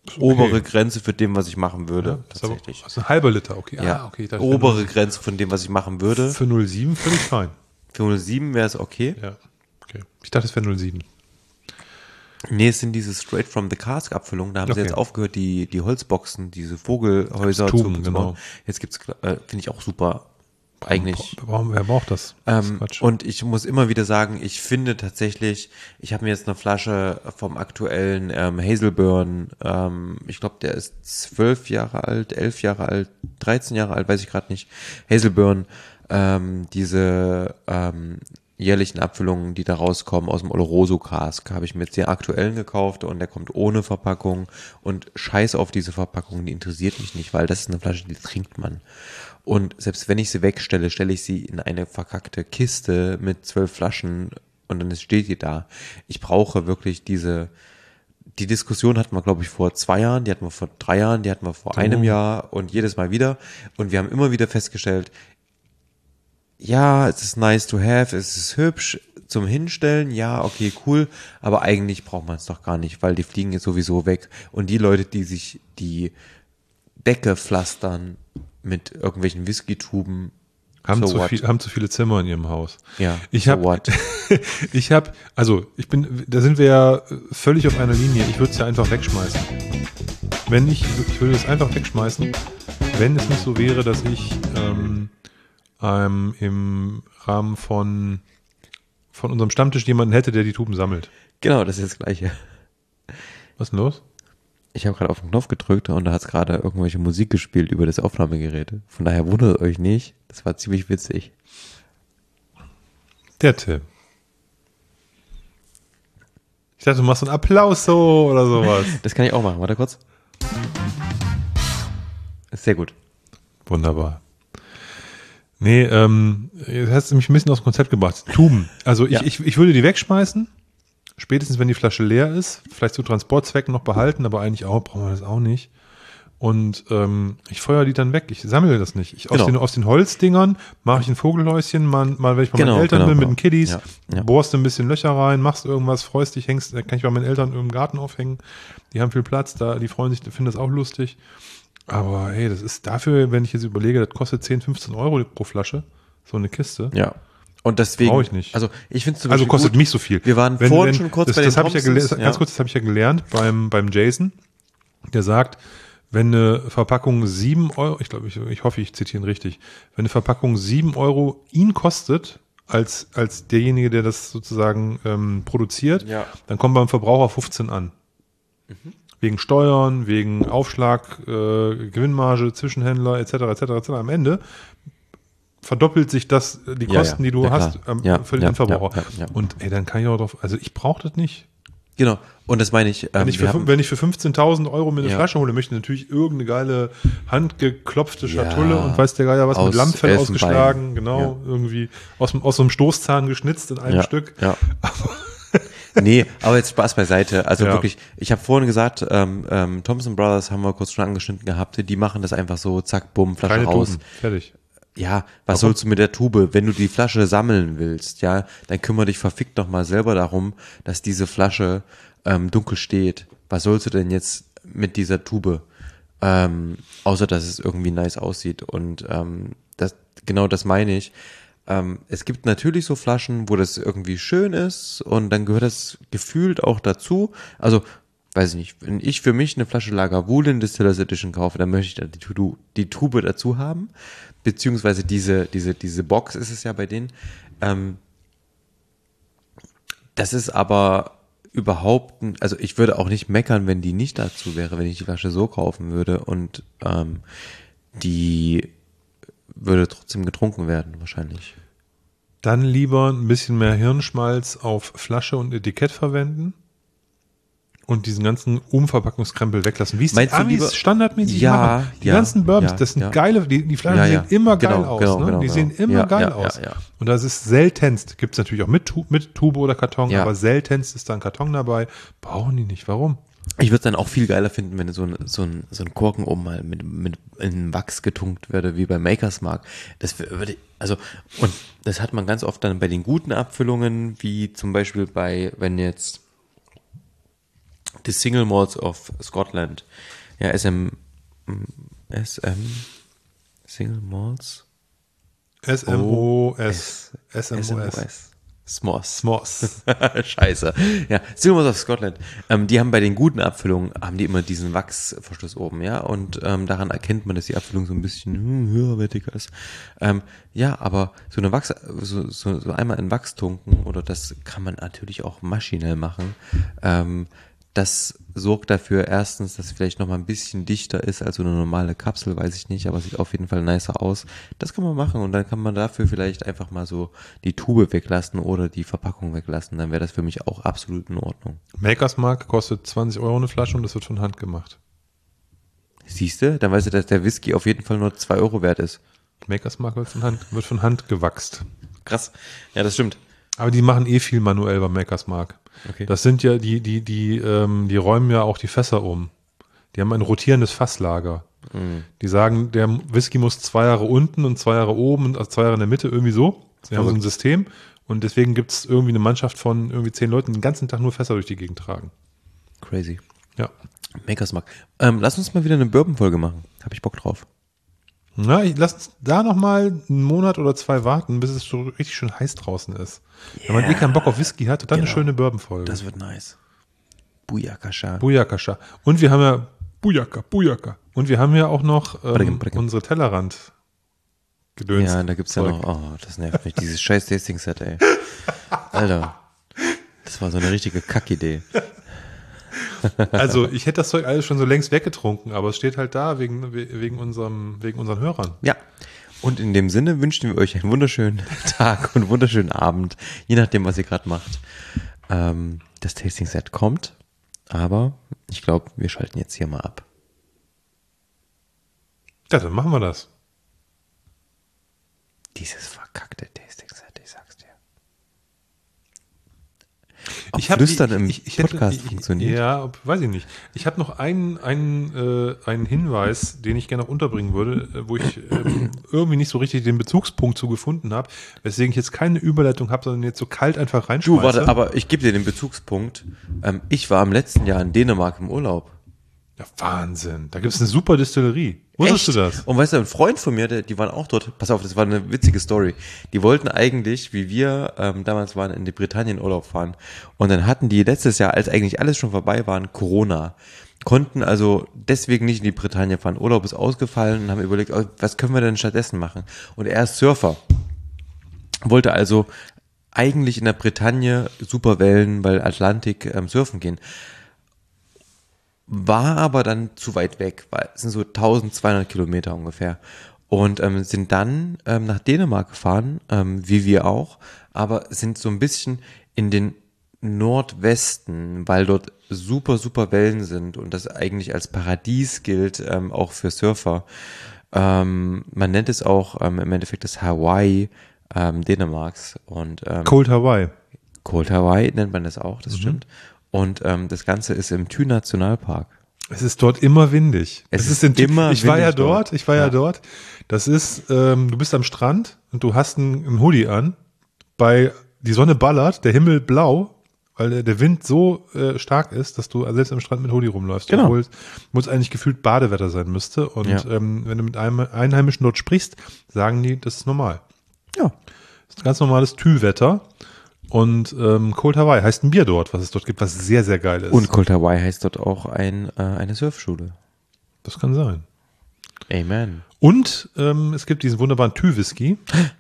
obere Grenze für dem, was ich machen würde. Ja, tatsächlich. Das ist ein halber Liter, okay. Ja, Ah, okay. Da obere Grenze von dem, was ich machen würde. Für null Komma sieben völlig fein. Für null Komma sieben wäre es okay. Ja, okay. Ich dachte, es wäre null Komma sieben. Nee, es sind diese Straight from the Cask Abfüllungen. Da haben Okay. sie jetzt aufgehört, die, die Holzboxen, diese Vogelhäuser Tuben, zu, zu genau. bauen. Jetzt gibt's, äh, finde ich auch super. Eigentlich. Warum, wer braucht das? Das ist Ähm, Quatsch. und ich muss immer wieder sagen, ich finde tatsächlich, ich habe mir jetzt eine Flasche vom aktuellen ähm, Hazelburn, ähm, ich glaube, der ist zwölf Jahre alt, elf Jahre alt, dreizehn Jahre alt, weiß ich gerade nicht. Hazelburn, ähm, diese ähm, jährlichen Abfüllungen, die da rauskommen aus dem Oloroso Cask, habe ich mir jetzt den aktuellen gekauft und der kommt ohne Verpackung und scheiß auf diese Verpackung, die interessiert mich nicht, weil das ist eine Flasche, die trinkt man. Und selbst wenn ich sie wegstelle, stelle ich sie in eine verkackte Kiste mit zwölf Flaschen und dann steht die da. Ich brauche wirklich diese, die Diskussion hatten wir, glaube ich, vor zwei Jahren, die hatten wir vor drei Jahren, die hatten wir vor einem Jahr und jedes Mal wieder. Und wir haben immer wieder festgestellt, ja, es ist nice to have, es ist hübsch zum Hinstellen, ja, okay, cool, aber eigentlich braucht man es doch gar nicht, weil die fliegen jetzt sowieso weg. Und die Leute, die sich die Decke pflastern mit irgendwelchen Whisky-Tuben, Haben, so zu what? viel, haben zu viele Zimmer in ihrem Haus. Ja, ich so habe, what? ich habe, also ich bin, da sind wir ja völlig auf einer Linie. Ich würde es ja einfach wegschmeißen. Wenn ich, ich würde es einfach wegschmeißen, wenn es nicht so wäre, dass ich ähm, ähm, im Rahmen von von unserem Stammtisch jemanden hätte, der die Tuben sammelt. Genau, das ist das Gleiche. Was ist denn los? Ich habe gerade auf den Knopf gedrückt und da hat es gerade irgendwelche Musik gespielt über das Aufnahmegerät. Von daher wundert euch nicht, das war ziemlich witzig. Der Tim. Ich dachte, du machst so einen Applaus so oder sowas. Das kann ich auch machen, warte kurz. Ist sehr gut. Wunderbar. Nee, ähm, jetzt hast du mich ein bisschen aus dem Konzept gebracht. Tuben. Also ich, Ja. ich, ich würde die wegschmeißen, spätestens wenn die Flasche leer ist, vielleicht zu Transportzwecken noch behalten, aber eigentlich auch, brauchen wir das auch nicht. Und ähm, ich feuer die dann weg. Ich sammle das nicht. Ich, aus, Genau. den, aus den Holzdingern mache ich ein Vogelhäuschen, mal, mal wenn ich bei Genau, meinen Eltern genau, bin, mit genau. den Kiddies, Ja, ja. bohrst du ein bisschen Löcher rein, machst irgendwas, freust dich, hängst, kann ich bei meinen Eltern im Garten aufhängen. Die haben viel Platz, da, die freuen sich, finden das auch lustig. Aber hey, das ist dafür, wenn ich jetzt überlege, das kostet zehn, fünfzehn Euro pro Flasche, so eine Kiste. Ja. Und deswegen. Brauche ich nicht. Also ich finde es zum Also Beispiel kostet gut. mich so viel. Wir waren Wenn- vorhin wenn- schon kurz das, bei das den habe ich ja Thompsons, gelernt, ganz kurz, das habe ich ja gelernt beim, beim Jason, der sagt, wenn eine Verpackung sieben Euro, ich glaube, ich, ich hoffe, ich zitiere ihn richtig, wenn eine Verpackung sieben Euro ihn kostet, als, als derjenige, der das sozusagen ähm, produziert, Ja. dann kommt beim Verbraucher fünfzehn an. Wegen Steuern, wegen Aufschlag, äh, Gewinnmarge, Zwischenhändler, et cetera, et cetera, et cetera. Am Ende verdoppelt sich das, die Ja, Kosten, ja. die du Ja, hast, klar. ähm, Ja, für den ja, Endverbraucher. ja, ja, ja. Und ey, dann kann ich auch drauf, also ich brauche das nicht. Genau. Und das meine ich. Ähm, Wenn ich wir für, haben- wenn ich für fünfzehntausend Euro mir eine Ja. Flasche hole, möchte ich natürlich irgendeine geile handgeklopfte Ja, Schatulle und weiß der Geier was aus mit Lammfell Elfenbein. ausgeschlagen, genau, irgendwie aus, dem- aus so einem Stoßzahn geschnitzt in einem ja, Stück. Ja. Nee, aber jetzt Spaß beiseite. Also Ja. wirklich, ich habe vorhin gesagt, ähm, ähm, Thompson Brothers haben wir kurz schon angeschnitten gehabt, die machen das einfach so, zack, bumm, Flasche Keine raus. Tuben, fertig. Ja, was sollst du mit der Tube? Wenn du die Flasche sammeln willst, ja, dann kümmere dich verfickt noch mal selber darum, dass diese Flasche ähm, dunkel steht. Was sollst du denn jetzt mit dieser Tube? Ähm, außer, dass es irgendwie nice aussieht. Und ähm, das, genau das meine ich. Ähm, es gibt natürlich so Flaschen, wo das irgendwie schön ist und dann gehört das gefühlt auch dazu. Also, weiß ich nicht, wenn ich für mich eine Flasche Lagavulin Distillers Edition kaufe, dann möchte ich da die, Tu- die Tube dazu haben. Beziehungsweise diese, diese, diese Box ist es ja bei denen. Ähm, das ist aber überhaupt, n- also ich würde auch nicht meckern, wenn die nicht dazu wäre, wenn ich die Flasche so kaufen würde und ähm, die würde trotzdem getrunken werden, wahrscheinlich. Dann lieber ein bisschen mehr Hirnschmalz auf Flasche und Etikett verwenden und diesen ganzen Umverpackungskrempel weglassen. Wie es die Meinst du Amis lieber- standardmäßig Ja, machen. Die ja, ganzen Bourbons, ja, das sind ja. geile, die, die Flaschen Ja, ja. sehen immer geil Genau, aus. genau, ne? genau, die genau. sehen immer Ja, geil ja, aus. ja, ja. Und das ist seltenst, gibt es natürlich auch mit, Tu- mit Tube oder Karton, Ja. aber seltenst ist da ein Karton dabei. Brauchen die nicht. Warum? Ich würde es dann auch viel geiler finden, wenn so ein, so ein, so ein Korken oben mal mit, mit in Wachs getunkt würde, wie bei Makers Mark. Das würde, also, und das hat man ganz oft dann bei den guten Abfüllungen, wie zum Beispiel bei, wenn jetzt The Single Malts of Scotland. Ja, S M, S M, Single Malts. S M O S. S M O S. S'mores. S'mores. Scheiße. Ja, Single Malts of Scotland. Ähm, die haben bei den guten Abfüllungen, haben die immer diesen Wachsverschluss oben, ja, und ähm, daran erkennt man, dass die Abfüllung so ein bisschen hm, höherwertiger ist. Ähm, ja, aber so eine Wachs, so, so, so einmal in Wachs tunken, oder das kann man natürlich auch maschinell machen, ähm, das sorgt dafür erstens, dass es vielleicht noch mal ein bisschen dichter ist als so eine normale Kapsel, weiß ich nicht, aber sieht auf jeden Fall nicer aus. Das kann man machen und dann kann man dafür vielleicht einfach mal so die Tube weglassen oder die Verpackung weglassen. Dann wäre das für mich auch absolut in Ordnung. Makers Mark kostet zwanzig Euro eine Flasche und das wird von Hand gemacht. Siehst du? Dann weißt du, dass der Whisky auf jeden Fall nur zwei Euro wert ist. Makers Mark wird von Hand, wird von Hand gewachst. Krass. Ja, das stimmt. Aber die machen eh viel manuell bei Makers Mark. Okay. Das sind ja, die, die, die, ähm, die räumen ja auch die Fässer um. Die haben ein rotierendes Fasslager. Mhm. Die sagen, der Whisky muss zwei Jahre unten und zwei Jahre oben und zwei Jahre in der Mitte, irgendwie so. Sie haben so ein System und deswegen gibt es irgendwie eine Mannschaft von irgendwie zehn Leuten, die den ganzen Tag nur Fässer durch die Gegend tragen. Crazy. Ja. Makers Mark. Ähm, lass uns mal wieder eine Bourbon-Folge machen. Hab ich Bock drauf. Na, ich lass uns da nochmal einen Monat oder zwei warten, bis es so richtig schön heiß draußen ist. Wenn man eh keinen Bock auf Whisky hat, dann Genau. eine schöne Bourbon-Folge. Das wird nice. Booyakasha. Booyakasha. Und wir haben ja Booyaka, Booyaka. Und wir haben ja auch noch ähm, Brigham, Brigham. unsere Tellerrand gedöns. Ja, da gibt's ja Zeug. noch, oh, das nervt mich, dieses scheiß Tasting-Set, ey. Alter, das war so eine richtige Kackidee. Also ich hätte das Zeug alles schon so längst weggetrunken, aber es steht halt da wegen, wegen, unserem, wegen unseren Hörern. Ja, und in dem Sinne wünschen wir euch einen wunderschönen Tag und wunderschönen Abend, je nachdem, was ihr gerade macht. Ähm, das Tasting-Set kommt, aber ich glaube, wir schalten jetzt hier mal ab. Ja, dann machen wir das. Dieses verkackte Tasting-Set, ich sag's dir. Ob Ich hab, Flüstern im ich, ich hätte- Podcast ich, funktioniert? Ja, ob, weiß ich nicht. Ich habe noch einen, einen, äh, einen Hinweis, den ich gerne noch unterbringen würde, äh, wo ich ähm, irgendwie nicht so richtig den Bezugspunkt zu gefunden habe, weswegen ich jetzt keine Überleitung habe, sondern jetzt so kalt einfach reinschmeiße. Du, warte, aber ich gebe dir den Bezugspunkt. Ähm, ich war im letzten Jahr in Dänemark im Urlaub. Ja, Wahnsinn. Da gibt es eine super Distillerie. Wusstest du das? Und weißt du, ein Freund von mir, der, die waren auch dort, pass auf, das war eine witzige Story. Die wollten eigentlich, wie wir ähm, damals waren, in die Britannien Urlaub fahren. Und dann hatten die letztes Jahr, als eigentlich alles schon vorbei war, Corona. Konnten also deswegen nicht in die Bretagne fahren. Urlaub ist ausgefallen und haben überlegt, oh, was können wir denn stattdessen machen? Und er ist Surfer. Wollte also eigentlich in der Bretagne super Wellen, weil Atlantik ähm, surfen gehen. War aber dann zu weit weg, weil es sind so eintausendzweihundert Kilometer ungefähr. Und ähm, sind dann ähm, nach Dänemark gefahren, ähm, wie wir auch, aber sind so ein bisschen in den Nordwesten, weil dort super, super Wellen sind und das eigentlich als Paradies gilt, ähm, auch für Surfer. Ähm, man nennt es auch ähm, im Endeffekt das Hawaii ähm, Dänemarks. Und ähm, Cold Hawaii. Cold Hawaii nennt man das auch, das stimmt. Und ähm, das Ganze ist im Thü Nationalpark. Es ist dort immer windig. Es Es ist ist in, immer ich war ja windig dort. dort, ich war ja, Ja. dort. Das ist, ähm, du bist am Strand und du hast einen, einen Hoodie an. Bei die Sonne ballert, der Himmel blau, weil der, der Wind so äh, stark ist, dass du selbst am Strand mit Hoodie rumläufst. Genau. Obwohl es wo es eigentlich gefühlt Badewetter sein müsste. Und Ja. ähm, wenn du mit einem Einheimischen dort sprichst, sagen die, das ist normal. Ja. Das ist ganz normales Thü-Wetter. Und ähm, Cold Hawaii heißt ein Bier dort, was es dort gibt, was sehr, sehr geil ist. Und Cold Hawaii heißt dort auch ein, äh, eine Surfschule. das kann sein. Amen. Und ähm, es gibt diesen wunderbaren Thü-Whisky.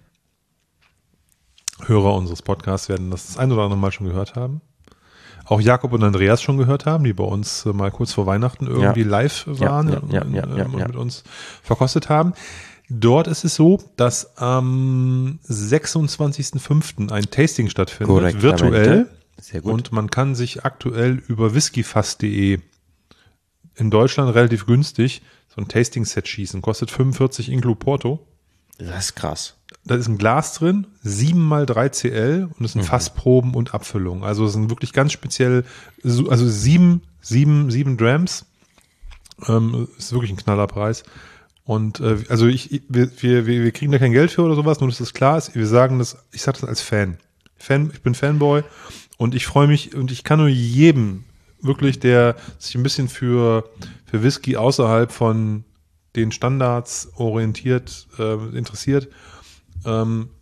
Hörer unseres Podcasts werden das das ein oder andere Mal schon gehört haben. Auch Jakob und Andreas schon gehört haben, die bei uns äh, mal kurz vor Weihnachten irgendwie Ja. live waren Ja, ja, und, ja, ja, ähm, und ja. mit uns verkostet haben. Dort ist es so, dass am sechsundzwanzigsten fünften ein Tasting stattfindet, Korrekt, virtuell. Sehr gut. Und man kann sich aktuell über whiskyfass punkt de in Deutschland relativ günstig so ein Tasting-Set schießen. Kostet fünfundvierzig Inclu Porto. Das ist krass. Da ist ein Glas drin, sieben mal drei C L und es sind Fassproben und Abfüllungen. Also es sind wirklich ganz speziell, so- also sieben, sieben, sieben Drams. Ähm, ist wirklich ein Knallerpreis. Und äh, also ich, ich- wir, wir, wir wir kriegen da kein Geld für oder sowas, nur dass das klar ist. Wir sagen das, ich sage das als Fan. Fan, ich bin Fanboy und ich freue mich und ich kann nur jedem wirklich, der sich ein bisschen für, für Whisky außerhalb von den Standards orientiert, äh, interessiert, ähm,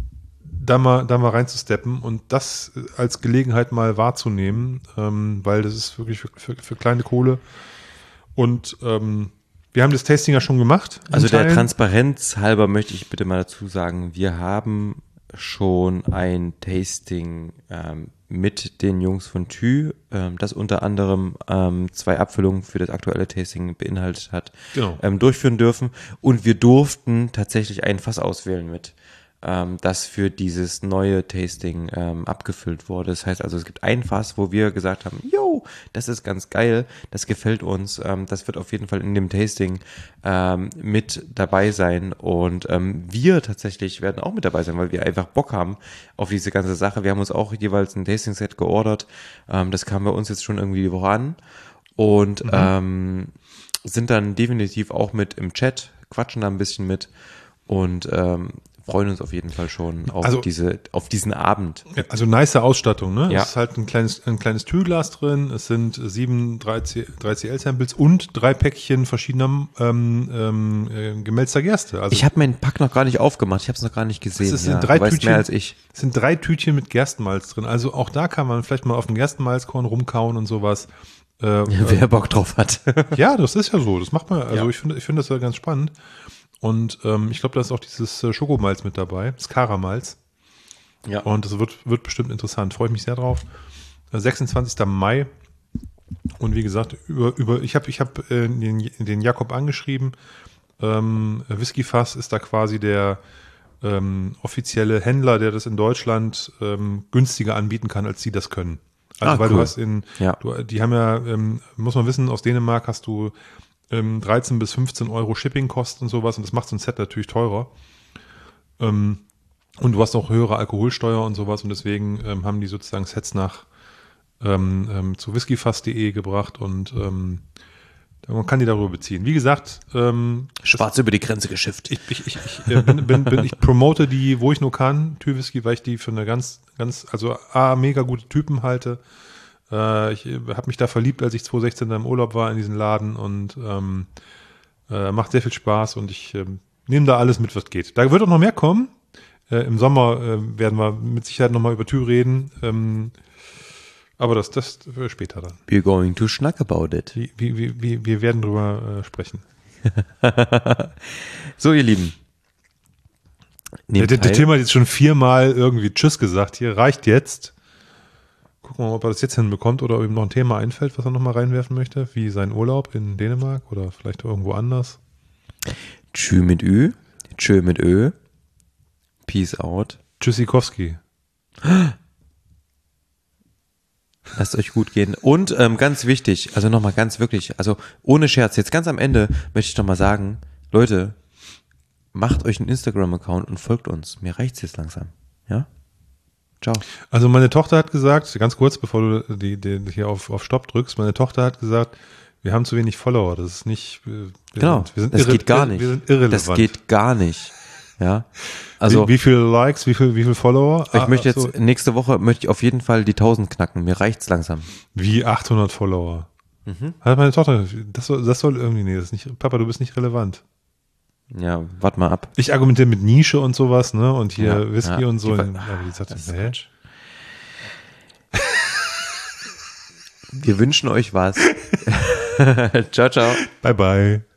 da mal, da mal reinzusteppen und das als Gelegenheit mal wahrzunehmen, ähm, weil das ist wirklich für, für, für kleine Kohle. Und ähm, wir haben das Tasting ja schon gemacht. Also der Teilen. Transparenz halber möchte ich bitte mal dazu sagen, wir haben schon ein Tasting ähm, mit den Jungs von Thü, ähm, das unter anderem ähm, zwei Abfüllungen für das aktuelle Tasting beinhaltet hat, Genau. ähm, durchführen dürfen. Und wir durften tatsächlich ein Fass auswählen mit, ähm, das für dieses neue Tasting ähm, abgefüllt wurde. Das heißt also, es gibt ein Fass, wo wir gesagt haben, yo, das ist ganz geil, das gefällt uns, ähm, das wird auf jeden Fall in dem Tasting ähm, mit dabei sein und ähm, wir tatsächlich werden auch mit dabei sein, weil wir einfach Bock haben auf diese ganze Sache. Wir haben uns auch jeweils ein Tasting-Set geordert, ähm, das kam bei uns jetzt schon irgendwie die Woche an und mhm. ähm, sind dann definitiv auch mit im Chat, quatschen da ein bisschen mit und ähm, freuen uns auf jeden Fall schon auf Also- diese, auf diesen Abend. Ja, also nice Ausstattung, ne? Ja. Es ist halt ein kleines, ein kleines Türglas drin, es sind sieben drei C L-Samples und drei Päckchen verschiedener ähm, ähm, äh, gemälzter Gerste. Also Ich habe meinen Pack noch gar nicht aufgemacht, ich habe es noch gar nicht gesehen. es sind ja. drei du weißt Tütchen, mehr als ich. es sind drei Tütchen mit Gerstenmalz drin. Also auch da kann man vielleicht mal auf dem Gerstenmalzkorn rumkauen und sowas. Äh, Wer Bock drauf hat. Ja, das ist ja so. Das macht man. Also Ja. ich finde, ich finde das ja ganz spannend. Und ähm, ich glaube, da ist auch dieses äh, Schokomalz mit dabei, das Karamalz. Ja. Und das wird, wird bestimmt interessant. Freue ich mich sehr drauf. Äh, sechsundzwanzigster Mai. Und wie gesagt, über, über ich habe ich hab, äh, den, den Jakob angeschrieben. Ähm, Whiskyfass ist da quasi der ähm, offizielle Händler, der das in Deutschland ähm, günstiger anbieten kann, als sie das können. Also Ah, weil cool. du hast in, Ja. du, die haben ja, ähm, muss man wissen, aus Dänemark hast du ähm, dreizehn bis fünfzehn Euro Shippingkosten und sowas und das macht so ein Set natürlich teurer. Ähm, und du hast auch höhere Alkoholsteuer und sowas und deswegen ähm, haben die sozusagen Sets nach ähm, ähm, zu whiskyfass punkt de gebracht und ähm, man kann die darüber beziehen. Wie gesagt, ähm, Schwarz über die Grenze geschifft. ich, ich, ich, ich, äh, bin, bin, bin, ich promote die, wo ich nur kann, Thü Whisky, weil ich die für eine ganz, ganz, also A, mega gute Typen halte. Äh, ich habe mich da verliebt, als ich zwanzig sechzehn da im Urlaub war in diesem Laden und ähm, äh, macht sehr viel Spaß und ich ähm, nehme da alles mit, was geht. Da wird auch noch mehr kommen. Äh, Im Sommer äh, werden wir mit Sicherheit nochmal über Thü reden. Ähm, aber das, das für später dann. We're going to schnack about it. Wie, wie, wie, wie, wir werden drüber äh, sprechen. So, ihr Lieben. Der, Nehmt der, der teil. Tim hat jetzt schon viermal irgendwie Tschüss gesagt. Hier reicht jetzt. Gucken wir mal, ob er das jetzt hinbekommt oder ob ihm noch ein Thema einfällt, was er nochmal reinwerfen möchte, wie sein Urlaub in Dänemark oder vielleicht irgendwo anders. Tschü mit Ü, Tschö mit Ö. Peace out. Tschüssikowski. Lasst euch gut gehen. Und ähm, ganz wichtig, also nochmal ganz wirklich, also ohne Scherz, jetzt ganz am Ende möchte ich doch mal sagen, Leute, macht euch einen Instagram-Account und folgt uns. Mir reicht's jetzt langsam. Ja? Ciao. Also meine Tochter hat gesagt, ganz kurz, bevor du die, die hier auf, auf Stopp drückst, meine Tochter hat gesagt, wir haben zu wenig Follower. Das ist nicht. Wir Genau, sind, wir sind das irre, geht gar nicht. Wir sind irrelevant. Das geht gar nicht. Ja, also wie, wie viele Likes, wie viel, wie viel Follower? ich Ah, möchte jetzt, so, nächste Woche möchte ich auf jeden Fall die tausend knacken. Mir reicht's langsam. wie achthundert Follower. Mhm. Hat meine Tochter, das soll, das soll irgendwie, nee, das ist nicht, Papa, du bist nicht relevant. Ja, wart mal ab. Ich argumentiere mit Nische und sowas, ne, und hier Ja, Whisky ja, und so. die- Aber die sagt, das ist hä? Quatsch. Wir wünschen euch was. Ciao, ciao. Bye, bye.